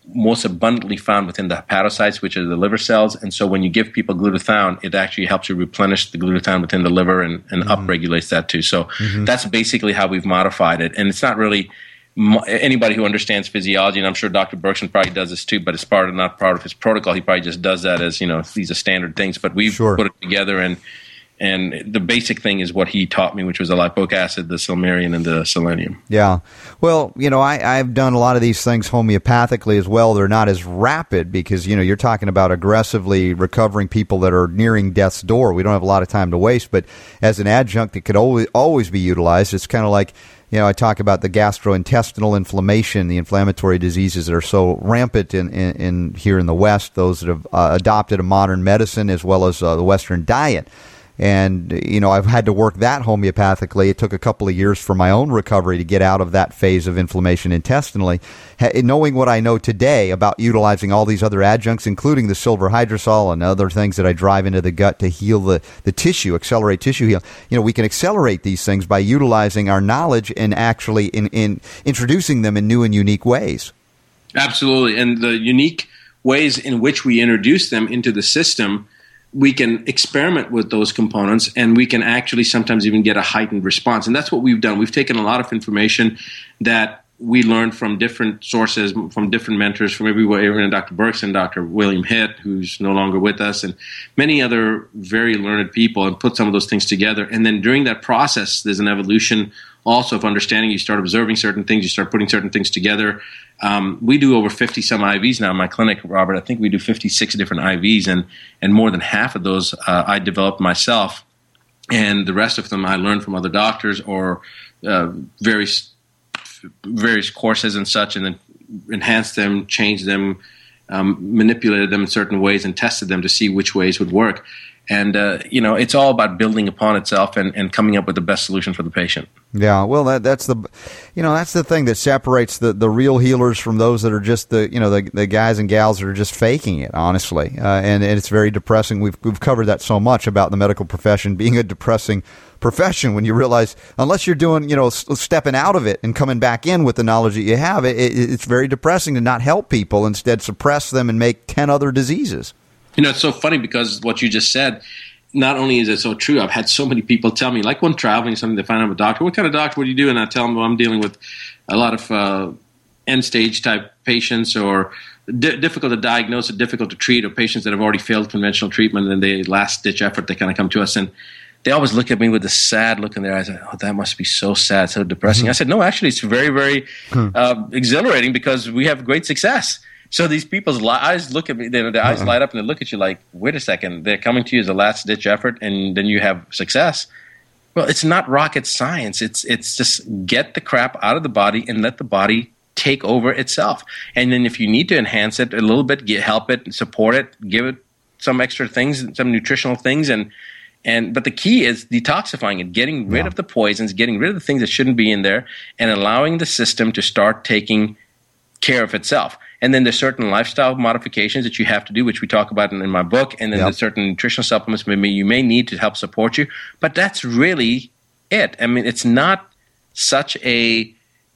S26: most abundantly found within the hepatocytes, which are the liver cells. And so when you give people glutathione, it actually helps you replenish the glutathione within the liver and, and mm-hmm. upregulates that too. So mm-hmm. that's basically how we've modified it. And it's not really anybody who understands physiology, and I'm sure Doctor Berkson probably does this too, but it's part of not part of his protocol. He probably just does that as, you know, these are standard things. But we've sure. put it together, and And the basic thing is what he taught me, which was the lipoic acid, the Silmarian, and the selenium.
S13: Yeah. Well, you know, I, I've done a lot of these things homeopathically as well. They're not as rapid because, you know, you're talking about aggressively recovering people that are nearing death's door. We don't have a lot of time to waste. But as an adjunct, it could always, always be utilized. It's kind of like, you know, I talk about the gastrointestinal inflammation, the inflammatory diseases that are so rampant in, in, in here in the West, those that have uh, adopted a modern medicine as well as uh, the Western diet. And, you know, I've had to work that homeopathically. It took a couple of years for my own recovery to get out of that phase of inflammation intestinally. Knowing what I know today about utilizing all these other adjuncts, including the silver hydrosol and other things that I drive into the gut to heal the, the tissue, accelerate tissue heal, you know, we can accelerate these things by utilizing our knowledge and actually in, in introducing them in new and unique ways.
S26: Absolutely. And the unique ways in which we introduce them into the system, we can experiment with those components, and we can actually sometimes even get a heightened response. And that's what we've done. We've taken a lot of information that we learned from different sources, from different mentors, from everywhere, even Doctor Berkson, Doctor William Hitt, who's no longer with us, and many other very learned people, and put some of those things together. And then during that process, there's an evolution also of understanding. You start observing certain things, you start putting certain things together. Um, we do over fifty some I Vs now in my clinic, Robert. I think we do fifty-six different I Vs, and and more than half of those uh, I developed myself, and the rest of them I learned from other doctors or uh, various various courses and such, and then enhanced them, changed them, um, manipulated them in certain ways, and tested them to see which ways would work. And, uh, you know, it's all about building upon itself and, and coming up with the best solution for the patient.
S13: Yeah, well, that, that's the, you know, that's the thing that separates the, the real healers from those that are just the, you know, the, the guys and gals that are just faking it, honestly. Uh, and, and it's very depressing. We've we've covered that so much about the medical profession being a depressing profession when you realize unless you're doing, you know, stepping out of it and coming back in with the knowledge that you have, it, it, it's very depressing to not help people, instead suppress them and make ten other diseases.
S26: You know, it's so funny because what you just said, not only is it so true, I've had so many people tell me, like when traveling, something they find out I'm a doctor, what kind of doctor would you do? And I tell them, well, I'm dealing with a lot of uh, end-stage type patients, or di- difficult to diagnose or difficult to treat, or patients that have already failed conventional treatment, and they last-ditch effort, they kind of come to us. And they always look at me with a sad look in their eyes. Oh, that must be so sad, so depressing. Mm-hmm. I said, no, actually, it's very, very hmm. uh, exhilarating because we have great success. So these people's li- eyes look at me, their, their eyes uh-huh. light up, and they look at you like, wait a second, they're coming to you as a last-ditch effort, and then you have success. Well, it's not rocket science. It's it's just get the crap out of the body and let the body take over itself. And then if you need to enhance it a little bit, get, help it, support it, give it some extra things, some nutritional things, and and but the key is detoxifying it, getting rid yeah. of the poisons, getting rid of the things that shouldn't be in there, and allowing the system to start taking care of itself. And then there's certain lifestyle modifications that you have to do, which we talk about in, in my book. And then yep. there's certain nutritional supplements maybe you may need to help support you. But that's really it. I mean, it's not such a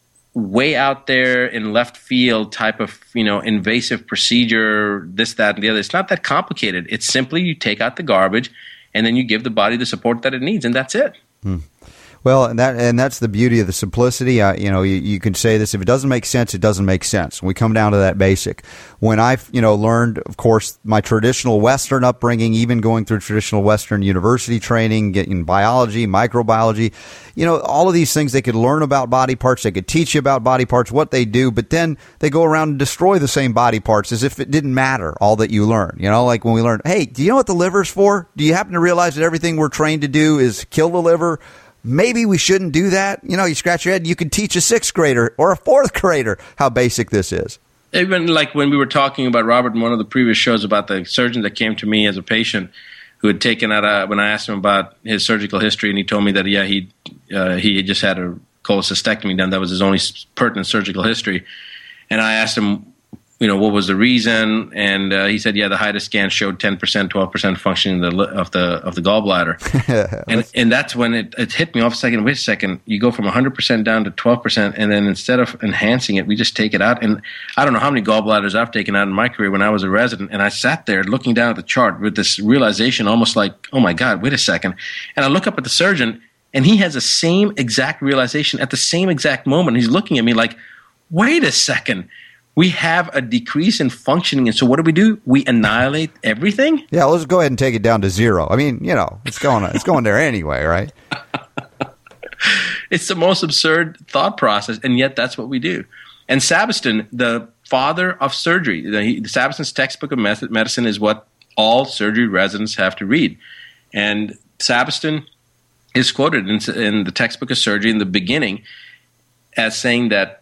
S26: way out there in left field type of, you know, invasive procedure, this, that, and the other. It's not that complicated. It's simply you take out the garbage and then you give the body the support that it needs, and that's it.
S13: Hmm. Well, and that and that's the beauty of the simplicity. Uh, you know, you, you can say this: if it doesn't make sense, it doesn't make sense. We come down to that basic. When I, you know, learned, of course, my traditional Western upbringing, even going through traditional Western university training, getting biology, microbiology, you know, all of these things, they could learn about body parts, they could teach you about body parts, what they do, but then they go around and destroy the same body parts as if it didn't matter, all that you learn. You know, like when we learned, hey, do you know what the liver's for? Do you happen to realize that everything we're trained to do is kill the liver? Maybe we shouldn't do that. You know, you scratch your head, you could teach a sixth grader or a fourth grader how basic this is.
S26: Even like when we were talking about Robert in one of the previous shows about the surgeon that came to me as a patient who had taken out a, when I asked him about his surgical history, and he told me that, yeah, he uh, he just had a cholecystectomy done. That was his only pertinent surgical history. And I asked him, you know, what was the reason? And uh, he said, yeah, the HIDA scan showed ten percent, twelve percent functioning of the of the of the gallbladder. and and that's when it, it hit me off a second. Wait a second, you go from one hundred percent down to twelve percent, and then instead of enhancing it, we just take it out. And I don't know how many gallbladders I've taken out in my career when I was a resident, and I sat there looking down at the chart with this realization, almost like, oh my God, wait a second. And I look up at the surgeon, and he has the same exact realization at the same exact moment. He's looking at me like, wait a second. We have a decrease in functioning, and so what do we do? We annihilate everything?
S13: Yeah, let's go ahead and take it down to zero. I mean, you know, it's going it's going there anyway, right?
S26: It's the most absurd thought process, and yet that's what we do. And Sabiston, the father of surgery, the, the Sabiston's textbook of method, medicine is what all surgery residents have to read. And Sabiston is quoted in, in the textbook of surgery in the beginning as saying that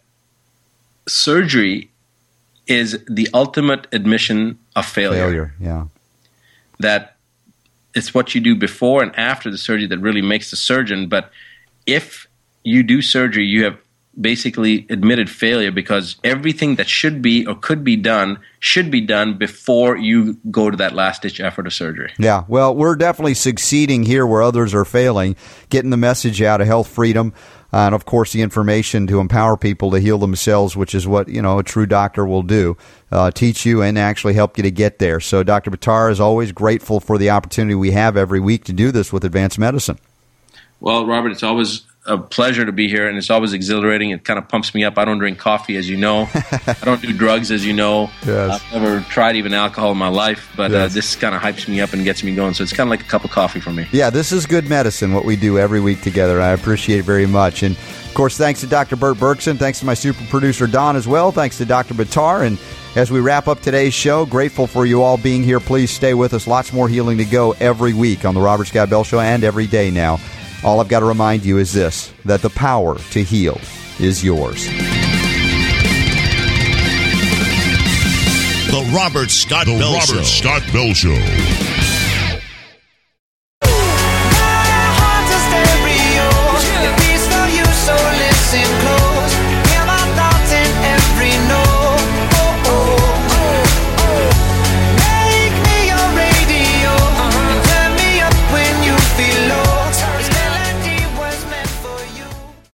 S26: surgery is the ultimate admission of failure.
S13: Failure, yeah.
S26: That it's what you do before and after the surgery that really makes the surgeon. But if you do surgery, you have basically admitted failure because everything that should be or could be done should be done before you go to that last-ditch effort of surgery.
S13: Yeah, well, we're definitely succeeding here where others are failing, getting the message out of health freedom. Uh, and, of course, the information to empower people to heal themselves, which is what, you know, a true doctor will do, uh, teach you and actually help you to get there. So Doctor Buttar is always grateful for the opportunity we have every week to do this with Advanced Medicine.
S26: Well, Robert, it's always a pleasure to be here, and it's always exhilarating. It kind of pumps me up. I don't drink coffee, as you know. I don't do drugs, as you know.
S13: Yes.
S26: I've never tried even alcohol in my life, but
S13: Yes.
S26: uh, this kind of hypes me up and gets me going. So it's kind of like a cup of coffee for me.
S13: Yeah, this is good medicine, what we do every week together. I appreciate it very much. And, of course, thanks to Doctor Bert Berkson. Thanks to my super producer, Don, as well. Thanks to Doctor Buttar. And as we wrap up today's show, grateful for you all being here. Please stay with us. Lots more healing to go every week on the Robert Scott Bell Show and every day now. All I've got to remind you is this, that the power to heal is yours.
S1: The Robert Scott
S7: The
S1: Bell
S7: Robert
S1: Show.
S7: Scott Bell Show.